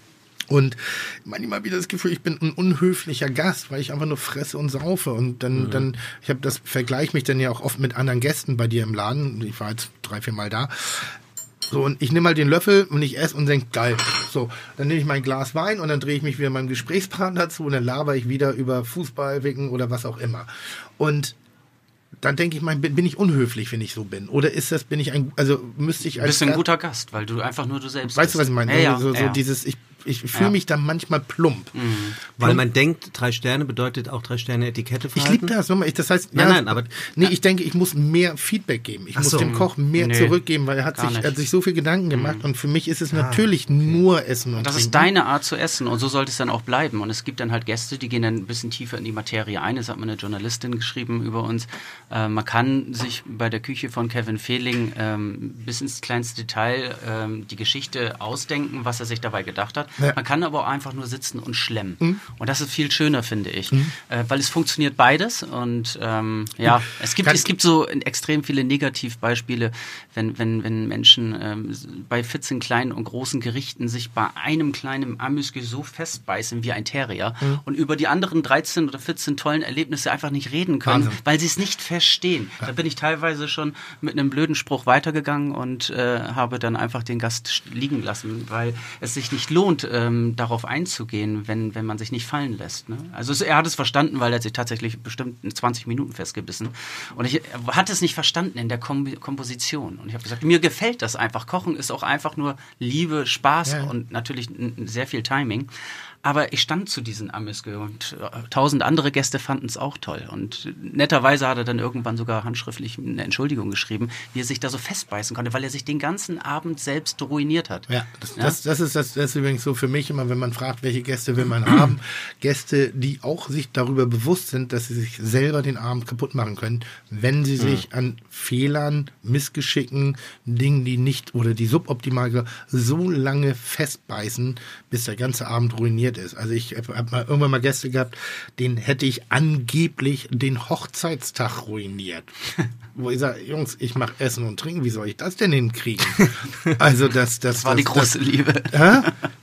Speaker 1: Und manchmal wieder das Gefühl, ich bin ein unhöflicher Gast, weil ich einfach nur fresse und saufe. Und dann, mhm. dann ich habe das, vergleiche mich dann ja auch oft mit anderen Gästen bei dir im Laden. Ich war jetzt drei, vier Mal da. So, und ich nehme mal den Löffel und ich esse und denke, geil. So, dann nehme ich mein Glas Wein und dann drehe ich mich wieder meinem Gesprächspartner dazu und dann laber ich wieder über Fußball, Wicken oder was auch immer. Und dann denke ich mal, bin, bin ich unhöflich, wenn ich so bin? Oder ist das, bin ich ein, also müsste ich als...
Speaker 6: Du bist ein guter Gast, weil du einfach nur du selbst
Speaker 1: weißt bist. Weißt du, was ich meine?
Speaker 6: Ja, ja,
Speaker 1: so, so
Speaker 6: ja.
Speaker 1: dieses, ich Ich fühle
Speaker 6: ja.
Speaker 1: mich dann manchmal plump.
Speaker 2: Mhm. Weil plump. Man denkt, drei Sterne bedeutet auch drei Sterne Etikette verhalten.
Speaker 1: Ich liebe das. Das heißt,
Speaker 2: nein,
Speaker 1: ja,
Speaker 2: nein, aber
Speaker 1: nee, ich denke, ich muss mehr Feedback geben. Ich
Speaker 2: Ach
Speaker 1: muss
Speaker 2: so.
Speaker 1: dem Koch mehr nee, zurückgeben, weil er hat sich, er hat sich so viel Gedanken gemacht mhm. und für mich ist es natürlich ah, okay. nur Essen und
Speaker 6: Das
Speaker 1: Trinken.
Speaker 6: ist deine Art zu essen und so sollte es dann auch bleiben. Und es gibt dann halt Gäste, die gehen dann ein bisschen tiefer in die Materie ein. Das hat mir eine Journalistin geschrieben über uns. Äh, man kann sich bei der Küche von Kevin Fehling ähm, bis ins kleinste Detail ähm, die Geschichte ausdenken, was er sich dabei gedacht hat. Ja. Man kann aber auch einfach nur sitzen und schlemmen. Mhm. Und das ist viel schöner, finde ich. Mhm. Äh, weil es funktioniert beides. Und ähm, ja, es gibt, es gibt so extrem viele Negativbeispiele, wenn, wenn, wenn Menschen ähm, bei vierzehn kleinen und großen Gerichten sich bei einem kleinen Amüsgü so festbeißen wie ein Terrier mhm. und über die anderen dreizehn oder vierzehn tollen Erlebnisse einfach nicht reden können, Wahnsinn. Weil sie es nicht verstehen. Ja. Da bin ich teilweise schon mit einem blöden Spruch weitergegangen und äh, habe dann einfach den Gast liegen lassen, weil es sich nicht lohnt, ähm, darauf einzugehen, wenn, wenn man sich nicht fallen lässt. Ne? Also es, er hat es verstanden, weil er sich tatsächlich bestimmt zwanzig Minuten festgebissen. Und ich hatte es nicht verstanden in der Kom- Komposition. Und ich habe gesagt, mir gefällt das einfach. Kochen ist auch einfach nur Liebe, Spaß ja. und natürlich n- sehr viel Timing. Aber ich stand zu diesen Amüsgü und äh, tausend andere Gäste fanden es auch toll. Und netterweise hat er dann irgendwann sogar handschriftlich eine Entschuldigung geschrieben, wie er sich da so festbeißen konnte, weil er sich den ganzen Abend selbst ruiniert hat.
Speaker 1: Ja, das, ja? das, das, ist, das, das ist übrigens so für mich immer, wenn man fragt, welche Gäste will man haben. Gäste, die auch sich darüber bewusst sind, dass sie sich selber den Abend kaputt machen können, wenn sie sich mhm. an Fehlern, Missgeschicken, Dingen, die nicht oder die suboptimal so lange festbeißen, bis der ganze Abend ruiniert ist. Also ich habe mal irgendwann mal Gäste gehabt, den hätte ich angeblich den Hochzeitstag ruiniert. Wo ich sage, Jungs, ich mache Essen und Trinken, wie soll ich das denn hinkriegen? Also das, das,
Speaker 6: das war
Speaker 1: das,
Speaker 6: die große
Speaker 1: das,
Speaker 6: Liebe.
Speaker 1: Äh?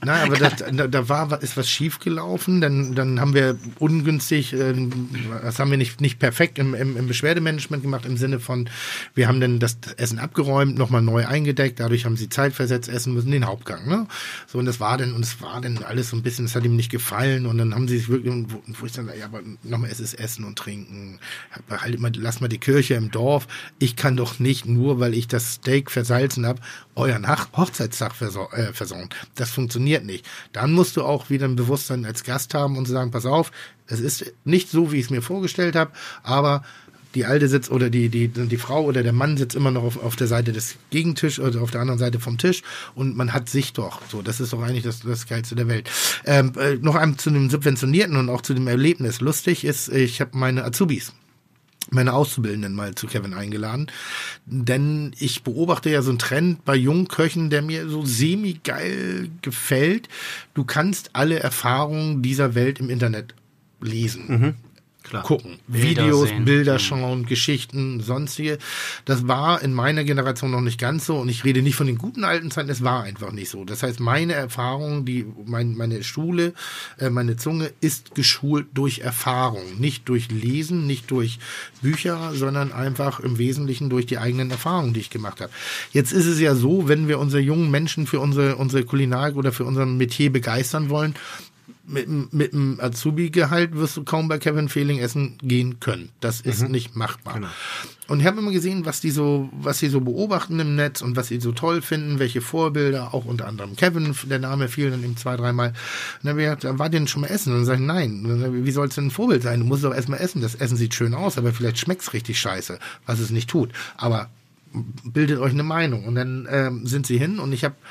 Speaker 1: Na, aber das, da, da war ist was schiefgelaufen. Dann, dann haben wir ungünstig, äh, das haben wir nicht, nicht perfekt im, im, im Beschwerdemanagement gemacht, im Sinne von, wir haben dann das Essen abgeräumt, nochmal neu eingedeckt, dadurch haben sie zeitversetzt essen müssen, den Hauptgang. Ne? So, und das war dann, und es war dann alles so ein bisschen, das hat ihm nicht gefallen. Und dann haben sie sich wirklich, wo, wo ich dann, ja, aber nochmal, es ist Essen und Trinken. Halt mal, lass mal die Kirche im Dorf. Ich kann doch nicht, nur weil ich das Steak versalzen habe, euren Hochzeitstag versau- äh, versauen. Das funktioniert nicht. Dann musst du auch wieder ein Bewusstsein als Gast haben und sagen, pass auf, es ist nicht so, wie ich es mir vorgestellt habe, aber die Alte sitzt oder die, die, die Frau oder der Mann sitzt immer noch auf, auf der Seite des Gegentisch oder auf der anderen Seite vom Tisch und man hat sich doch. So, das ist doch eigentlich das, das Geilste der Welt. Ähm, äh, noch einmal zu dem Subventionierten und auch zu dem Erlebnis. Lustig ist, ich habe meine Azubis, meine Auszubildenden mal zu Kevin eingeladen, denn ich beobachte ja so einen Trend bei jungen Köchen, der mir so semi-geil gefällt. Du kannst alle Erfahrungen dieser Welt im Internet lesen. Mhm. Klar. Gucken, Bilder Videos, sehen. Bilder schauen, Geschichten, sonstige. Das war in meiner Generation noch nicht ganz so und ich rede nicht von den guten alten Zeiten, es war einfach nicht so. Das heißt, meine Erfahrung, die mein, meine Schule, äh, meine Zunge ist geschult durch Erfahrung, nicht durch Lesen, nicht durch Bücher, sondern einfach im Wesentlichen durch die eigenen Erfahrungen, die ich gemacht habe. Jetzt ist es ja so, wenn wir unsere jungen Menschen für unsere, unsere Kulinarik oder für unser Metier begeistern wollen, Mit, mit einem Azubi-Gehalt wirst du kaum bei Kevin Fehling essen gehen können. Das ist mhm. nicht machbar. Genau. Und ich habe immer gesehen, was die so, was sie so beobachten im Netz und was sie so toll finden, welche Vorbilder, auch unter anderem Kevin, der Name fiel dann eben zwei, dreimal. Und dann habe ich gesagt, war denn schon mal essen? Und dann sage ich, nein. Und dann sag ich, wie soll es denn ein Vorbild sein? Du musst doch erstmal essen. Das Essen sieht schön aus, aber vielleicht schmeckt es richtig scheiße, was es nicht tut. Aber bildet euch eine Meinung. Und dann ähm, sind sie hin und ich habe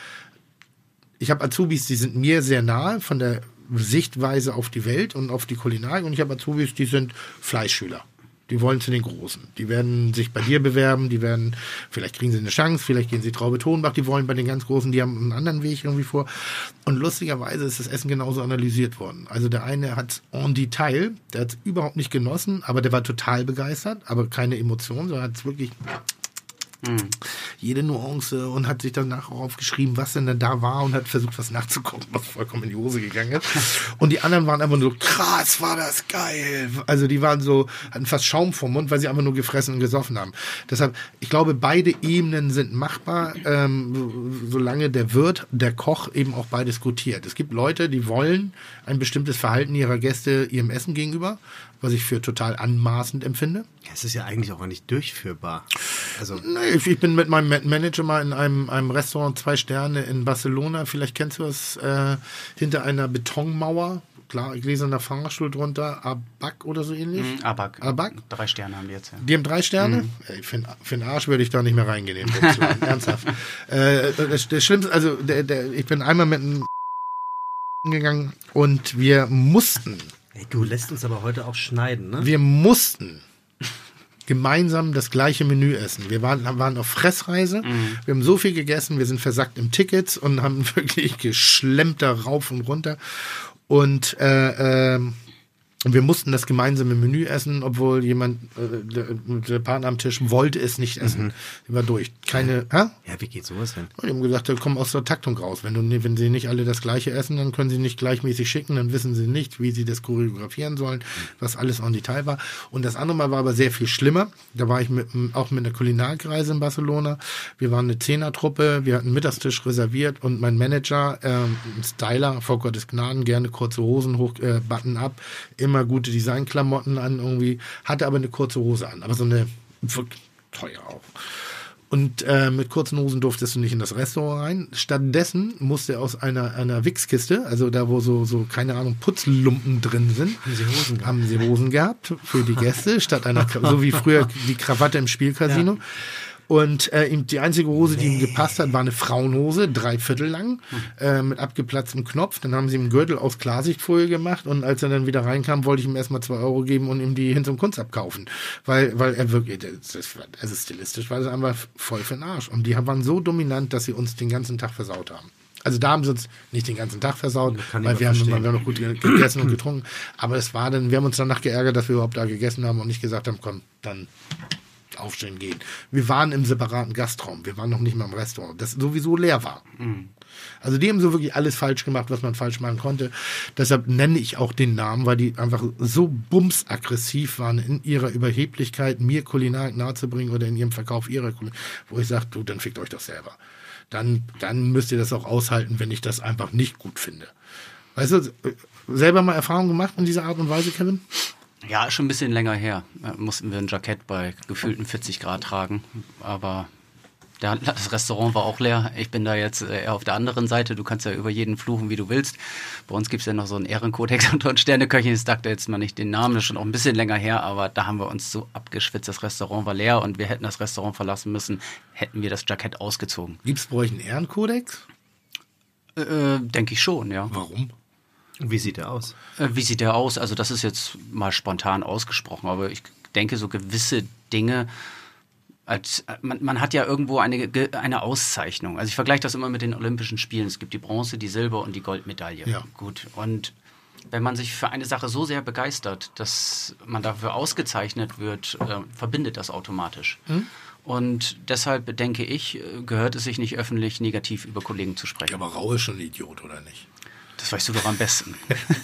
Speaker 1: ich habe Azubis, die sind mir sehr nahe von der Sichtweise auf die Welt und auf die Kulinarik und ich habe Azubis, die sind Fleischschüler. Die wollen zu den Großen. Die werden sich bei dir bewerben, die werden, vielleicht kriegen sie eine Chance, vielleicht gehen sie Traube Tonbach, die wollen bei den ganz Großen, die haben einen anderen Weg irgendwie vor. Und lustigerweise ist das Essen genauso analysiert worden. Also der eine hat en Detail, der hat es überhaupt nicht genossen, aber der war total begeistert, aber keine Emotion, sondern hat es wirklich Mhm. jede Nuance und hat sich danach auch aufgeschrieben, was denn da war und hat versucht, was nachzugucken, was vollkommen in die Hose gegangen ist. Und die anderen waren einfach nur, krass, war das geil. Also die waren so, hatten fast Schaum vom Mund, weil sie einfach nur gefressen und gesoffen haben. Deshalb, ich glaube, beide Ebenen sind machbar, ähm, solange der Wirt, der Koch eben auch beides gutiert. Es gibt Leute, die wollen ein bestimmtes Verhalten ihrer Gäste ihrem Essen gegenüber, was ich für total anmaßend empfinde.
Speaker 2: Ja, es ist ja eigentlich auch nicht durchführbar. Also
Speaker 1: nee, ich bin mit meinem Manager mal in einem, einem Restaurant, zwei Sterne in Barcelona, vielleicht kennst du es, äh, hinter einer Betonmauer, klar, gläserner Fahrstuhl drunter, Abak oder so ähnlich.
Speaker 6: Mm, Abak.
Speaker 1: Abak.
Speaker 6: Drei Sterne haben die jetzt, ja.
Speaker 1: Die haben drei Sterne? Mm. Ey, für, für den Arsch würde ich da nicht mehr reingehen, in den ernsthaft. Äh, das, das Schlimmste, also der, der, ich bin einmal mit einem gegangen und wir mussten
Speaker 2: Ey, du lässt uns aber heute auch schneiden, ne?
Speaker 1: Wir mussten gemeinsam das gleiche Menü essen. Wir waren, waren auf Fressreise, mhm. wir haben so viel gegessen, wir sind versackt im Tickets und haben wirklich geschlemmt da rauf und runter. Und äh, äh, wir mussten das gemeinsame Menü essen, obwohl jemand, äh, der, der Partner am Tisch wollte es nicht essen. Mhm. Die war durch. Keine,
Speaker 2: ja. ja, wie geht sowas denn?
Speaker 1: Die haben gesagt, da kommen aus der Taktung raus. Wenn, du, wenn sie nicht alle das Gleiche essen, dann können sie nicht gleichmäßig schicken, dann wissen sie nicht, wie sie das choreografieren sollen, was alles en Detail war. Und das andere Mal war aber sehr viel schlimmer. Da war ich mit, auch mit einer Kulinarikreise in Barcelona. Wir waren eine Zehnertruppe, wir hatten einen Mittagstisch reserviert und mein Manager, ähm, ein Styler, vor Gottes Gnaden, gerne kurze Hosen hoch, äh, Button up, immer gute Designklamotten an irgendwie, hatte aber eine kurze Hose an, aber so eine wirklich teuer auch. Und äh, mit kurzen Hosen durftest du nicht in das Restaurant rein. Stattdessen musste er aus einer, einer Wichskiste, also da wo so, so, keine Ahnung, Putzlumpen drin sind,
Speaker 2: haben sie Hosen gehabt,
Speaker 1: haben sie Hosen gehabt für die Gäste, statt einer, so wie früher die Krawatte im Spielcasino. Ja. Und äh, ihm die einzige Hose, die ihm gepasst hat, war eine Frauenhose, drei Viertel lang, äh, mit abgeplatztem Knopf. Dann haben sie ihm Gürtel aus Klarsichtfolie gemacht und als er dann wieder reinkam, wollte ich ihm erstmal zwei Euro geben und ihm die hin zum Kunst abkaufen. Weil, weil er wirklich, das ist, also stilistisch war das einfach voll für den Arsch. Und die waren so dominant, dass sie uns den ganzen Tag versaut haben. Also da haben sie uns nicht den ganzen Tag versaut, weil wir haben, wir haben noch gut gegessen und getrunken. Aber es war dann, wir haben uns danach geärgert, dass wir überhaupt da gegessen haben und nicht gesagt haben, komm, dann aufstehen gehen. Wir waren im separaten Gastraum. Wir waren noch nicht mal im Restaurant, das sowieso leer war. Mhm. Also die haben so wirklich alles falsch gemacht, was man falsch machen konnte. Deshalb nenne ich auch den Namen, weil die einfach so bumsaggressiv waren in ihrer Überheblichkeit, mir Kulinarik nahezubringen oder in ihrem Verkauf ihrer Kulinarik, wo ich sage, du, dann fickt euch doch selber. Dann, dann müsst ihr das auch aushalten, wenn ich das einfach nicht gut finde. Weißt du, selber mal Erfahrung gemacht in dieser Art und Weise, Kevin?
Speaker 6: Ja, schon ein bisschen länger her. Da mussten wir ein Jackett bei gefühlten vierzig Grad tragen, aber der, das Restaurant war auch leer. Ich bin da jetzt eher auf der anderen Seite. Du kannst ja über jeden fluchen, wie du willst. Bei uns gibt es ja noch so einen Ehrenkodex unter Sterneköchin. Ich sagte jetzt mal nicht den Namen, das ist schon auch ein bisschen länger her, aber da haben wir uns so abgeschwitzt. Das Restaurant war leer und wir hätten das Restaurant verlassen müssen, hätten wir das Jackett ausgezogen.
Speaker 1: Gibt es bei euch einen Ehrenkodex?
Speaker 6: Äh, denke ich schon, ja.
Speaker 1: Warum?
Speaker 2: Wie sieht der aus?
Speaker 6: Äh, wie sieht der aus? Also das ist jetzt mal spontan ausgesprochen, aber ich denke, so gewisse Dinge, als, man, man hat ja irgendwo eine, eine Auszeichnung. Also ich vergleiche das immer mit den Olympischen Spielen. Es gibt die Bronze, die Silber- und die Goldmedaille.
Speaker 1: Ja.
Speaker 6: Gut, und wenn man sich für eine Sache so sehr begeistert, dass man dafür ausgezeichnet wird, äh, verbindet das automatisch. Hm? Und deshalb, denke ich, gehört es sich nicht öffentlich negativ über Kollegen zu sprechen.
Speaker 1: Ja, aber Rau ist schon ein Idiot, oder nicht?
Speaker 6: Das weißt du doch am besten.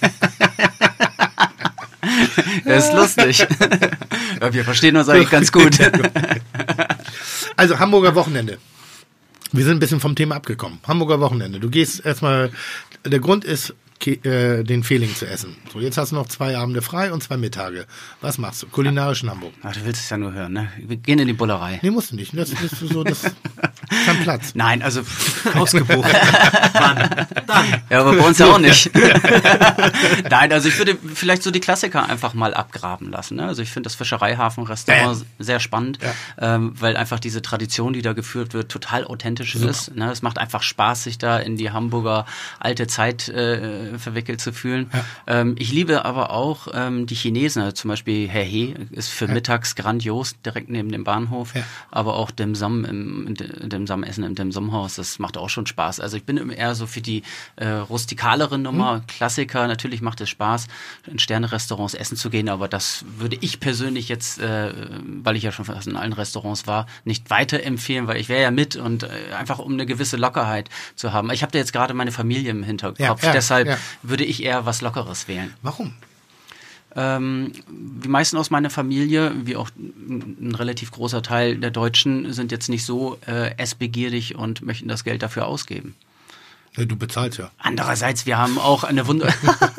Speaker 6: Das ist lustig. Ja, wir verstehen uns eigentlich ganz gut.
Speaker 1: Also Hamburger Wochenende. Wir sind ein bisschen vom Thema abgekommen. Hamburger Wochenende. Du gehst erstmal, der Grund ist, äh, den Fehling zu essen. So, jetzt hast du noch zwei Abende frei und zwei Mittage. Was machst du? Kulinarisch in Hamburg.
Speaker 6: Ach, du willst es ja nur hören, ne? Wir gehen in die Bullerei.
Speaker 1: Nee, musst du nicht. Das ist so, das kein Platz.
Speaker 6: Nein, also
Speaker 2: ausgebucht. Dann, dann.
Speaker 6: Ja, aber bei uns ja auch nicht. Nein, also ich würde vielleicht so die Klassiker einfach mal abgraben lassen. Ne? Also ich finde das Fischereihafen-Restaurant äh. sehr spannend, ja. ähm, weil einfach diese Tradition, die da geführt wird, total authentisch Super. ist. Ne? Es macht einfach Spaß, sich da in die Hamburger alte Zeit äh, verwickelt zu fühlen. Ja. Ähm, ich liebe aber auch ähm, die Chinesen, also zum Beispiel Herr He ist für ja. mittags grandios, direkt neben dem Bahnhof, ja. aber auch Dim Sum im, im Dim Sum Essen im Dim Sum Haus, das macht auch schon Spaß. Also ich bin eher so für die äh, rustikalere Nummer, mhm. Klassiker, natürlich macht es Spaß, in Sterne-Restaurants essen zu gehen, aber das würde ich persönlich jetzt, äh, weil ich ja schon fast in allen Restaurants war, nicht weiterempfehlen, weil ich wäre ja mit und äh, einfach um eine gewisse Lockerheit zu haben. Ich habe da jetzt gerade meine Familie im Hinterkopf, ja, ja, deshalb ja. würde ich eher was Lockeres wählen.
Speaker 1: Warum?
Speaker 6: Ähm, die meisten aus meiner Familie, wie auch ein relativ großer Teil der Deutschen, sind jetzt nicht so äh, essbegierig und möchten das Geld dafür ausgeben.
Speaker 1: Ja, du bezahlst ja.
Speaker 6: Andererseits, wir haben auch eine Wunder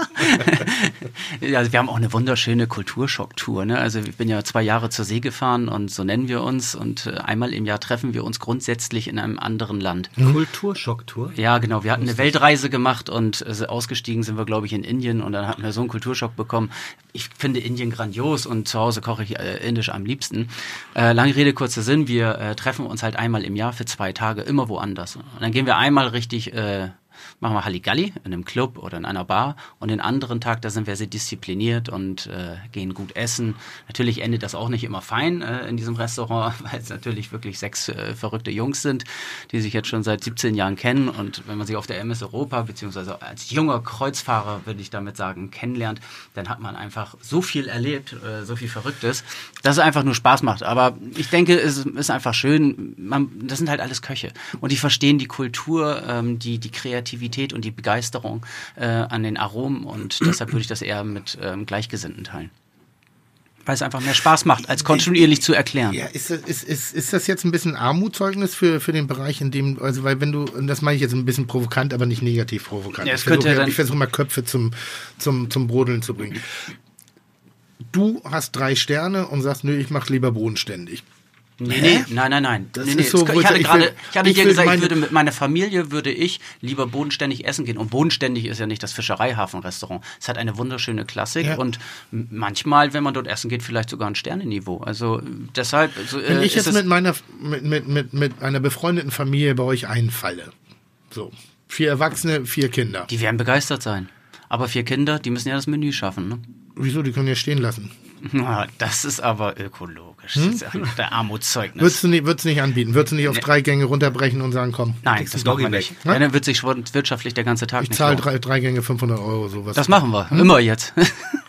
Speaker 6: also wir haben auch eine wunderschöne Kulturschocktour. Ne? Also ich bin ja zwei Jahre zur See gefahren und so nennen wir uns und einmal im Jahr treffen wir uns grundsätzlich in einem anderen Land.
Speaker 2: Kulturschocktour?
Speaker 6: Ja, genau. Wir hatten eine Weltreise gemacht und also ausgestiegen sind wir, glaube ich, in Indien und dann hatten wir so einen Kulturschock bekommen. Ich finde Indien grandios und zu Hause koche ich äh, indisch am liebsten. Äh, lange Rede, kurzer Sinn. Wir äh, treffen uns halt einmal im Jahr für zwei Tage, immer woanders. Und dann gehen wir einmal richtig... Äh, machen wir Halligalli in einem Club oder in einer Bar und den anderen Tag, da sind wir sehr diszipliniert und äh, gehen gut essen. Natürlich endet das auch nicht immer fein äh, in diesem Restaurant, weil es natürlich wirklich sechs äh, verrückte Jungs sind, die sich jetzt schon seit siebzehn Jahren kennen und wenn man sich auf der M S Europa beziehungsweise als junger Kreuzfahrer, würde ich damit sagen, kennenlernt, dann hat man einfach so viel erlebt, äh, so viel Verrücktes, dass es einfach nur Spaß macht. Aber ich denke, es ist einfach schön, man, das sind halt alles Köche und die verstehen die Kultur, ähm, die, die Kreativität und die Begeisterung äh, an den Aromen und deshalb würde ich das eher mit ähm, Gleichgesinnten teilen. Weil es einfach mehr Spaß macht, als kontinuierlich zu erklären.
Speaker 1: Ja, ist, ist, ist, ist das jetzt ein bisschen Armutszeugnis für, für den Bereich, in dem, also weil wenn du, und das meine ich jetzt ein bisschen provokant, aber nicht negativ provokant.
Speaker 6: Ja,
Speaker 1: ich versuche
Speaker 6: ja
Speaker 1: versuch mal Köpfe zum, zum, zum Brodeln zu bringen. Du hast drei Sterne und sagst, nö, ich mache lieber bodenständig.
Speaker 6: Nee, nee, nein, nein, nein.
Speaker 1: Das
Speaker 6: nee,
Speaker 1: ist
Speaker 6: nee.
Speaker 1: so,
Speaker 6: ich hatte
Speaker 1: ich
Speaker 6: gerade,
Speaker 1: will,
Speaker 6: ich hatte
Speaker 1: ich
Speaker 6: dir
Speaker 1: will
Speaker 6: gesagt,
Speaker 1: meine,
Speaker 6: ich würde mit meiner Familie würde ich lieber bodenständig essen gehen. Und bodenständig ist ja nicht das Fischereihafen-Restaurant. Es hat eine wunderschöne Klassik ja. und manchmal, wenn man dort essen geht, vielleicht sogar ein Sternenniveau. Also deshalb. So,
Speaker 1: wenn
Speaker 6: äh,
Speaker 1: ich jetzt mit meiner mit, mit, mit, mit einer befreundeten Familie bei euch einfalle, so vier Erwachsene, vier Kinder.
Speaker 6: Die werden begeistert sein. Aber vier Kinder, die müssen ja das Menü schaffen, ne?
Speaker 1: Wieso? Die können ja stehen lassen.
Speaker 6: Na, das ist aber ökologisch. Hm? Das ist ja der Armutszeugnis.
Speaker 1: Würdest du nicht, würdest du nicht anbieten? Würdest du nicht auf nee. drei Gänge runterbrechen und sagen, komm?
Speaker 6: Nein, das machen wir nicht. Ja? Dann wird sich wirtschaftlich der ganze Tag
Speaker 1: ich
Speaker 6: nicht
Speaker 1: zahle drei, drei Gänge fünfhundert Euro. Sowas.
Speaker 6: Das machen wir. Hm? Immer jetzt.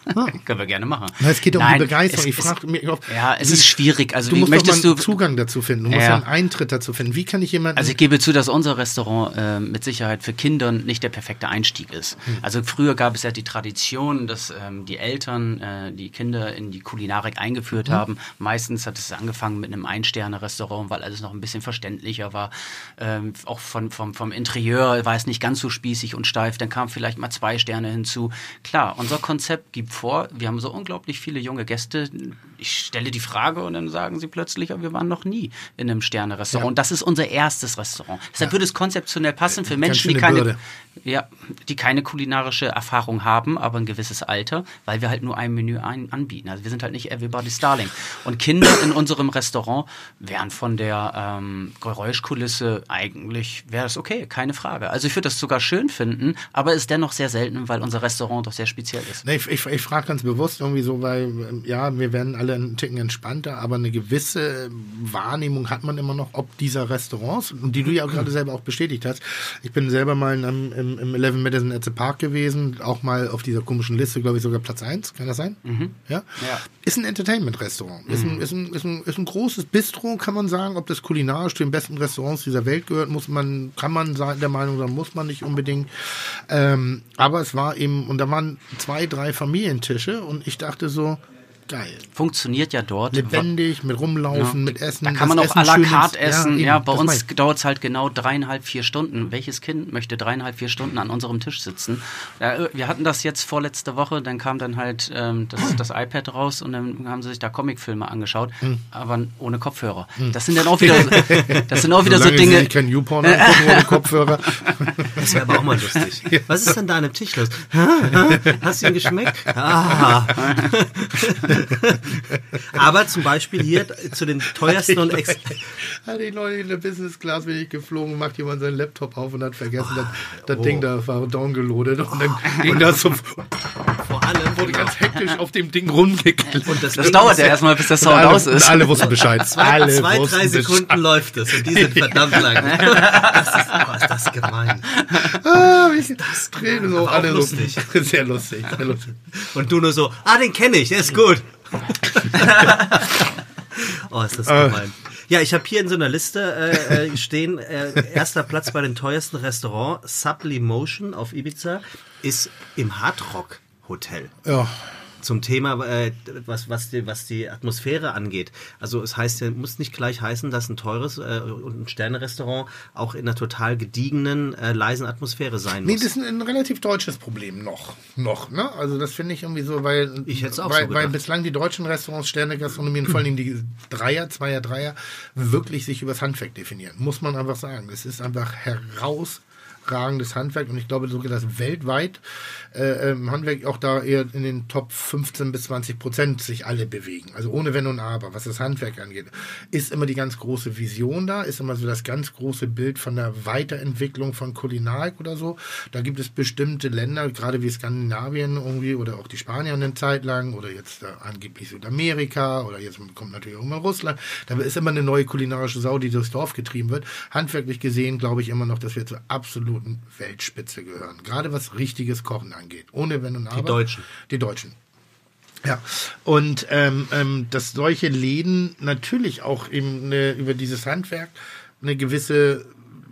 Speaker 6: Können wir gerne machen.
Speaker 1: Na, es geht um
Speaker 6: Nein,
Speaker 1: die Begeisterung.
Speaker 6: Es,
Speaker 1: ich frage mich auf,
Speaker 6: ja, es ist schwierig. Also,
Speaker 1: du
Speaker 6: wie
Speaker 1: musst
Speaker 6: möchtest
Speaker 1: doch mal einen
Speaker 6: du
Speaker 1: Zugang dazu finden. Du musst
Speaker 6: ja.
Speaker 1: einen Eintritt dazu finden. Wie kann ich jemanden...
Speaker 6: Also ich gebe zu, dass unser Restaurant äh, mit Sicherheit für Kinder nicht der perfekte Einstieg ist. Hm. Also früher gab es ja die Tradition, dass ähm, die Eltern äh, die Kinder in die Kulinarik eingeführt mhm. haben. Meistens hat es angefangen mit einem Ein-Sterne-Restaurant, weil alles noch ein bisschen verständlicher war. Ähm, auch von, vom, vom Interieur war es nicht ganz so spießig und steif. Dann kamen vielleicht mal zwei Sterne hinzu. Klar, unser Konzept gibt vor, wir haben so unglaublich viele junge Gäste. Ich stelle die Frage und dann sagen sie plötzlich, wir waren noch nie in einem Sterne-Restaurant. Ja. Und das ist unser erstes Restaurant. Deshalb ja. würde es konzeptionell passen für Menschen, die keine, ja, die keine kulinarische Erfahrung haben, aber ein gewisses Alter, weil wir halt nur ein Menü ein, anbieten. Also wir sind halt nicht Everybody's Darling. Und Kinder in unserem Restaurant wären von der ähm, Geräuschkulisse eigentlich, wäre das okay, keine Frage. Also ich würde das sogar schön finden, aber ist dennoch sehr selten, weil unser Restaurant doch sehr speziell ist.
Speaker 1: Nee, ich ich, ich frage ganz bewusst irgendwie so, weil ja, wir werden alle einen Ticken entspannter, aber eine gewisse Wahrnehmung hat man immer noch, ob dieser Restaurants, die du ja auch gerade selber auch bestätigt hast. Ich bin selber mal im, im, im Eleven Madison at the Park gewesen, auch mal auf dieser komischen Liste, glaube ich, sogar Platz eins, kann das sein? Mhm. Ja? Ja. Ist ein Entertainment-Restaurant. Mhm. Ist, ein, ist, ein, ist, ein, ist ein großes Bistro, kann man sagen. Ob das kulinarisch zu den besten Restaurants dieser Welt gehört, muss man, kann man sein, der Meinung sein, muss man nicht unbedingt. Ähm, aber es war eben, und da waren zwei, drei Familientische und ich dachte so, geil.
Speaker 6: Funktioniert ja dort.
Speaker 1: Lebendig, mit rumlaufen, ja. mit Essen.
Speaker 6: Da kann man auch à la carte essen. Ja, ja, bei uns dauert es halt genau dreieinhalb, vier Stunden. Welches Kind möchte dreieinhalb, vier Stunden an unserem Tisch sitzen? Ja, wir hatten das jetzt vorletzte Woche, dann kam dann halt ähm, das, das iPad raus und dann haben sie sich da Comicfilme angeschaut, hm. aber ohne Kopfhörer. Hm. Das sind dann auch wieder, das sind auch wieder so Dinge.
Speaker 1: Ich kann YouPorn angucken ohne Kopfhörer.
Speaker 2: Das wäre aber auch mal lustig. Ja. Was ist denn da an dem Tisch los? Hast du ihn geschmeckt? Ah. Aber zum Beispiel hier zu den teuersten und ex...
Speaker 1: Hatte ich neulich in der Business Class, bin ich geflogen, macht jemand seinen Laptop auf und hat vergessen, oh, das, das oh. Ding da war downgeloadet und dann oh. ging das so... Vor allem wurde ganz hektisch auf dem Ding rumgeklickt.
Speaker 6: Und das, das dauert ja erstmal, bis der Sound
Speaker 1: alle,
Speaker 6: aus ist.
Speaker 1: Und alle wussten Bescheid.
Speaker 2: Zwei,
Speaker 1: alle
Speaker 2: zwei drei Sekunden Bescheid. Läuft es und die sind verdammt lang. Das ist, oh, ist das gemein.
Speaker 1: Ah, wie ist das drin? So, alle
Speaker 2: lustig.
Speaker 1: So, sehr lustig. Sehr lustig.
Speaker 2: Und du nur so, ah, den kenne ich, der ist gut. Oh, ist das gemein. Ja, ich habe hier in so einer Liste äh, stehen, äh, erster Platz bei den teuersten Restaurants, Sublimotion auf Ibiza, ist im Hard Rock Hotel.
Speaker 1: Ja.
Speaker 2: Zum Thema, äh, was, was, die, was die Atmosphäre angeht. Also es heißt, muss nicht gleich heißen, dass ein teures äh, und ein Sterne-Restaurant auch in einer total gediegenen, äh, leisen Atmosphäre sein muss.
Speaker 1: Nee, das ist ein, ein relativ deutsches Problem noch. Noch, ne? Also das finde ich irgendwie so, weil,
Speaker 2: ich hätte es auch
Speaker 1: weil,
Speaker 2: so
Speaker 1: weil bislang die deutschen Restaurants, Sterne-Gastronomien, vor allem die Dreier, Zweier, Dreier, wirklich sich übers Handwerk definieren. Muss man einfach sagen. Es ist einfach heraus ragendes Handwerk und ich glaube sogar, dass weltweit äh, im Handwerk auch da eher in den Top fünfzehn bis zwanzig Prozent sich alle bewegen. Also ohne Wenn und Aber, was das Handwerk angeht. Ist immer die ganz große Vision da, ist immer so das ganz große Bild von der Weiterentwicklung von Kulinarik oder so. Da gibt es bestimmte Länder, gerade wie Skandinavien irgendwie oder auch die Spanier eine Zeit lang oder jetzt äh, angeblich Südamerika oder jetzt kommt natürlich irgendwann Russland. Da ist immer eine neue kulinarische Sau, die durchs Dorf getrieben wird. Handwerklich gesehen glaube ich immer noch, dass wir zur absoluten Weltspitze gehören. Gerade was richtiges Kochen angeht. Ohne Wenn und Aber.
Speaker 2: Die Deutschen.
Speaker 1: Die Deutschen. Ja, und ähm, ähm, dass solche Läden natürlich auch eben eine, über dieses Handwerk eine gewisse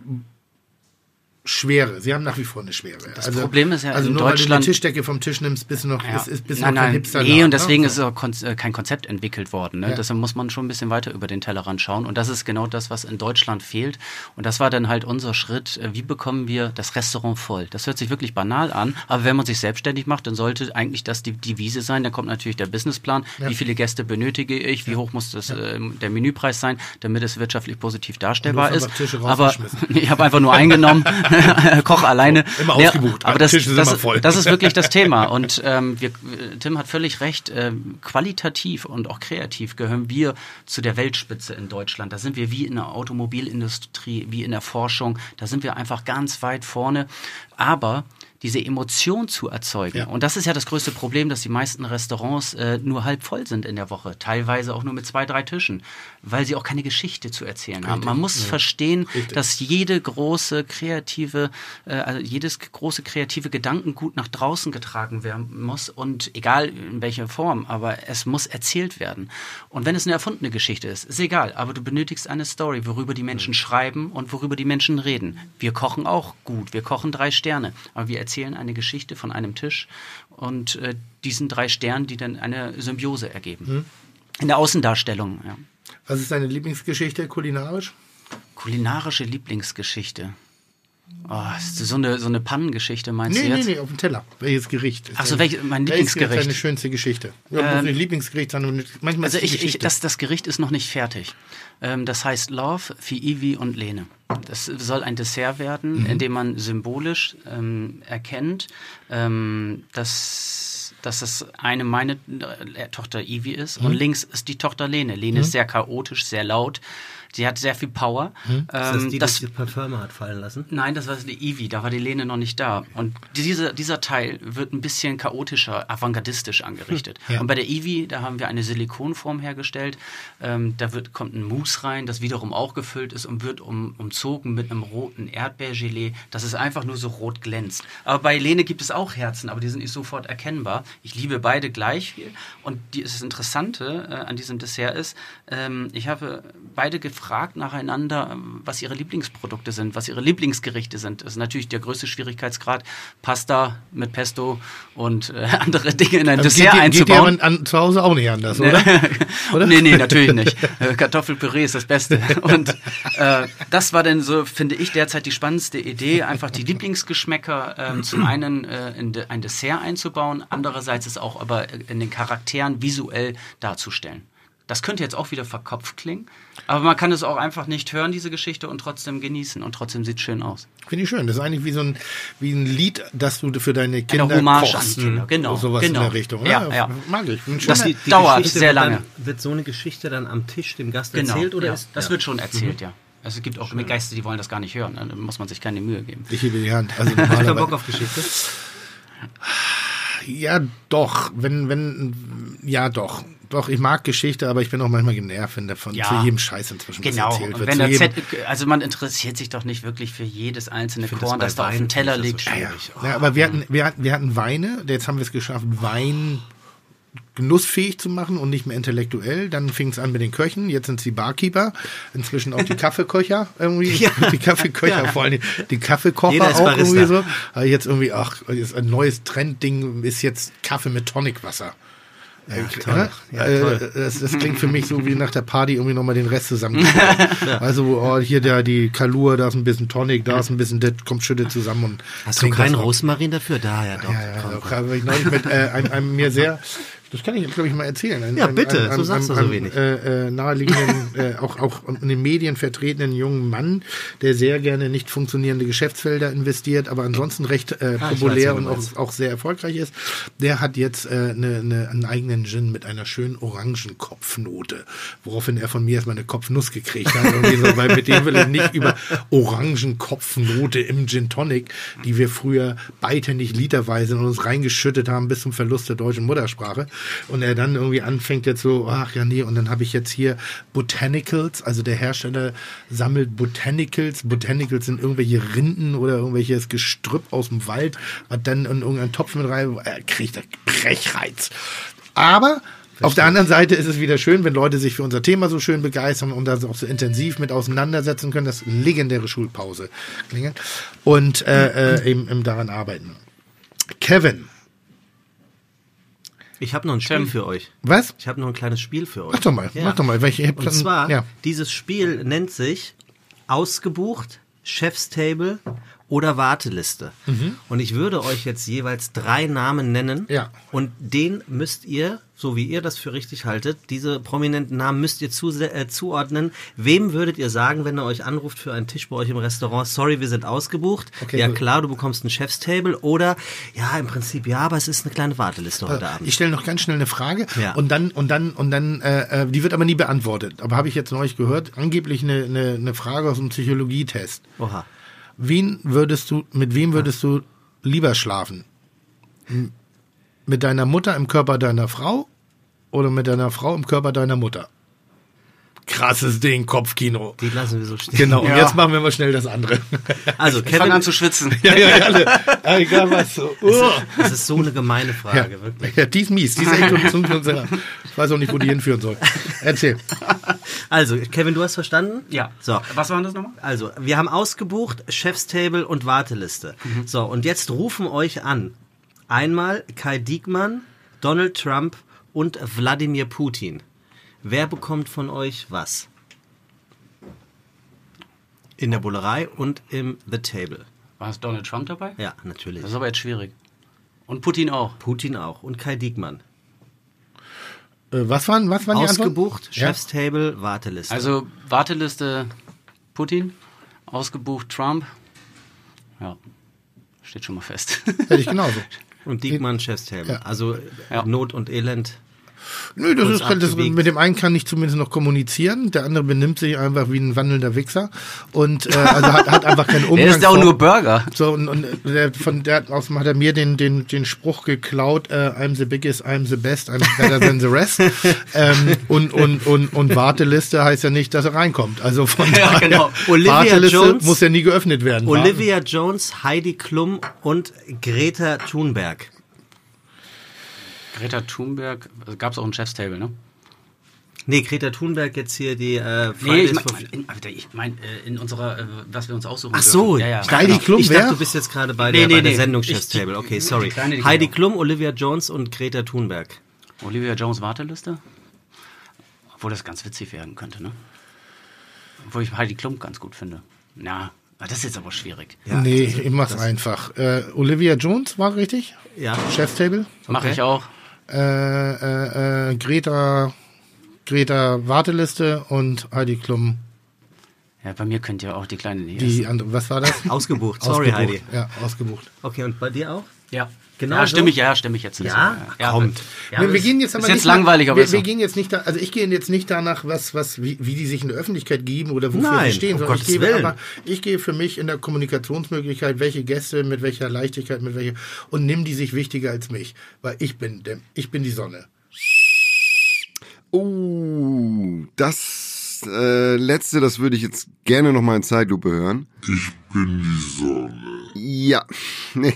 Speaker 1: Schwere. Sie haben nach wie vor eine Schwere.
Speaker 6: Das
Speaker 1: also,
Speaker 6: Problem ist ja
Speaker 1: also
Speaker 6: in
Speaker 1: nur
Speaker 6: Deutschland...
Speaker 1: weil du eine Tischdecke vom Tisch nimmst, bist du noch,
Speaker 6: ja.
Speaker 1: ist, ist, bist
Speaker 6: nein,
Speaker 1: noch kein
Speaker 6: nein,
Speaker 1: Hipster.
Speaker 6: Nee,
Speaker 1: nach,
Speaker 6: und deswegen
Speaker 1: ne?
Speaker 6: ist auch kein Konzept entwickelt worden. Ne? Ja. Deshalb muss man schon ein bisschen weiter über den Tellerrand schauen. Und das ist genau das, was in Deutschland fehlt. Und das war dann halt unser Schritt. Wie bekommen wir das Restaurant voll? Das hört sich wirklich banal an, aber wenn man sich selbstständig macht, dann sollte eigentlich das die Devise sein. Dann kommt natürlich der Businessplan. Ja. Wie viele Gäste benötige ich? Wie ja. hoch muss das, ja. äh, der Menüpreis sein, damit es wirtschaftlich positiv darstellbar ist? Aber ich habe einfach nur eingenommen, Koch alleine.
Speaker 1: Immer
Speaker 6: ja,
Speaker 1: ausgebucht.
Speaker 6: Aber das, das, das ist wirklich das Thema. Und ähm, wir, Tim hat völlig recht. Ähm, qualitativ und auch kreativ gehören wir zu der Weltspitze in Deutschland. Da sind wir wie in der Automobilindustrie, wie in der Forschung. Da sind wir einfach ganz weit vorne. Aber diese Emotion zu erzeugen.
Speaker 1: Ja.
Speaker 6: Und das ist ja das größte Problem, dass die meisten Restaurants äh, nur halb voll sind in der Woche. Teilweise auch nur mit zwei, drei Tischen, weil sie auch keine Geschichte zu erzählen Richtig. haben. Man muss ja. verstehen, Richtig. dass jede große kreative, äh, also jedes große kreative Gedankengut nach draußen getragen werden muss und egal in welcher Form, aber es muss erzählt werden. Und wenn es eine erfundene Geschichte ist, ist egal, aber du benötigst eine Story, worüber die Menschen mhm. schreiben und worüber die Menschen reden. Wir kochen auch gut, wir kochen drei Sterne, aber wir erzählen eine Geschichte von einem Tisch und äh, diesen drei Sternen, die dann eine Symbiose ergeben. Hm. In der Außendarstellung, ja.
Speaker 1: Was ist deine Lieblingsgeschichte kulinarisch?
Speaker 6: Kulinarische Lieblingsgeschichte. Oh, ist so eine, so eine Pannengeschichte, meinst
Speaker 1: nee,
Speaker 6: du jetzt?
Speaker 1: Nee, nee, auf dem Teller. Welches Gericht?
Speaker 6: Ach so, welches, mein Lieblingsgericht.
Speaker 1: Welches ist deine schönste Geschichte? Ja, ähm, nicht Lieblingsgericht, sondern manchmal
Speaker 6: also
Speaker 1: ist die
Speaker 6: ich,
Speaker 1: Geschichte.
Speaker 6: Ich, das, das Gericht ist noch nicht fertig. Ähm, das heißt Love für Ivi und Lene. Das soll ein Dessert werden, mhm. in dem man symbolisch ähm, erkennt, ähm, dass, dass das eine meine äh, Tochter Ivi ist mhm. und links ist die Tochter Lene. Lene mhm. ist sehr chaotisch, sehr laut. Sie hat sehr viel Power.
Speaker 2: Hm. Ähm, ist das die,
Speaker 6: das,
Speaker 2: die Parfüm hat fallen lassen?
Speaker 6: Nein, das war die Ivy, da war die Lene noch nicht da. Und diese, dieser Teil wird ein bisschen chaotischer, avantgardistisch angerichtet. Hm. Ja. Und bei der Ivy, da haben wir eine Silikonform hergestellt. Ähm, da wird, kommt ein Mousse rein, das wiederum auch gefüllt ist und wird um, umzogen mit einem roten Erdbeergelee, dass es einfach nur so rot glänzt. Aber bei Lene gibt es auch Herzen, aber die sind nicht sofort erkennbar. Ich liebe beide gleich viel. Und die, das Interessante äh, an diesem Dessert ist, ähm, ich habe beide gefragt, gefragt nacheinander, was ihre Lieblingsprodukte sind, was ihre Lieblingsgerichte sind. Das ist natürlich der größte Schwierigkeitsgrad, Pasta mit Pesto und äh, andere Dinge in ein also Dessert geht, einzubauen.
Speaker 1: Geht ja an, zu Hause auch nicht anders, oder?
Speaker 6: oder? Nee, nee, natürlich nicht. Kartoffelpüree ist das Beste. Und äh, das war dann so, finde ich, derzeit die spannendste Idee, einfach die Lieblingsgeschmäcker äh, zum einen äh, in de, ein Dessert einzubauen, andererseits es auch aber in den Charakteren visuell darzustellen. Das könnte jetzt auch wieder verkopft klingen, aber man kann es auch einfach nicht hören, diese Geschichte, und trotzdem genießen und trotzdem sieht es schön aus.
Speaker 1: Finde ich schön. Das ist eigentlich wie so ein, wie ein Lied, das du für deine Kinder
Speaker 6: Eine Hommage
Speaker 1: kochst.
Speaker 6: An Kinder, genau.
Speaker 1: Sowas
Speaker 6: genau.
Speaker 1: in der Richtung.
Speaker 6: Ja, ja. ja.
Speaker 1: Mag ich.
Speaker 6: Das die, die dauert
Speaker 2: Geschichte
Speaker 6: sehr lange.
Speaker 2: Dann, wird so eine Geschichte dann am Tisch dem Gast
Speaker 6: genau.
Speaker 2: erzählt? Oder
Speaker 6: ja.
Speaker 2: ist,
Speaker 6: das
Speaker 2: ja.
Speaker 6: wird schon erzählt,
Speaker 2: mhm.
Speaker 6: ja. Also es gibt auch Geister, die wollen das gar nicht hören. Da muss man sich keine Mühe geben.
Speaker 1: Ich hebe die Hand. Also
Speaker 2: Hast du Bock auf Geschichte?
Speaker 1: Ja, doch. Wenn, wenn, ja, doch. Doch, ich mag Geschichte, aber ich bin auch manchmal genervt, wenn davon ja. zu jedem Scheiß inzwischen
Speaker 6: genau.
Speaker 1: was erzählt
Speaker 6: und
Speaker 1: wird.
Speaker 6: Wenn der Z, also man interessiert sich doch nicht wirklich für jedes einzelne Korn, das, das da auf dem Teller liegt.
Speaker 1: So ja, ja. Oh. ja, aber wir hatten, wir, hatten, wir hatten Weine, jetzt haben wir es geschafft, Wein genussfähig zu machen und nicht mehr intellektuell. Dann fing es an mit den Köchen, jetzt sind es die Barkeeper, inzwischen auch die Kaffeeköcher irgendwie, ja. die Kaffeeköcher, ja. vor allem die, die Kaffeekocher auch irgendwie so. Aber jetzt irgendwie, ach, jetzt ein neues Trendding ist jetzt Kaffee mit Tonicwasser. Ja, toll. Ja, toll. Das, das klingt für mich so wie nach der Party irgendwie nochmal den Rest zusammen. ja. Also oh, hier der, die Kalur, da ist ein bisschen Tonic, da ist ein bisschen, das kommt schüttet zusammen. Und
Speaker 2: hast du keinen Rosmarin dafür? Da, ja doch.
Speaker 1: Ja, ja, doch. Habe ich neulich mit äh, einem, einem mir sehr, das kann ich, glaube ich, mal erzählen. Ein,
Speaker 2: ja, bitte,
Speaker 1: ein, ein,
Speaker 2: so sagst du so wenig.
Speaker 1: Äh, äh, naheliegenden, äh, auch, auch in den Medien vertretenen jungen Mann, der sehr gerne nicht funktionierende Geschäftsfelder investiert, aber ansonsten recht äh, ah, populär und auch, auch sehr erfolgreich ist. Der hat jetzt äh, ne, ne, einen eigenen Gin mit einer schönen Orangenkopfnote, woraufhin er von mir erstmal eine Kopfnuss gekriegt hat. Irgendwie so, weil mit dem will er nicht über Orangenkopfnote im Gin Tonic, die wir früher beidhändig literweise in uns reingeschüttet haben bis zum Verlust der deutschen Muttersprache. Und er dann irgendwie anfängt jetzt so, ach ja, nee, und dann habe ich jetzt hier Botanicals, also der Hersteller sammelt Botanicals. Botanicals sind irgendwelche Rinden oder irgendwelches Gestrüpp aus dem Wald, was dann in irgendeinen Topf mit rein, er kriegt er Brechreiz. Aber auf der anderen Seite ist es wieder schön, wenn Leute sich für unser Thema so schön begeistern und da auch so intensiv mit auseinandersetzen können, das legendäre Schulpause klingeln und äh, äh, eben, eben daran arbeiten. Kevin.
Speaker 2: Ich habe noch ein Spiel für euch.
Speaker 1: Was?
Speaker 2: Ich habe noch ein kleines Spiel für euch.
Speaker 1: Mach doch mal, ja. mach doch mal. Weil ich hab
Speaker 2: und
Speaker 1: dann,
Speaker 2: zwar,
Speaker 1: ja.
Speaker 2: dieses Spiel nennt sich Ausgebucht, Chef's Table oder Warteliste. Mhm. Und ich würde euch jetzt jeweils drei Namen nennen.
Speaker 1: Ja.
Speaker 2: Und den müsst ihr, so wie ihr das für richtig haltet, diese prominenten Namen müsst ihr zu, äh, zuordnen. Wem würdet ihr sagen, wenn er euch anruft für einen Tisch bei euch im Restaurant, sorry, wir sind ausgebucht. Okay, ja gut. Klar, du bekommst ein Chef's Table. Oder, ja, im Prinzip ja, aber es ist eine kleine Warteliste also, heute Abend.
Speaker 1: Ich stelle noch ganz schnell eine Frage.
Speaker 2: Ja.
Speaker 1: Und dann, und dann, und dann, äh, die wird aber nie beantwortet. Aber habe ich jetzt neulich gehört, angeblich eine, eine, eine Frage aus einem Psychologietest.
Speaker 2: Oha.
Speaker 1: Wen würdest du, mit wem würdest du lieber schlafen? M- mit deiner Mutter im Körper deiner Frau oder mit deiner Frau im Körper deiner Mutter? Krasses Ding, Kopfkino.
Speaker 2: Die lassen wir so stehen.
Speaker 1: Genau, und
Speaker 6: Ja.
Speaker 1: jetzt machen wir mal schnell das andere.
Speaker 2: Also,
Speaker 6: Ich fange
Speaker 2: Kevin,
Speaker 6: an zu schwitzen.
Speaker 1: ja, ja, ja, alle. Ja, egal was. So. Uh.
Speaker 2: das ist so eine gemeine Frage,
Speaker 1: Ja.
Speaker 2: wirklich.
Speaker 1: Ja, die ist mies. Die ist echt zum, zum, zum, ich weiß auch nicht, wo die hinführen soll. Erzähl.
Speaker 2: Also, Kevin, du hast verstanden?
Speaker 6: Ja.
Speaker 2: So.
Speaker 6: Was waren das nochmal?
Speaker 2: Also, wir haben ausgebucht, Chefstable und Warteliste.
Speaker 6: Mhm.
Speaker 2: So, und jetzt rufen euch an. Einmal Kai Diekmann, Donald Trump und Wladimir Putin. Wer bekommt von euch was? In der Bullerei und im The Table.
Speaker 6: War es Donald Trump dabei?
Speaker 2: Ja, natürlich.
Speaker 6: Das ist aber jetzt schwierig. Und Putin auch.
Speaker 2: Putin auch und Kai Diekmann.
Speaker 1: Äh, was waren, was waren die Antworten?
Speaker 2: Ausgebucht,
Speaker 1: Ja.
Speaker 2: Chefstable, Warteliste.
Speaker 6: Also Warteliste Putin, ausgebucht Trump. Ja, steht schon mal fest.
Speaker 1: Hätte ich genauso.
Speaker 2: und Diekmann, Chefstable.
Speaker 1: Ja.
Speaker 2: Also
Speaker 6: Ja.
Speaker 2: Not und Elend.
Speaker 1: Nö, das
Speaker 2: Kurz
Speaker 1: ist halt das,
Speaker 2: abgewiegt.
Speaker 1: mit dem einen kann ich zumindest noch kommunizieren, der andere benimmt sich einfach wie ein wandelnder Wichser und äh, also hat, hat einfach keinen Umgang.
Speaker 6: Der ist ja auch nur Burger.
Speaker 1: So, und, und der, von der aus hat er mir den, den, den Spruch geklaut, äh, I'm the biggest, I'm the best, I'm better than the rest. ähm, und, und, und, und Warteliste heißt ja nicht, dass er reinkommt. Also von
Speaker 6: Ja,
Speaker 1: daher,
Speaker 6: genau.
Speaker 2: Olivia
Speaker 1: Warteliste
Speaker 2: Jones-
Speaker 1: muss ja nie geöffnet werden.
Speaker 2: Olivia Jones, Heidi Klum und Greta Thunberg.
Speaker 6: Greta Thunberg, gab es auch ein Chefstable, ne?
Speaker 2: Nee, Greta Thunberg jetzt hier die äh,
Speaker 6: Nee,
Speaker 2: Fridays
Speaker 6: ich
Speaker 2: for-
Speaker 6: meine, in, Alter, ich mein, äh, in unserer, äh, was wir uns aussuchen
Speaker 2: Ach so,
Speaker 6: dürfen. Ja, ja.
Speaker 1: Heidi
Speaker 2: genau.
Speaker 1: Klum,
Speaker 2: ich
Speaker 1: wer?
Speaker 2: dachte, du bist jetzt gerade bei
Speaker 6: Nee,
Speaker 2: der,
Speaker 6: nee,
Speaker 2: bei der
Speaker 6: nee.
Speaker 2: Sendung
Speaker 6: Ich-
Speaker 2: Chefstable. Okay,
Speaker 6: die
Speaker 2: sorry.
Speaker 6: kleine, die
Speaker 2: Heidi
Speaker 6: genau.
Speaker 2: Klum, Olivia Jones und Greta Thunberg.
Speaker 6: Olivia Jones Warteliste? Obwohl das ganz witzig werden könnte, ne? Obwohl ich Heidi Klum ganz gut finde. Na, das ist jetzt aber schwierig.
Speaker 2: Ja,
Speaker 1: Nee, ich mach's einfach. Äh, Olivia Jones war richtig?
Speaker 2: Ja.
Speaker 1: Chefstable?
Speaker 6: Mache
Speaker 2: Okay.
Speaker 6: ich auch.
Speaker 1: Äh, äh, äh, Greta, Greta Warteliste und Heidi Klum.
Speaker 6: Ja, bei mir könnt ihr auch die kleine nicht
Speaker 1: Die
Speaker 6: essen.
Speaker 1: andere, was war das?
Speaker 2: Ausgebucht. Sorry,
Speaker 1: Ausgebucht.
Speaker 2: Heidi.
Speaker 1: Ja, ausgebucht.
Speaker 2: Okay, und bei dir auch?
Speaker 6: Ja,
Speaker 2: Genau
Speaker 6: ja,
Speaker 2: so?
Speaker 6: stimme ich, ja, stimme ich jetzt.
Speaker 2: Ja?
Speaker 6: ja
Speaker 2: Kommt.
Speaker 6: Ja,
Speaker 1: wir, wir
Speaker 6: ist-
Speaker 1: gehen jetzt aber
Speaker 6: ist jetzt
Speaker 1: nicht
Speaker 6: langweilig,
Speaker 1: nach,
Speaker 6: aber
Speaker 1: wir,
Speaker 6: ist
Speaker 1: wir
Speaker 6: auch-
Speaker 1: gehen jetzt nicht da, also ich gehe jetzt nicht danach, was, was, wie, wie die sich in der Öffentlichkeit geben oder wofür
Speaker 2: Nein,
Speaker 1: sie stehen,
Speaker 2: um
Speaker 1: sondern ich
Speaker 2: Gottes
Speaker 1: gebe
Speaker 2: Willen.
Speaker 1: aber, ich gehe für mich in der Kommunikationsmöglichkeit, welche Gäste, mit welcher Leichtigkeit, mit welcher, und nimm die sich wichtiger als mich, weil ich bin, der, ich bin die Sonne.
Speaker 4: Oh, das äh, letzte, das würde ich jetzt gerne noch mal in Zeitlupe hören.
Speaker 5: Ich bin die Sonne.
Speaker 4: Ja, nee.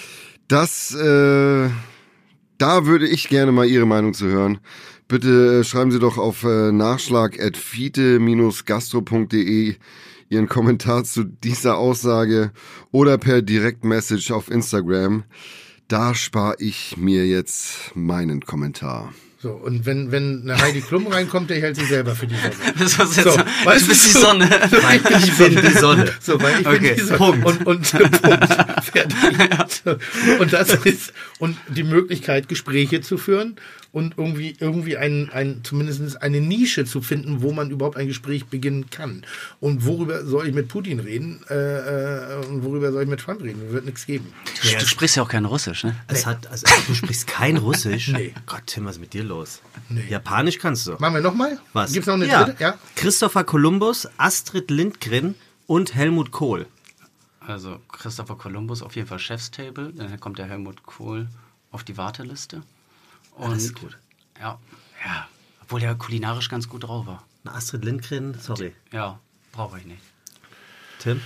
Speaker 4: Das, äh, da würde ich gerne mal Ihre Meinung zu hören. Bitte äh, schreiben Sie doch auf äh, nachschlag at fite gastro punkt de Ihren Kommentar zu dieser Aussage oder per Direktmessage auf Instagram. Da spare ich mir jetzt meinen Kommentar.
Speaker 1: So, und wenn, wenn eine Heidi Klum reinkommt, der hält sich selber für die Sonne.
Speaker 6: Das was jetzt
Speaker 1: So,
Speaker 6: so,
Speaker 1: weißt
Speaker 6: du bist
Speaker 1: du,
Speaker 6: die
Speaker 1: so-
Speaker 6: Sonne.
Speaker 2: Nein, ich bin die Sonne.
Speaker 1: So, weil ich
Speaker 6: Okay,
Speaker 1: bin die Sonne.
Speaker 2: Punkt.
Speaker 1: Und, und, Punkt. Fertig. So. Und das ist, und die Möglichkeit, Gespräche zu führen und irgendwie, irgendwie ein, ein, zumindest eine Nische zu finden, wo man überhaupt ein Gespräch beginnen kann. Und worüber soll ich mit Putin reden? Äh, äh, und worüber soll ich mit Trump reden? Wird nichts geben.
Speaker 6: Du, du sprichst ja auch kein Russisch, ne?
Speaker 2: Es hat, also, du sprichst kein Russisch?
Speaker 1: Nee.
Speaker 2: Gott, Tim, was ist mit dir los?
Speaker 1: Nee.
Speaker 2: Japanisch kannst du.
Speaker 1: Machen wir nochmal?
Speaker 2: Was?
Speaker 1: Gibt's noch eine
Speaker 2: ja.
Speaker 1: dritte? Ja.
Speaker 2: Christopher Columbus, Astrid Lindgren und Helmut Kohl.
Speaker 6: Also Christopher Columbus auf jeden Fall Chefstable, dann kommt der Helmut Kohl auf die Warteliste. Und
Speaker 2: das ist gut.
Speaker 6: Ja, ja, obwohl der kulinarisch ganz gut drauf war.
Speaker 2: Na, Astrid Lindgren, sorry.
Speaker 6: Ja, brauche ich nicht.
Speaker 2: Tim?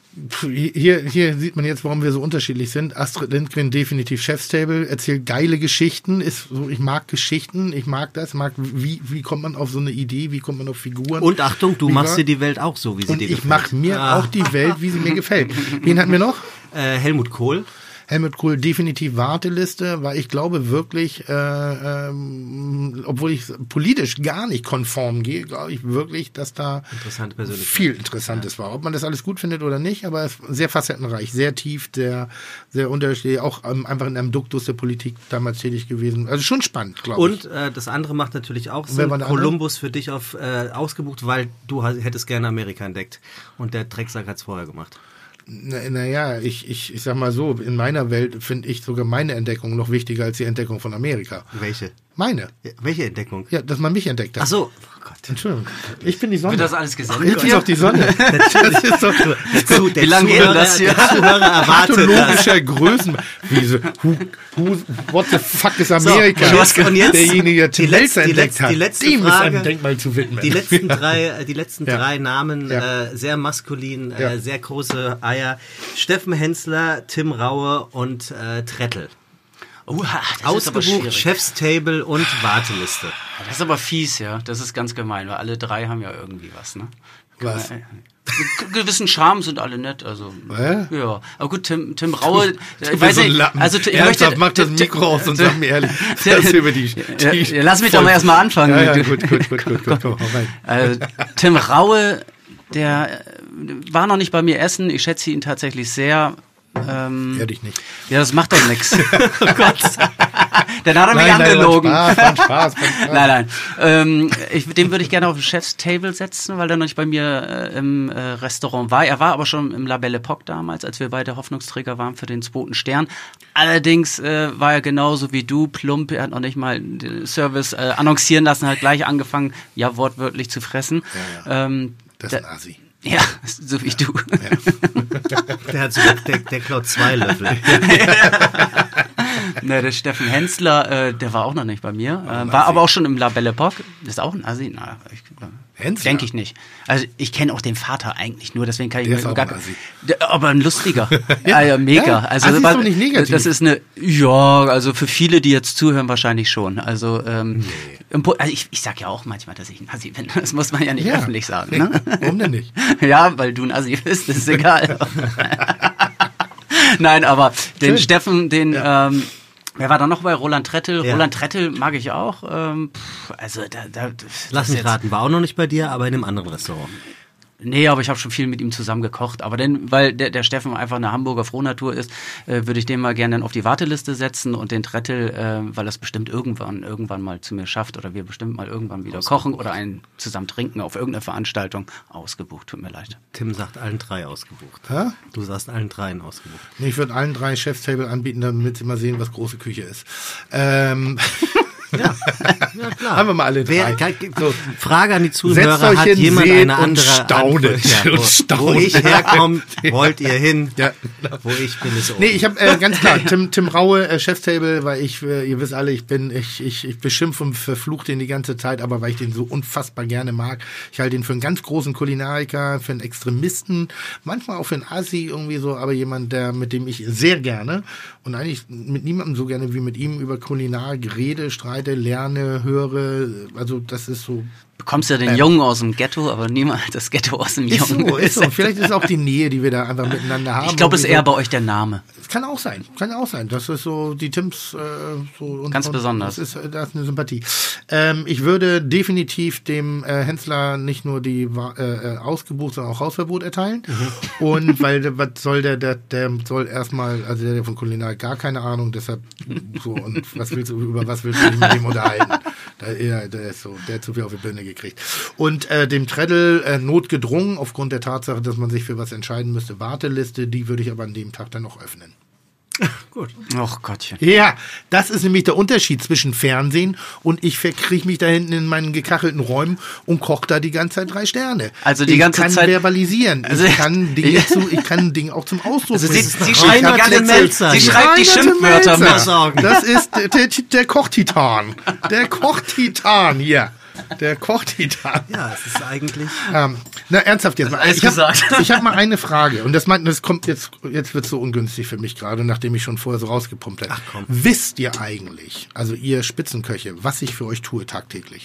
Speaker 1: Hier, hier sieht man jetzt, warum wir so unterschiedlich sind. Astrid Lindgren definitiv Chefstable, erzählt geile Geschichten, ist so, ich mag Geschichten, ich mag das, mag, wie, wie kommt man auf so eine Idee, wie kommt man auf Figuren.
Speaker 2: Und Achtung, du
Speaker 1: Wie
Speaker 2: machst
Speaker 1: war-
Speaker 2: dir die Welt auch so, wie sie
Speaker 1: Und
Speaker 2: dir
Speaker 1: ich
Speaker 2: gefällt.
Speaker 1: mache mir
Speaker 2: Ah.
Speaker 1: auch die Welt, wie sie mir gefällt. Wen hatten wir noch?
Speaker 2: Äh, Helmut Kohl.
Speaker 1: Helmut Kohl definitiv Warteliste, weil ich glaube wirklich, äh, ähm, obwohl ich politisch gar nicht konform gehe, glaube ich wirklich, dass da
Speaker 2: Interessante Persönlichkeit.
Speaker 1: viel Interessantes war. Ob man das alles gut findet oder nicht, aber es ist sehr facettenreich, sehr tief, sehr, sehr unterschiedlich, auch ähm, einfach in einem Duktus der Politik damals tätig gewesen. Also schon spannend, glaube ich.
Speaker 2: Und äh, das andere macht natürlich auch
Speaker 1: Wer
Speaker 2: Sinn.
Speaker 1: war der andere?
Speaker 2: Kolumbus für dich auf äh, ausgebucht, weil du hast- hättest gerne Amerika entdeckt. Und der Drecksack hat es vorher gemacht.
Speaker 1: Naja, na ja, ich, ich, ich sag mal so, in meiner Welt finde ich sogar meine Entdeckung noch wichtiger als die Entdeckung von Amerika.
Speaker 2: Welche?
Speaker 1: Meine.
Speaker 2: Ja, welche Entdeckung?
Speaker 1: Ja, dass man mich entdeckt hat.
Speaker 2: Ach so. Oh Gott.
Speaker 1: Entschuldigung. Ich bin die Sonne.
Speaker 6: Wird das alles gesendet?
Speaker 1: Ich bin doch die Sonne. Das ist doch
Speaker 2: Zu, der
Speaker 6: Wie lange geht denn das hier?
Speaker 2: Der Zuhörer erwartet das.
Speaker 1: pathologischer Größen. Wie so, who, who, what the fuck ist Amerika?
Speaker 2: So, und jetzt- und jetzt
Speaker 1: derjenige, der
Speaker 2: die
Speaker 1: Tim
Speaker 2: letzte-
Speaker 1: Melzer
Speaker 2: die
Speaker 1: entdeckt
Speaker 2: letzte-
Speaker 1: hat.
Speaker 2: die letzte
Speaker 1: Dem ist
Speaker 2: Frage.
Speaker 1: ein Denkmal zu widmen.
Speaker 2: Die letzten drei, äh, die letzten
Speaker 1: Ja.
Speaker 2: drei Namen,
Speaker 1: Ja.
Speaker 2: äh, sehr maskulin,
Speaker 1: Ja.
Speaker 2: äh, sehr große Eier. Steffen Hensler, Tim Raue und äh, Trettel.
Speaker 6: Uh, das ist aber
Speaker 2: Ausgebucht,
Speaker 6: schwierig.
Speaker 2: Chefstable und Warteliste.
Speaker 6: Das ist aber fies, ja. Das ist ganz gemein, weil alle drei haben ja irgendwie was, ne?
Speaker 1: Was?
Speaker 6: Mit gewissen Charme sind alle nett, also.
Speaker 1: Hä?
Speaker 6: Ja. Aber gut, Tim, Tim Raue, ich
Speaker 1: Du
Speaker 6: weiß
Speaker 1: bist so ein
Speaker 6: nicht,
Speaker 1: Lappen.
Speaker 6: also ich
Speaker 1: Ernsthaft,
Speaker 6: möchte,
Speaker 1: mach das
Speaker 6: Tim-
Speaker 1: Mikro aus und
Speaker 6: Tim-
Speaker 1: sag mir ehrlich, das über die,
Speaker 6: Ja,
Speaker 1: die
Speaker 6: ja, lass mich doch mal erst mal anfangen.
Speaker 1: Ja, ja,
Speaker 6: Du-
Speaker 1: gut, gut, gut, gut, gut, komm, hau rein.
Speaker 6: Also, Tim Raue, der äh, war noch nicht bei mir essen. Ich schätze ihn tatsächlich sehr. Ähm,
Speaker 1: Ehrlich nicht.
Speaker 6: ja, das macht doch nichts. Oh Gott. Dann hat er mich
Speaker 1: Nein, nein,
Speaker 6: angelogen.
Speaker 1: war ein Spaß, war ein Spaß, war ein Spaß.
Speaker 6: Nein, nein. Ähm, ich, den würde ich gerne auf den Chefstable setzen, weil der noch nicht bei mir äh, im äh, Restaurant war. Er war aber schon im La Belle Époque damals, als wir beide Hoffnungsträger waren für den zweiten Stern. Allerdings äh, war er genauso wie du, plump. Er hat noch nicht mal den Service äh, annoncieren lassen, hat gleich angefangen, ja wortwörtlich zu fressen.
Speaker 1: Ja, ja.
Speaker 6: Ähm,
Speaker 1: Das ist
Speaker 6: da-
Speaker 1: ein Assi.
Speaker 6: ja, so wie du.
Speaker 2: Der hat so, der, der klaut zwei Löffel.
Speaker 6: Ne, der Steffen Hensler, äh, der war auch noch nicht bei mir. Äh, war aber auch schon im La Belle Époque. Ist auch ein Assi? Na, ich,
Speaker 1: Hensler?
Speaker 6: denke ich nicht. Also ich kenne auch den Vater eigentlich nur, deswegen kann ich
Speaker 1: Der
Speaker 6: mir
Speaker 1: ist auch
Speaker 6: gar
Speaker 1: ein Assi.
Speaker 6: Der, aber ein lustiger. ja, ja, mega.
Speaker 1: Ja,
Speaker 6: also
Speaker 1: Assi ist
Speaker 6: was-
Speaker 1: doch nicht negativ.
Speaker 6: Das ist eine, ja, also für viele, die jetzt zuhören, wahrscheinlich schon. Also, ähm, im Po- also ich, ich sag ja auch manchmal, dass ich ein Assi bin. Das muss man ja nicht
Speaker 1: Ja.
Speaker 6: öffentlich sagen. Ne?
Speaker 1: Warum denn nicht?
Speaker 6: Ja, weil du ein Assi bist, ist egal. Nein, aber den
Speaker 1: Schön.
Speaker 6: Steffen, den, ähm, wer war da noch bei Roland Trettel?
Speaker 2: Ja.
Speaker 6: Roland Trettel mag ich auch. Ähm, pff, also da, da
Speaker 2: Lass
Speaker 6: das
Speaker 2: mich
Speaker 6: jetzt-
Speaker 2: raten, war auch noch nicht bei dir, aber in einem anderen Restaurant.
Speaker 6: Nee, aber ich habe schon viel mit ihm zusammen gekocht. Aber denn, weil der, der Steffen einfach eine Hamburger Frohnatur ist, äh, würde ich den mal gerne dann auf die Warteliste setzen und den Trettel, äh, weil das bestimmt irgendwann, irgendwann mal zu mir schafft oder wir bestimmt mal irgendwann wieder kochen oder einen zusammen trinken auf irgendeiner Veranstaltung. Ausgebucht, tut mir leid.
Speaker 2: Tim sagt allen drei ausgebucht.
Speaker 1: Hä?
Speaker 2: Du sagst allen dreien ausgebucht.
Speaker 1: Nee, ich würde allen drei Chefstable anbieten, damit sie mal sehen, was große Küche ist. Ähm,
Speaker 2: Ja, ja klar.
Speaker 1: Haben wir mal alle
Speaker 2: Wer,
Speaker 1: drei.
Speaker 2: so. Frage an die
Speaker 1: Setzt
Speaker 2: Zuhörer,
Speaker 1: euch
Speaker 2: hat
Speaker 1: hin,
Speaker 2: jemand
Speaker 1: seht
Speaker 2: eine
Speaker 1: und
Speaker 2: andere
Speaker 1: staunet.
Speaker 2: Antwort? Ja,
Speaker 1: Und
Speaker 2: wo,
Speaker 1: staunet.
Speaker 2: wo ich herkomme, wollt ihr hin.
Speaker 1: Ja.
Speaker 2: Wo ich bin, ist oben.
Speaker 1: Nee, ich habe äh, ganz klar Tim, Tim Raue, äh, Chefstable, weil ich, äh, ihr wisst alle, ich bin, ich, ich, ich beschimpfe und verfluche den die ganze Zeit, aber weil ich den so unfassbar gerne mag. Ich halte ihn für einen ganz großen Kulinariker, für einen Extremisten, manchmal auch für einen Assi irgendwie so, aber jemand, der, mit dem ich sehr gerne und eigentlich mit niemandem so gerne wie mit ihm über Kulinarik rede, streite, lerne, höre. Also das ist so.
Speaker 6: Bekommst ja den Jungen aus dem Ghetto, aber niemand das Ghetto aus dem
Speaker 1: Ist
Speaker 6: Jungen.
Speaker 1: so, ist so. Vielleicht ist auch die Nähe, die wir da einfach miteinander haben.
Speaker 6: Ich glaube, es ist
Speaker 1: irgendwie
Speaker 6: eher
Speaker 1: so.
Speaker 6: bei euch der Name.
Speaker 1: Es kann auch sein, kann auch sein. Das ist so die Tims äh, so und,
Speaker 6: Ganz
Speaker 1: und
Speaker 6: besonders.
Speaker 1: Das ist, äh, das ist eine Sympathie. Ähm, ich würde definitiv dem äh, Hensler nicht nur die Wa- äh, äh, Ausgebucht, sondern auch Hausverbot erteilen.
Speaker 6: Mhm.
Speaker 1: Und weil der- was soll der, der, der soll erstmal, also der hat von Kulinarik gar keine Ahnung, deshalb so und was willst du über was willst du dich mit dem unterhalten? Da, ja, der ist so, der hat zu viel auf die Birne gekriegt. Und äh, dem Treddle äh, notgedrungen aufgrund der Tatsache, dass man sich für was entscheiden müsste, Warteliste, die würde ich aber an dem Tag dann noch öffnen.
Speaker 2: Gut.
Speaker 6: Och Gottchen.
Speaker 1: Ja, das ist nämlich der Unterschied zwischen Fernsehen und ich verkriech mich da hinten in meinen gekachelten Räumen und koch da die ganze Zeit drei Sterne.
Speaker 6: Also die
Speaker 1: ich
Speaker 6: ganze
Speaker 1: kann
Speaker 6: Zeit-
Speaker 1: verbalisieren.
Speaker 6: Also-
Speaker 1: ich kann Dinge zu, ich kann Dinge auch zum Ausdruck
Speaker 6: Also sie,
Speaker 1: bringen.
Speaker 6: sie
Speaker 1: Ich
Speaker 6: schreibt
Speaker 1: hab
Speaker 6: die ganze
Speaker 2: Tim
Speaker 6: Zeit,
Speaker 2: Melzer
Speaker 6: sie
Speaker 2: hier.
Speaker 6: schreibt die
Speaker 1: Rainer Tim
Speaker 6: Schimpfwörter
Speaker 1: Melzer.
Speaker 6: mit.
Speaker 2: Sorgen.
Speaker 1: Das ist der, der, der Kochtitan. Der Kochtitan hier. Der Kochtitan.
Speaker 2: Ja, es ist eigentlich.
Speaker 1: Ähm, na, ernsthaft jetzt mal.
Speaker 6: Alles
Speaker 1: Ich habe
Speaker 6: gesagt.
Speaker 1: hab mal eine Frage. Und das, meint, das kommt jetzt, jetzt wird es so ungünstig für mich gerade, nachdem ich schon vorher so rausgepumpt habe.
Speaker 2: Ach, komm.
Speaker 1: Wisst ihr eigentlich, also ihr Spitzenköche, was ich für euch tue tagtäglich?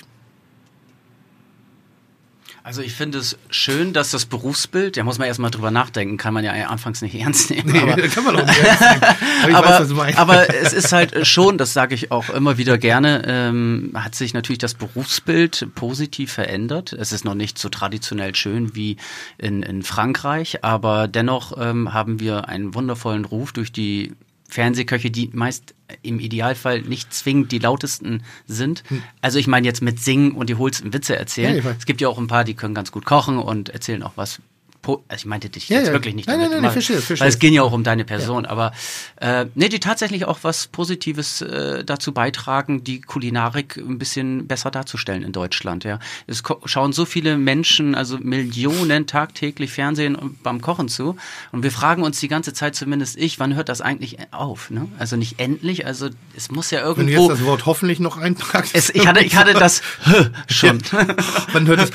Speaker 6: Also ich finde es schön, dass das Berufsbild, da muss man erstmal drüber nachdenken, kann man ja anfangs nicht ernst nehmen.
Speaker 1: Nee,
Speaker 6: aber,
Speaker 1: kann man auch nicht ernst nehmen. Aber ich
Speaker 6: aber,
Speaker 1: weiß, was du meinst.
Speaker 6: aber es ist halt schon, das sage ich auch immer wieder gerne, ähm, hat sich natürlich das Berufsbild positiv verändert. Es ist noch nicht so traditionell schön wie in, in Frankreich, aber dennoch ähm, haben wir einen wundervollen Ruf durch die Fernsehköche, die meist im Idealfall nicht zwingend die lautesten sind. Also ich meine jetzt mit Singen und die hohlsten Witze erzählen.
Speaker 1: Ja, ich weiß.
Speaker 6: Es gibt ja auch ein paar, die können ganz gut kochen und erzählen auch was po- also ich meinte dich
Speaker 1: Ja,
Speaker 6: jetzt
Speaker 1: ja.
Speaker 6: wirklich nicht
Speaker 1: Nein,
Speaker 6: damit.
Speaker 1: nein, nein,
Speaker 6: weil-
Speaker 1: ich verstehe, ich verstehe.
Speaker 6: Weil es ging ja auch um deine Person, aber äh, nee, die tatsächlich auch was Positives äh, dazu beitragen, die Kulinarik ein bisschen besser darzustellen in Deutschland. Ja, es ko- schauen so viele Menschen, also Millionen tagtäglich Fernsehen und beim Kochen zu, und wir fragen uns die ganze Zeit, zumindest ich, wann hört das eigentlich auf? Ne? Also nicht endlich, also es muss ja
Speaker 1: Wenn du
Speaker 6: irgendwo.
Speaker 1: jetzt das Wort hoffentlich noch einpackst.
Speaker 6: Es, ich hatte, ich hatte das schon.
Speaker 1: Man hört es.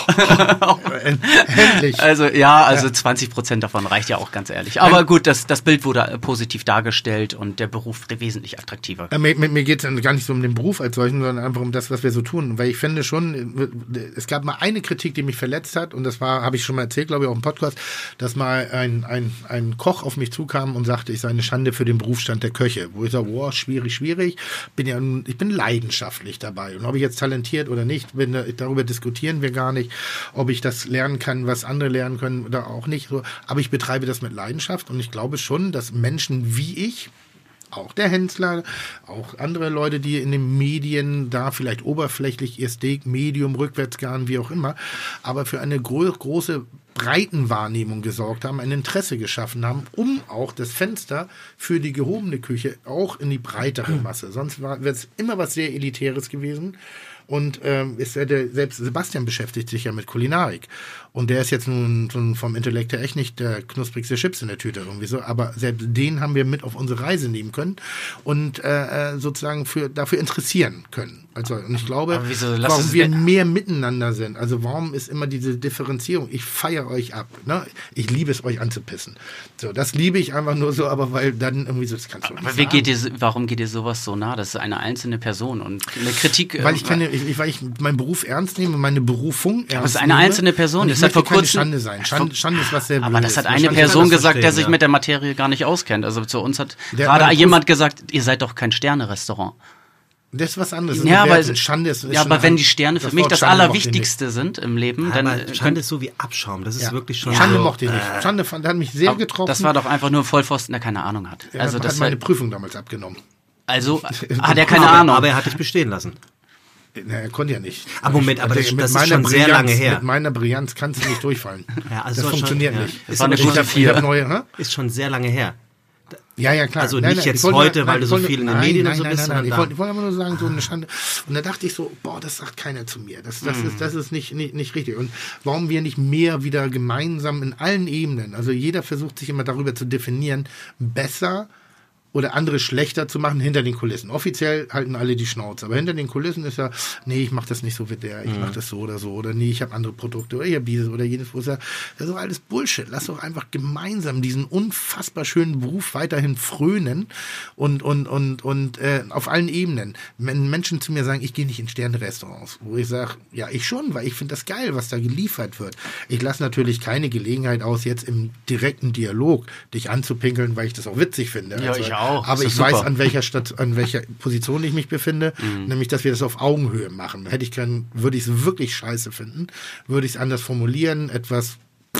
Speaker 1: Endlich.
Speaker 6: Also ja, also zwanzig Prozent davon reicht ja auch, ganz ehrlich. Aber gut, das, das Bild wurde äh, positiv dargestellt und der Beruf wesentlich attraktiver.
Speaker 1: Ja, Mir, mir, mir geht es gar nicht so um den Beruf als solchen, sondern einfach um das, was wir so tun. Weil ich finde schon, es gab mal eine Kritik, die mich verletzt hat, und das war, habe ich schon mal erzählt, glaube ich, auch im Podcast, dass mal ein, ein, ein Koch auf mich zukam und sagte, ich sei eine Schande für den Berufsstand der Köche. Wo ich sage, boah, schwierig, schwierig. Bin ja, ich bin leidenschaftlich dabei. Und ob ich jetzt talentiert oder nicht, bin, darüber diskutieren wir gar nicht. Ob ich das lernen kann, was andere lernen können oder auch nicht. Aber ich betreibe das mit Leidenschaft, und ich glaube schon, dass Menschen wie ich, auch der Hensler, auch andere Leute, die in den Medien da vielleicht oberflächlich ihr Steak, Medium, rückwärts garen, wie auch immer, aber für eine gro- große Breitenwahrnehmung gesorgt haben, ein Interesse geschaffen haben, um auch das Fenster für die gehobene Küche auch in die breitere Masse. Sonst wäre es immer was sehr Elitäres gewesen. Und ähm, ist ja der, selbst Sebastian beschäftigt sich ja mit Kulinarik. Und der ist jetzt nun, nun vom Intellekt her echt nicht der knusprigste Chips in der Tüte irgendwie so. Aber selbst den haben wir mit auf unsere Reise nehmen können und äh, sozusagen für, dafür interessieren können. Also, und ich glaube,
Speaker 6: Aber wieso? Lass
Speaker 1: warum
Speaker 6: es-
Speaker 1: wir mehr miteinander sind. Also warum ist immer diese Differenzierung? Ich feiere euch ab. Ne? Ich liebe es, euch anzupissen. So, das liebe ich einfach nur so, aber weil dann irgendwie so, das kannst du nicht
Speaker 6: Aber wie
Speaker 1: sagen.
Speaker 6: geht dir, warum geht dir sowas so nah? Das ist eine einzelne Person und eine Kritik.
Speaker 1: Weil ich
Speaker 6: äh,
Speaker 1: keine, ich, weil ich meinen Beruf ernst nehme, meine Berufung ernst
Speaker 6: Aber es ist eine
Speaker 1: nehme.
Speaker 6: einzelne Person.
Speaker 1: Und
Speaker 6: Das
Speaker 1: ich
Speaker 6: hat
Speaker 1: möchte
Speaker 6: vor
Speaker 1: keine
Speaker 6: kurzem-
Speaker 1: Schande sein. Schande, Schande ist was sehr
Speaker 6: Aber
Speaker 1: Blödes.
Speaker 6: das hat
Speaker 1: Man
Speaker 6: eine
Speaker 1: kann
Speaker 6: Person
Speaker 1: das
Speaker 6: gesagt, der
Speaker 1: verstehen,
Speaker 6: sich
Speaker 1: ja.
Speaker 6: mit der Materie gar nicht auskennt. Also zu uns hat
Speaker 1: Der
Speaker 6: gerade
Speaker 1: hat
Speaker 6: jemand gesagt, ihr seid doch kein Sterne-Restaurant.
Speaker 1: Das ist was anderes.
Speaker 6: Ja, aber,
Speaker 1: Bewertung. Schande ist, ist
Speaker 6: ja,
Speaker 1: schon
Speaker 6: aber wenn
Speaker 1: ein-
Speaker 6: die Sterne für mich
Speaker 1: Wort
Speaker 6: das
Speaker 1: Schande mochte ich
Speaker 6: Allerwichtigste sind im Leben,
Speaker 2: Ja,
Speaker 6: dann
Speaker 2: aber
Speaker 6: äh,
Speaker 2: Schande ist so wie Abschaum. Das ist
Speaker 1: Ja.
Speaker 2: wirklich schon
Speaker 1: Schande
Speaker 2: so,
Speaker 1: mochte ich nicht. Schande fand, hat mich sehr
Speaker 6: aber
Speaker 1: getroffen.
Speaker 6: das war doch einfach nur ein Vollpfosten, der keine Ahnung hat.
Speaker 1: er
Speaker 6: Also
Speaker 1: hat
Speaker 6: das
Speaker 1: meine
Speaker 6: war,
Speaker 1: Prüfung damals abgenommen.
Speaker 6: also hat er keine
Speaker 2: aber,
Speaker 6: Ahnung.
Speaker 2: aber er hat dich bestehen lassen.
Speaker 1: Na, er konnte ja nicht.
Speaker 2: Ah, Moment, aber das-
Speaker 1: mit
Speaker 2: das ist
Speaker 1: meiner
Speaker 2: schon sehr
Speaker 1: Brillanz-
Speaker 2: lange her.
Speaker 1: Mit meiner Brillanz kannst du nicht durchfallen.
Speaker 2: Ja, also
Speaker 1: das
Speaker 2: schon-
Speaker 1: funktioniert
Speaker 2: ja.
Speaker 1: nicht.
Speaker 2: Ist
Speaker 6: war eine
Speaker 1: ich
Speaker 6: gute
Speaker 1: hab, ich
Speaker 6: Vier.
Speaker 1: hab neue, hä?
Speaker 2: Ist schon sehr lange her.
Speaker 1: Ja, ja, klar.
Speaker 2: Also nicht jetzt heute, weil du so viel in den
Speaker 1: nein,
Speaker 2: Medien
Speaker 1: nein,
Speaker 2: und so
Speaker 1: nein,
Speaker 2: bist,
Speaker 1: Nein, nein,
Speaker 2: sondern
Speaker 1: ich
Speaker 2: da.
Speaker 1: wollte, ich wollte einfach nur sagen, so eine Schande. Und da dachte ich so, boah, das sagt keiner zu mir. Das, das, ist, das ist nicht, nicht, nicht richtig. Und warum wir nicht mehr wieder gemeinsam in allen Ebenen, also jeder versucht sich immer darüber zu definieren, besser oder andere schlechter zu machen hinter den Kulissen. Offiziell halten alle die Schnauze, aber hinter den Kulissen ist ja, nee, ich mache das nicht so wie der, ich mache das so oder so, oder nee, ich habe andere Produkte, oder ich habe dieses oder jenes. Wo es ja, das ist doch alles Bullshit. Lass doch einfach gemeinsam diesen unfassbar schönen Beruf weiterhin frönen und, und, und, und äh, auf allen Ebenen. Wenn Menschen zu mir sagen, ich gehe nicht in Sternrestaurants, wo ich sage, ja, ich schon, weil ich finde das geil, was da geliefert wird. Ich lasse natürlich keine Gelegenheit aus, jetzt im direkten Dialog dich anzupinkeln, weil ich das auch witzig finde.
Speaker 6: Ja, ich auch.
Speaker 1: Aber
Speaker 6: Das
Speaker 1: ich
Speaker 6: ist
Speaker 1: weiß,
Speaker 6: super.
Speaker 1: an welcher Stadt, an welcher Position ich mich befinde,
Speaker 6: Mhm.
Speaker 1: nämlich, dass wir das auf Augenhöhe machen. Hätte ich keinen, würde ich es wirklich scheiße finden, würde ich es anders formulieren, etwas,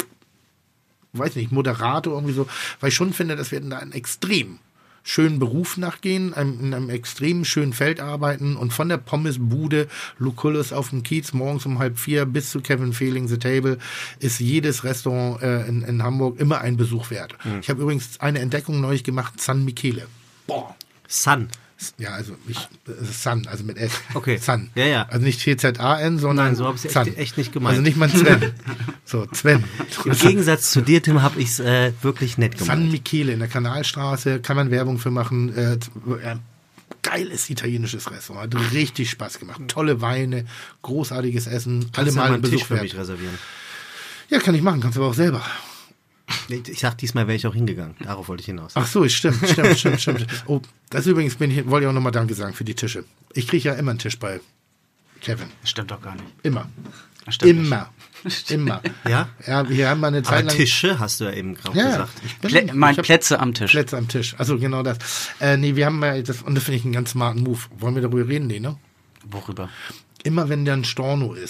Speaker 1: weiß nicht, Moderator irgendwie so, weil ich schon finde, dass wir da einen extrem schönen Beruf nachgehen, einem, in einem extrem schönen Feld arbeiten und von der Pommesbude Lucullus auf dem Kiez morgens um halb vier bis zu Kevin Fehling The Table ist jedes Restaurant äh, in, in Hamburg immer ein Besuch wert.
Speaker 2: Mhm.
Speaker 1: Ich habe übrigens eine Entdeckung neulich gemacht, San Michele. Boah.
Speaker 2: Sun.
Speaker 1: Ja, also ich, es ist Sun, also mit S.
Speaker 2: Okay.
Speaker 1: Sun.
Speaker 2: Ja, ja.
Speaker 1: Also nicht T Z A N, sondern
Speaker 2: Nein, so hab ich's
Speaker 1: Sun.
Speaker 2: echt- echt nicht gemeint.
Speaker 1: Also nicht mal Sven. So, Sven.
Speaker 2: Im Gegensatz zu dir, Tim, habe ich es äh, wirklich nett
Speaker 1: San
Speaker 2: gemacht.
Speaker 1: Michele in der Kanalstraße, kann man Werbung für machen. Äh, äh, geiles italienisches Restaurant, hat richtig Spaß gemacht. Tolle Weine, großartiges Essen, alle
Speaker 2: Kannst du
Speaker 1: mal
Speaker 2: mal
Speaker 1: einen
Speaker 2: einen Tisch
Speaker 1: Besuch
Speaker 2: für
Speaker 1: wert.
Speaker 2: mich reservieren?
Speaker 1: Ja, kann ich machen, kannst du aber auch selber.
Speaker 2: Ich sag, diesmal wäre ich auch hingegangen. Darauf wollte ich hinaus.
Speaker 1: Ach so, stimmt, stimmt, stimmt, stimmt. Oh, das übrigens bin ich, wollte ich auch nochmal Danke sagen für die Tische. Ich kriege ja immer einen Tisch bei Kevin.
Speaker 6: Das stimmt doch gar nicht.
Speaker 1: Immer.
Speaker 6: Das stimmt
Speaker 1: Immer. Immer.
Speaker 2: Ja?
Speaker 1: Ja, wir haben mal eine Zeit
Speaker 2: Aber
Speaker 1: lang...
Speaker 2: Tische hast du ja eben gerade
Speaker 1: Ja,
Speaker 2: gesagt.
Speaker 1: ich bin,
Speaker 6: Plä mein
Speaker 1: ich hab
Speaker 6: Plätze am Tisch.
Speaker 1: Plätze am Tisch. Also genau das. Äh, nee, wir haben mal, das, und das finde ich einen ganz smarten Move. Wollen wir darüber reden? Nee, ne?
Speaker 6: Worüber?
Speaker 1: Immer wenn da ein Storno ist,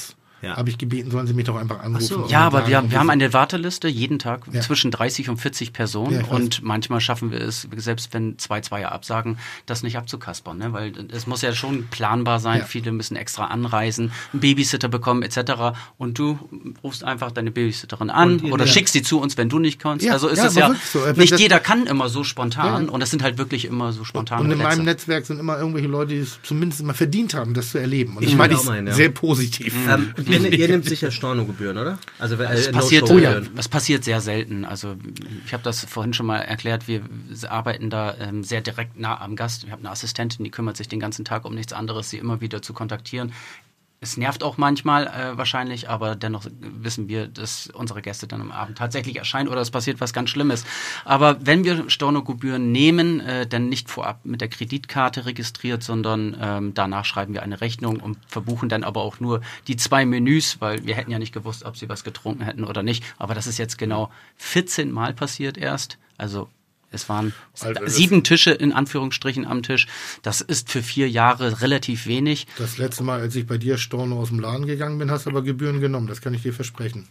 Speaker 2: Ja.
Speaker 1: habe ich gebeten, sollen sie mich doch einfach anrufen.
Speaker 2: so.
Speaker 1: und
Speaker 6: Ja, aber
Speaker 1: sagen,
Speaker 6: wir,
Speaker 1: und
Speaker 6: wir haben eine Warteliste jeden Tag
Speaker 1: Ja.
Speaker 6: zwischen dreißig und vierzig Personen
Speaker 1: Ja, ich weiß.
Speaker 6: und manchmal schaffen wir es, selbst wenn zwei Zweier absagen, das nicht abzukaspern, ne? Weil es muss ja schon planbar sein,
Speaker 1: Ja.
Speaker 6: viele müssen extra anreisen, einen Babysitter bekommen et cetera. Und du rufst einfach deine Babysitterin an
Speaker 2: Und ihr-
Speaker 6: oder
Speaker 2: ja.
Speaker 6: schickst sie zu uns, wenn du nicht kannst.
Speaker 1: Ja,
Speaker 6: also ist
Speaker 1: ja,
Speaker 6: es
Speaker 1: aber
Speaker 6: ja,
Speaker 1: wirklich so. Wenn
Speaker 6: nicht
Speaker 1: das-
Speaker 6: jeder kann immer so spontan
Speaker 1: Ja.
Speaker 6: und das sind halt wirklich immer so spontane
Speaker 1: Und in
Speaker 6: Plätze.
Speaker 1: meinem Netzwerk sind immer irgendwelche Leute, die es zumindest immer verdient haben, das zu erleben. Und
Speaker 2: Ich
Speaker 1: ich meine
Speaker 2: will
Speaker 1: ich
Speaker 2: auch meinen, ja.
Speaker 1: sehr positiv.
Speaker 2: Ähm, ihr, ihr nehmt sicher Stornogebühren, oder? Also äh,
Speaker 6: Das passiert,
Speaker 2: No-Show-Gebühren.
Speaker 6: das passiert sehr selten. Also ich habe das vorhin schon mal erklärt, wir arbeiten da ähm, sehr direkt nah am Gast. Wir haben eine Assistentin, die kümmert sich den ganzen Tag um nichts anderes, sie immer wieder zu kontaktieren. Es nervt auch manchmal äh, wahrscheinlich, aber dennoch wissen wir, dass unsere Gäste dann am Abend tatsächlich erscheinen oder es passiert was ganz Schlimmes. Aber wenn wir Stornogebühren nehmen, äh, dann nicht vorab mit der Kreditkarte registriert, sondern ähm, danach schreiben wir eine Rechnung und verbuchen dann aber auch nur die zwei Menüs, weil wir hätten ja nicht gewusst, ob sie was getrunken hätten oder nicht. Aber das ist jetzt genau vierzehn Mal passiert erst. Also es waren
Speaker 1: Also das-
Speaker 6: sieben Tische in Anführungsstrichen am Tisch. Das ist für vier Jahre relativ wenig.
Speaker 1: Das letzte Mal, als ich bei dir Storno aus dem Laden gegangen bin, hast du aber Gebühren genommen. Das kann ich dir versprechen.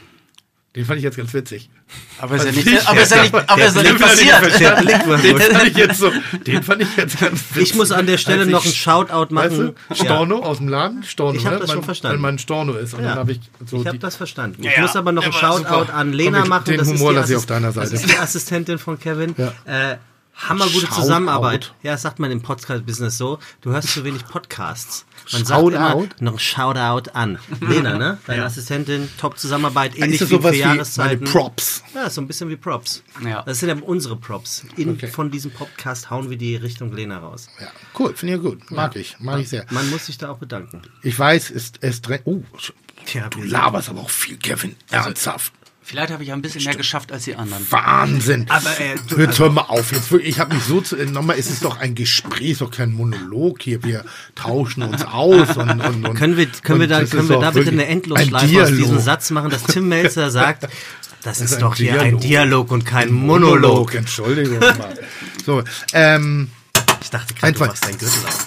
Speaker 1: Den fand ich jetzt ganz witzig.
Speaker 6: Aber ist ja
Speaker 1: Also
Speaker 6: nicht,
Speaker 1: ich-
Speaker 6: aber ist ja nicht, aber ist ja nicht
Speaker 1: Den fand ich
Speaker 6: passiert.
Speaker 1: jetzt-
Speaker 2: Den
Speaker 1: Den fand ich jetzt so, den fand ich jetzt ganz witzig.
Speaker 2: Ich muss an der Stelle
Speaker 1: Als
Speaker 2: noch
Speaker 1: ich-
Speaker 2: einen Shoutout machen.
Speaker 1: Weißt du, Storno aus dem Laden, Storno,
Speaker 2: Ich hab
Speaker 1: ne?
Speaker 2: das
Speaker 1: Mein-
Speaker 2: schon verstanden.
Speaker 1: Wenn man Storno ist. Und
Speaker 2: Ja.
Speaker 1: dann habe ich so
Speaker 2: Ich habe
Speaker 1: die-
Speaker 2: das verstanden. Ich
Speaker 1: Ja,
Speaker 2: muss aber noch einen
Speaker 1: der war
Speaker 2: Shoutout
Speaker 1: super.
Speaker 2: an Lena
Speaker 1: Komm,
Speaker 2: machen.
Speaker 1: den
Speaker 2: das ist
Speaker 1: Humor
Speaker 2: die
Speaker 1: lasse ich
Speaker 2: Assist-
Speaker 1: auf deiner Seite.
Speaker 2: Das ist die Assistentin von Kevin.
Speaker 1: Ja.
Speaker 2: Äh, hammergute
Speaker 1: Shoutout.
Speaker 2: Zusammenarbeit. Ja, das sagt man im Podcast-Business so. Du hörst zu wenig Podcasts. Man sagt
Speaker 1: Shoutout?
Speaker 2: immer noch ein Shoutout an. Lena, ne? Deine Assistentin, top Zusammenarbeit, ähnlich
Speaker 1: ist das
Speaker 2: wie
Speaker 1: sowas
Speaker 2: für
Speaker 1: wie meine
Speaker 2: Jahreszeiten.
Speaker 1: Props.
Speaker 2: Ja, so ein bisschen wie Props.
Speaker 6: Ja.
Speaker 2: Das sind ja unsere Props. In,
Speaker 1: Okay.
Speaker 2: Von diesem Podcast hauen wir die Richtung Lena raus.
Speaker 1: Ja, cool, finde ich gut. Mag ich, mag ich sehr.
Speaker 2: Man muss sich da auch bedanken.
Speaker 1: Ich weiß, es, es drängt. Oh,
Speaker 2: Tja,
Speaker 1: du laberst aber auch viel, Kevin. Ernsthaft.
Speaker 6: Vielleicht habe ich ein bisschen mehr geschafft als die anderen.
Speaker 1: Wahnsinn.
Speaker 2: Aber, äh, du-
Speaker 1: Jetzt hör mal auf. Jetzt wirklich, ich habe mich so zu. Nochmal, es ist doch ein Gespräch, doch kein Monolog hier. Wir tauschen uns aus. Und, und, und,
Speaker 2: Können wir, können wir
Speaker 1: und
Speaker 2: da,
Speaker 1: das
Speaker 2: können
Speaker 1: ist
Speaker 2: wir
Speaker 1: doch
Speaker 2: da bitte
Speaker 1: wirklich
Speaker 2: eine Endlosschleife
Speaker 1: ein
Speaker 2: aus diesem
Speaker 1: Dialog.
Speaker 2: Satz machen, dass Tim Melzer sagt, das ist,
Speaker 1: ein
Speaker 2: doch hier ein
Speaker 1: Dialog.
Speaker 2: Dialog und kein Monolog.
Speaker 1: Entschuldigung mal. So, ähm,
Speaker 2: Ich dachte gerade, du
Speaker 1: Einfach-
Speaker 2: machst deinen Gürtel auf.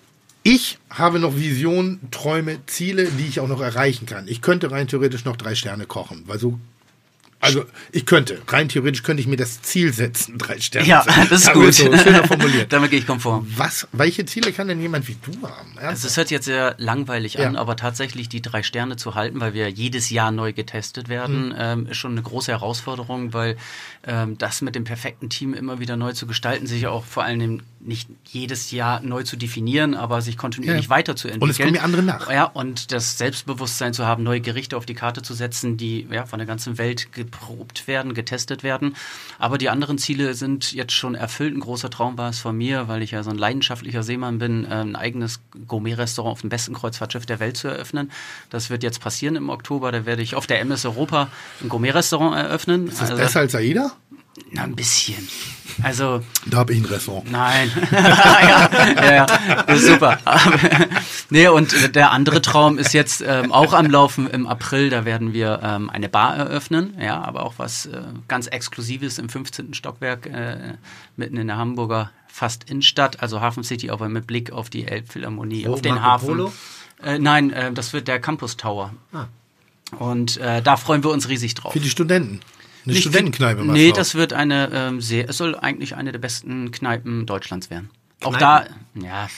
Speaker 1: ich habe noch Visionen, Träume, Ziele, die ich auch noch erreichen kann. Ich könnte rein theoretisch noch drei Sterne kochen, weil so. Also ich könnte, rein theoretisch könnte ich mir das Ziel setzen, drei Sterne.
Speaker 6: Ja,
Speaker 1: zu essen.
Speaker 6: das ist
Speaker 1: Aber
Speaker 6: gut.
Speaker 1: So schöner formuliert.
Speaker 6: Damit gehe ich konform.
Speaker 1: Was, welche Ziele kann denn jemand wie du haben?
Speaker 6: Also
Speaker 1: Ernsthaft?
Speaker 6: es hört jetzt sehr langweilig
Speaker 1: Ja.
Speaker 6: an, aber tatsächlich die drei Sterne zu halten, weil wir jedes Jahr neu getestet werden, ähm, ist schon eine große Herausforderung, weil ähm, das mit dem perfekten Team immer wieder neu zu gestalten, sich auch vor allem nicht jedes Jahr neu zu definieren, aber sich kontinuierlich
Speaker 1: Ja.
Speaker 6: weiterzuentwickeln.
Speaker 1: Und es kommen ja andere nach.
Speaker 6: Ja, und das Selbstbewusstsein zu haben, neue Gerichte auf die Karte zu setzen, die ja, von der ganzen Welt geprobt werden, getestet werden. Aber die anderen Ziele sind jetzt schon erfüllt. Ein großer Traum war es von mir, weil ich ja so ein leidenschaftlicher Seemann bin, äh, ein eigenes Gourmet-Restaurant auf dem besten Kreuzfahrtschiff der Welt zu eröffnen. Das wird jetzt passieren im Oktober. Da werde ich auf der M S Europa ein Gourmet-Restaurant eröffnen.
Speaker 1: Ist das besser als Aida?
Speaker 6: Na, ein bisschen. Also,
Speaker 1: Da habe ich ein Restaurant.
Speaker 6: nein. ja, ja, ja, das ist super. Aber, nee, und der andere Traum ist jetzt ähm, auch am Laufen im April. Da werden wir ähm, eine Bar eröffnen. Ja, aber auch was äh, ganz Exklusives im fünfzehnten Stockwerk äh, mitten in der Hamburger fast Innenstadt, also Hafen City, aber mit Blick auf die Elbphilharmonie,
Speaker 2: Oh,
Speaker 6: auf den
Speaker 2: Marco
Speaker 6: Hafen.
Speaker 2: Polo?
Speaker 6: Äh, nein, äh, das wird der Campus Tower.
Speaker 2: Ah.
Speaker 6: Und äh, da freuen wir uns riesig drauf.
Speaker 1: Für die Studenten. Eine
Speaker 6: Nicht-
Speaker 1: Studentenkneipe. machst
Speaker 6: Nee,
Speaker 1: du
Speaker 6: das wird eine ähm, sehr, es soll eigentlich eine der besten Kneipen Deutschlands werden. Auch
Speaker 2: Kneipen?
Speaker 6: da, ja,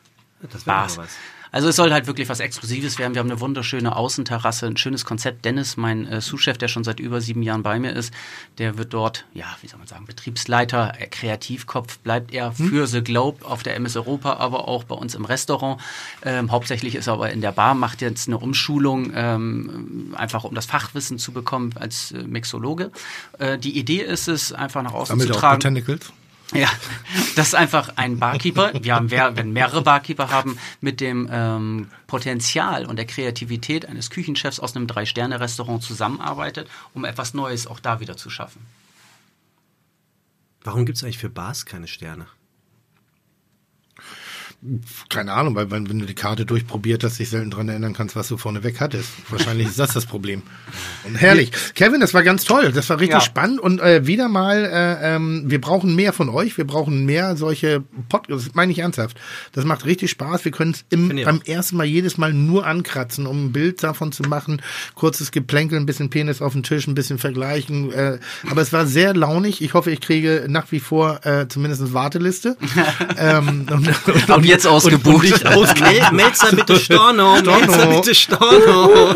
Speaker 2: Das wäre
Speaker 6: Spaß.
Speaker 2: mal was.
Speaker 6: Also es soll halt wirklich was Exklusives werden. Wir haben eine wunderschöne Außenterrasse, ein schönes Konzept. Dennis, mein äh, Sous-Chef, der schon seit über sieben Jahren bei mir ist, der wird dort, ja, wie soll man sagen, Betriebsleiter, äh, Kreativkopf bleibt er für The Globe auf der M S Europa, aber auch bei uns im Restaurant. Ähm, hauptsächlich ist er aber in der Bar, macht jetzt eine Umschulung, ähm, einfach um das Fachwissen zu bekommen als äh, Mixologe. Äh, die Idee ist es, einfach nach außen
Speaker 1: Sammelt
Speaker 6: zu
Speaker 1: auch
Speaker 6: tragen.
Speaker 1: Botanicals?
Speaker 6: Ja, das ist einfach ein Barkeeper. Wir haben, wer- wenn mehrere Barkeeper haben, mit dem ähm, Potenzial und der Kreativität eines Küchenchefs aus einem Drei-Sterne-Restaurant zusammenarbeitet, um etwas Neues auch da wieder zu schaffen.
Speaker 2: Warum gibt es eigentlich für Bars keine Sterne?
Speaker 1: Keine Ahnung, weil wenn du die Karte durchprobiert hast, dich selten dran erinnern kannst, was du vorne weg hattest. Wahrscheinlich ist das das Problem. Und herrlich. Kevin, das war ganz toll. Das war richtig
Speaker 6: Ja.
Speaker 1: spannend. Und äh, wieder mal, äh, ähm, wir brauchen mehr von euch. Wir brauchen mehr solche Podcasts. Das meine ich ernsthaft. Das macht richtig Spaß. Wir können es
Speaker 2: Finde ich
Speaker 1: beim ersten Mal jedes Mal nur ankratzen, um ein Bild davon zu machen. Kurzes Geplänkel, ein bisschen Penis auf den Tisch, ein bisschen vergleichen. Äh, aber es war sehr launig. Ich hoffe, ich kriege nach wie vor äh, zumindest Warteliste. ähm, und, und,
Speaker 6: Ab jetzt ausgebucht.
Speaker 1: Und, und nicht ausgebucht.
Speaker 2: Mel Melzer bitte Storno,
Speaker 1: Storno.
Speaker 2: Melzer bitte Storno.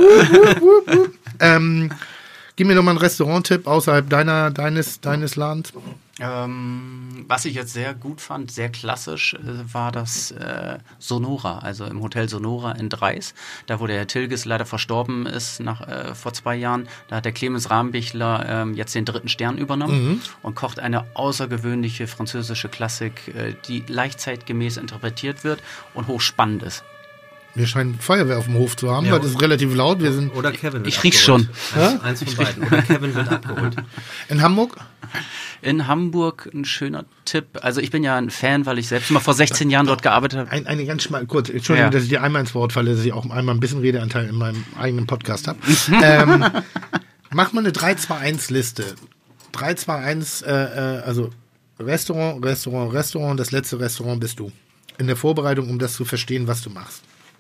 Speaker 1: ähm, gib mir noch mal einen Restaurant-Tipp außerhalb deiner, deines, deines Ladens.
Speaker 6: Ähm, was ich jetzt sehr gut fand, sehr klassisch, äh, war das äh, Sonora, also im Hotel Sonora in Dreis, da wo der Herr Tilges leider verstorben ist nach, äh, vor zwei Jahren. Da hat der Clemens Rahmbichler ähm, jetzt den dritten Stern übernommen mhm. und kocht eine außergewöhnliche französische Klassik, äh, die leicht zeitgemäß interpretiert wird und hochspannend ist.
Speaker 1: Wir scheinen Feuerwehr auf dem Hof zu haben,
Speaker 2: Ja,
Speaker 1: weil das ist relativ laut. Wir sind
Speaker 2: Oder Kevin wird
Speaker 6: Ich riech's
Speaker 2: abgeholt.
Speaker 6: schon.
Speaker 2: Eins, eins von beiden. Oder Kevin wird abgeholt.
Speaker 1: in Hamburg.
Speaker 6: In Hamburg ein schöner Tipp. Also ich bin ja ein Fan, weil ich selbst mal vor sechzehn Jahren dort gearbeitet habe.
Speaker 1: Ein, eine ganz schmal, kurz, Entschuldigung,
Speaker 6: Ja.
Speaker 1: dass ich dir einmal ins Wort falle, dass ich auch einmal ein bisschen Redeanteil in meinem eigenen Podcast habe. ähm, mach mal eine drei zwei eins Liste. drei zwei eins, äh, äh, also Restaurant, Restaurant, Restaurant, das letzte Restaurant bist du. In der Vorbereitung, um das zu verstehen, was du machst.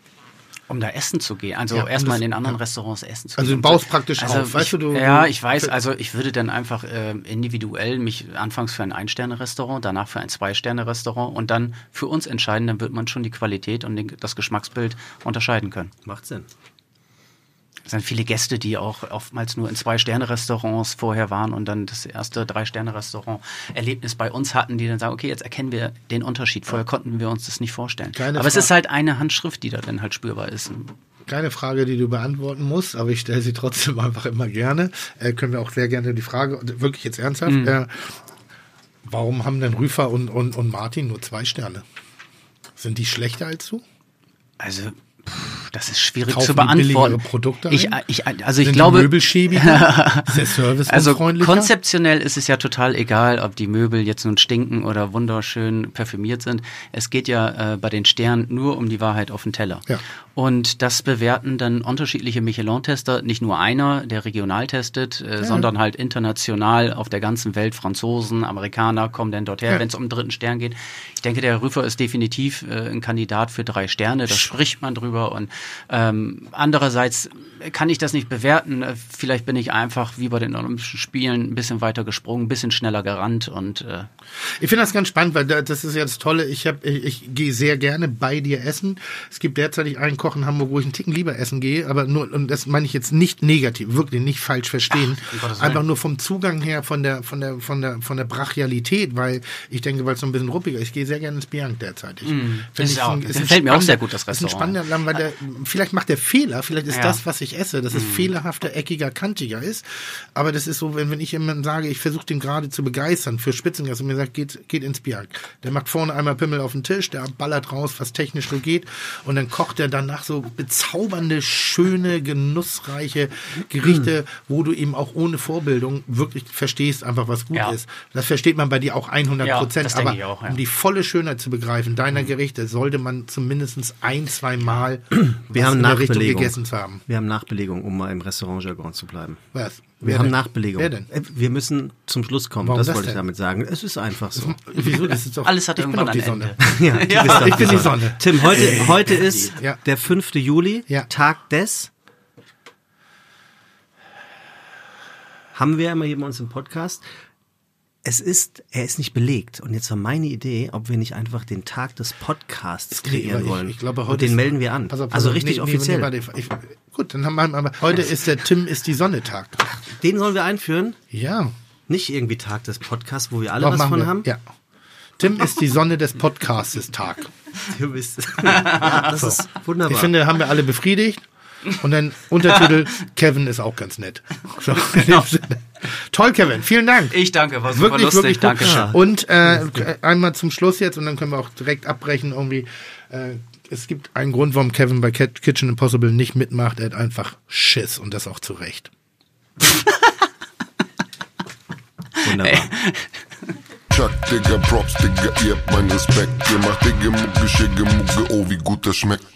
Speaker 6: Um da essen zu gehen, also
Speaker 1: Ja,
Speaker 6: erstmal
Speaker 1: das-
Speaker 6: in den anderen
Speaker 1: ja.
Speaker 6: Restaurants essen zu
Speaker 1: Also
Speaker 6: gehen.
Speaker 1: du baust praktisch
Speaker 6: also
Speaker 1: auf, weißt
Speaker 6: ich,
Speaker 1: du, du-
Speaker 6: Ja,
Speaker 1: du-
Speaker 6: ich weiß, also ich würde dann einfach äh, individuell mich anfangs für ein Ein-Sterne-Restaurant, danach für ein Zwei-Sterne-Restaurant und dann für uns entscheiden, dann wird man schon die Qualität und den, das Geschmacksbild unterscheiden können.
Speaker 2: Macht Sinn.
Speaker 6: Es sind viele Gäste, die auch oftmals nur in Zwei-Sterne-Restaurants vorher waren und dann das erste Drei-Sterne-Restaurant-Erlebnis bei uns hatten, die dann sagen, okay, jetzt erkennen wir den Unterschied. Vorher konnten wir uns das nicht vorstellen.
Speaker 1: Keine
Speaker 6: Aber es
Speaker 1: Fra-
Speaker 6: ist halt eine Handschrift, die da dann halt spürbar ist.
Speaker 1: Keine Frage, die du beantworten musst, aber ich stelle sie trotzdem einfach immer gerne. Äh, können wir auch sehr gerne die Frage, wirklich jetzt ernsthaft,
Speaker 6: Mhm.
Speaker 1: äh, warum haben denn Rüfer und, und, und Martin nur zwei Sterne? Sind die schlechter als du?
Speaker 6: Also, pff, das ist schwierig
Speaker 1: Kaufen
Speaker 6: zu
Speaker 1: die
Speaker 6: beantworten.
Speaker 1: billigere Produkte
Speaker 6: Ich,
Speaker 1: ein?
Speaker 6: ich, also ich
Speaker 1: Sind
Speaker 6: glaube,
Speaker 1: die Möbel schäbiger? Ist der Service
Speaker 6: also
Speaker 1: unfreundlicher?
Speaker 6: konzeptionell ist es ja total egal, ob die Möbel jetzt nun stinken oder wunderschön parfümiert sind. Es geht ja äh, bei den Sternen nur um die Wahrheit auf dem Teller.
Speaker 1: Ja.
Speaker 6: Und das bewerten dann unterschiedliche Michelin-Tester, nicht nur einer, der regional testet, äh,
Speaker 1: Ja.
Speaker 6: sondern halt international auf der ganzen Welt. Franzosen, Amerikaner kommen dann dorthin,
Speaker 1: Ja.
Speaker 6: wenn es um den dritten Stern geht. Ich denke, der Rüfer ist definitiv äh, ein Kandidat für drei Sterne. Da spricht man drüber. Und ähm, andererseits kann ich das nicht bewerten. Äh, Vielleicht bin ich einfach wie bei den Olympischen Spielen ein bisschen weiter gesprungen, ein bisschen schneller gerannt und äh,
Speaker 1: Ich finde das ganz spannend, weil da- das ist ja das Tolle. Ich, hab, ich, ich gehe sehr gerne bei dir essen. Es gibt derzeitig einen Koch in Hamburg, wo ich einen Ticken lieber essen gehe, aber nur, und das meine ich jetzt nicht negativ, wirklich nicht falsch verstehen.
Speaker 6: um Gottes Willen.
Speaker 1: Einfach nur vom Zugang her, von der, von der, von der, von der Brachialität, weil ich denke, weil es so ein bisschen ruppiger ist. Ich gehe sehr gerne ins Bianc derzeitig. Find
Speaker 6: Das ist
Speaker 1: ich
Speaker 6: auch-
Speaker 1: ein-
Speaker 6: das
Speaker 1: ist ein
Speaker 6: gefällt mir auch
Speaker 1: spannender-
Speaker 6: sehr gut, das
Speaker 1: ist ein
Speaker 6: Restaurant.
Speaker 1: spannender Laden, weil der, vielleicht macht der Fehler, vielleicht ist
Speaker 6: Ja.
Speaker 1: das, was ich esse, dass es fehlerhafter, eckiger, kantiger ist. Aber das ist so, wenn, wenn ich jemandem sage, ich versuche den gerade zu begeistern für Spitzengast und mir sagt, geht, geht ins Bianc. Der macht vorne einmal Pimmel auf den Tisch, der ballert raus, was technisch so geht. Und dann kocht er danach so bezaubernde, schöne, genussreiche Gerichte, wo du eben auch ohne Vorbildung wirklich verstehst einfach, was gut
Speaker 6: Ja.
Speaker 1: ist. Das versteht man bei dir auch hundert
Speaker 6: Ja,
Speaker 1: Prozent.
Speaker 6: das denke
Speaker 1: aber
Speaker 6: ich auch, ja.
Speaker 1: um die volle Schönheit zu begreifen deiner Gerichte, sollte man zumindest ein, zwei Mal
Speaker 2: Wir
Speaker 1: was
Speaker 2: haben
Speaker 1: in der Richtung
Speaker 2: Nachbelegung.
Speaker 1: gegessen zu haben.
Speaker 2: Wir haben Nachbelegung, um mal im Restaurantjargon zu bleiben.
Speaker 1: Was?
Speaker 2: Wir
Speaker 1: Wer
Speaker 2: haben
Speaker 1: denn?
Speaker 2: Nachbelegung.
Speaker 1: Wer denn?
Speaker 2: Äh, Wir müssen zum Schluss kommen,
Speaker 1: Warum
Speaker 2: das,
Speaker 1: das
Speaker 2: wollte ich
Speaker 1: denn?
Speaker 2: damit sagen. Es ist einfach so.
Speaker 1: Wieso? Das ist doch,
Speaker 6: alles hat
Speaker 1: ich bin
Speaker 6: irgendwann
Speaker 1: doch
Speaker 6: ein
Speaker 1: die Sonne.
Speaker 6: Ende.
Speaker 2: Ja, du
Speaker 6: Ja.
Speaker 2: bist doch
Speaker 1: Ich bin die Sonne.
Speaker 2: Tim, heute, heute ist
Speaker 1: Ja.
Speaker 2: der fünfte Juli,
Speaker 1: Ja.
Speaker 2: Tag des. Haben wir immer hier bei uns im Podcast. Es ist, er ist nicht belegt. Und jetzt war meine Idee, ob wir nicht einfach den Tag des Podcasts kreieren
Speaker 1: ich,
Speaker 2: wollen.
Speaker 1: Ich glaube, heute
Speaker 2: Und den
Speaker 1: ist-
Speaker 2: melden wir an.
Speaker 1: Pass auf, pass
Speaker 2: also
Speaker 1: auf,
Speaker 2: richtig
Speaker 1: nee, nee,
Speaker 2: offiziell.
Speaker 1: Nee, warte, ich, gut, dann haben wir, aber heute ist der Tim ist die Sonne-Tag.
Speaker 2: Den sollen wir einführen.
Speaker 1: Ja.
Speaker 2: Nicht irgendwie Tag des Podcasts, wo wir alle
Speaker 1: Doch,
Speaker 2: was
Speaker 1: machen
Speaker 2: von
Speaker 1: wir.
Speaker 2: haben.
Speaker 1: Ja. Tim ist die Sonne des Podcastes Tag.
Speaker 2: Du bist. Ja, das ist wunderbar.
Speaker 1: Ich finde, haben wir alle befriedigt. Und dann Untertitel, Kevin ist auch ganz nett. So, in dem Sinne. Toll, Kevin. Vielen Dank.
Speaker 6: ich danke, war super
Speaker 1: Wirklich,
Speaker 6: lustig,
Speaker 1: wirklich gut.
Speaker 6: Dankeschön.
Speaker 1: Und äh, einmal zum Schluss jetzt und dann können wir auch direkt abbrechen irgendwie. Äh, es gibt einen Grund, warum Kevin bei Cat- Kitchen Impossible nicht mitmacht. Er hat einfach Schiss und das auch zu Recht.
Speaker 2: Wunderbar.
Speaker 5: Chuck Digga, Props, Digga, ihr habt meinen Respekt. Ihr macht Digga, Mucke, Schicke, Mucke, oh wie gut das schmeckt.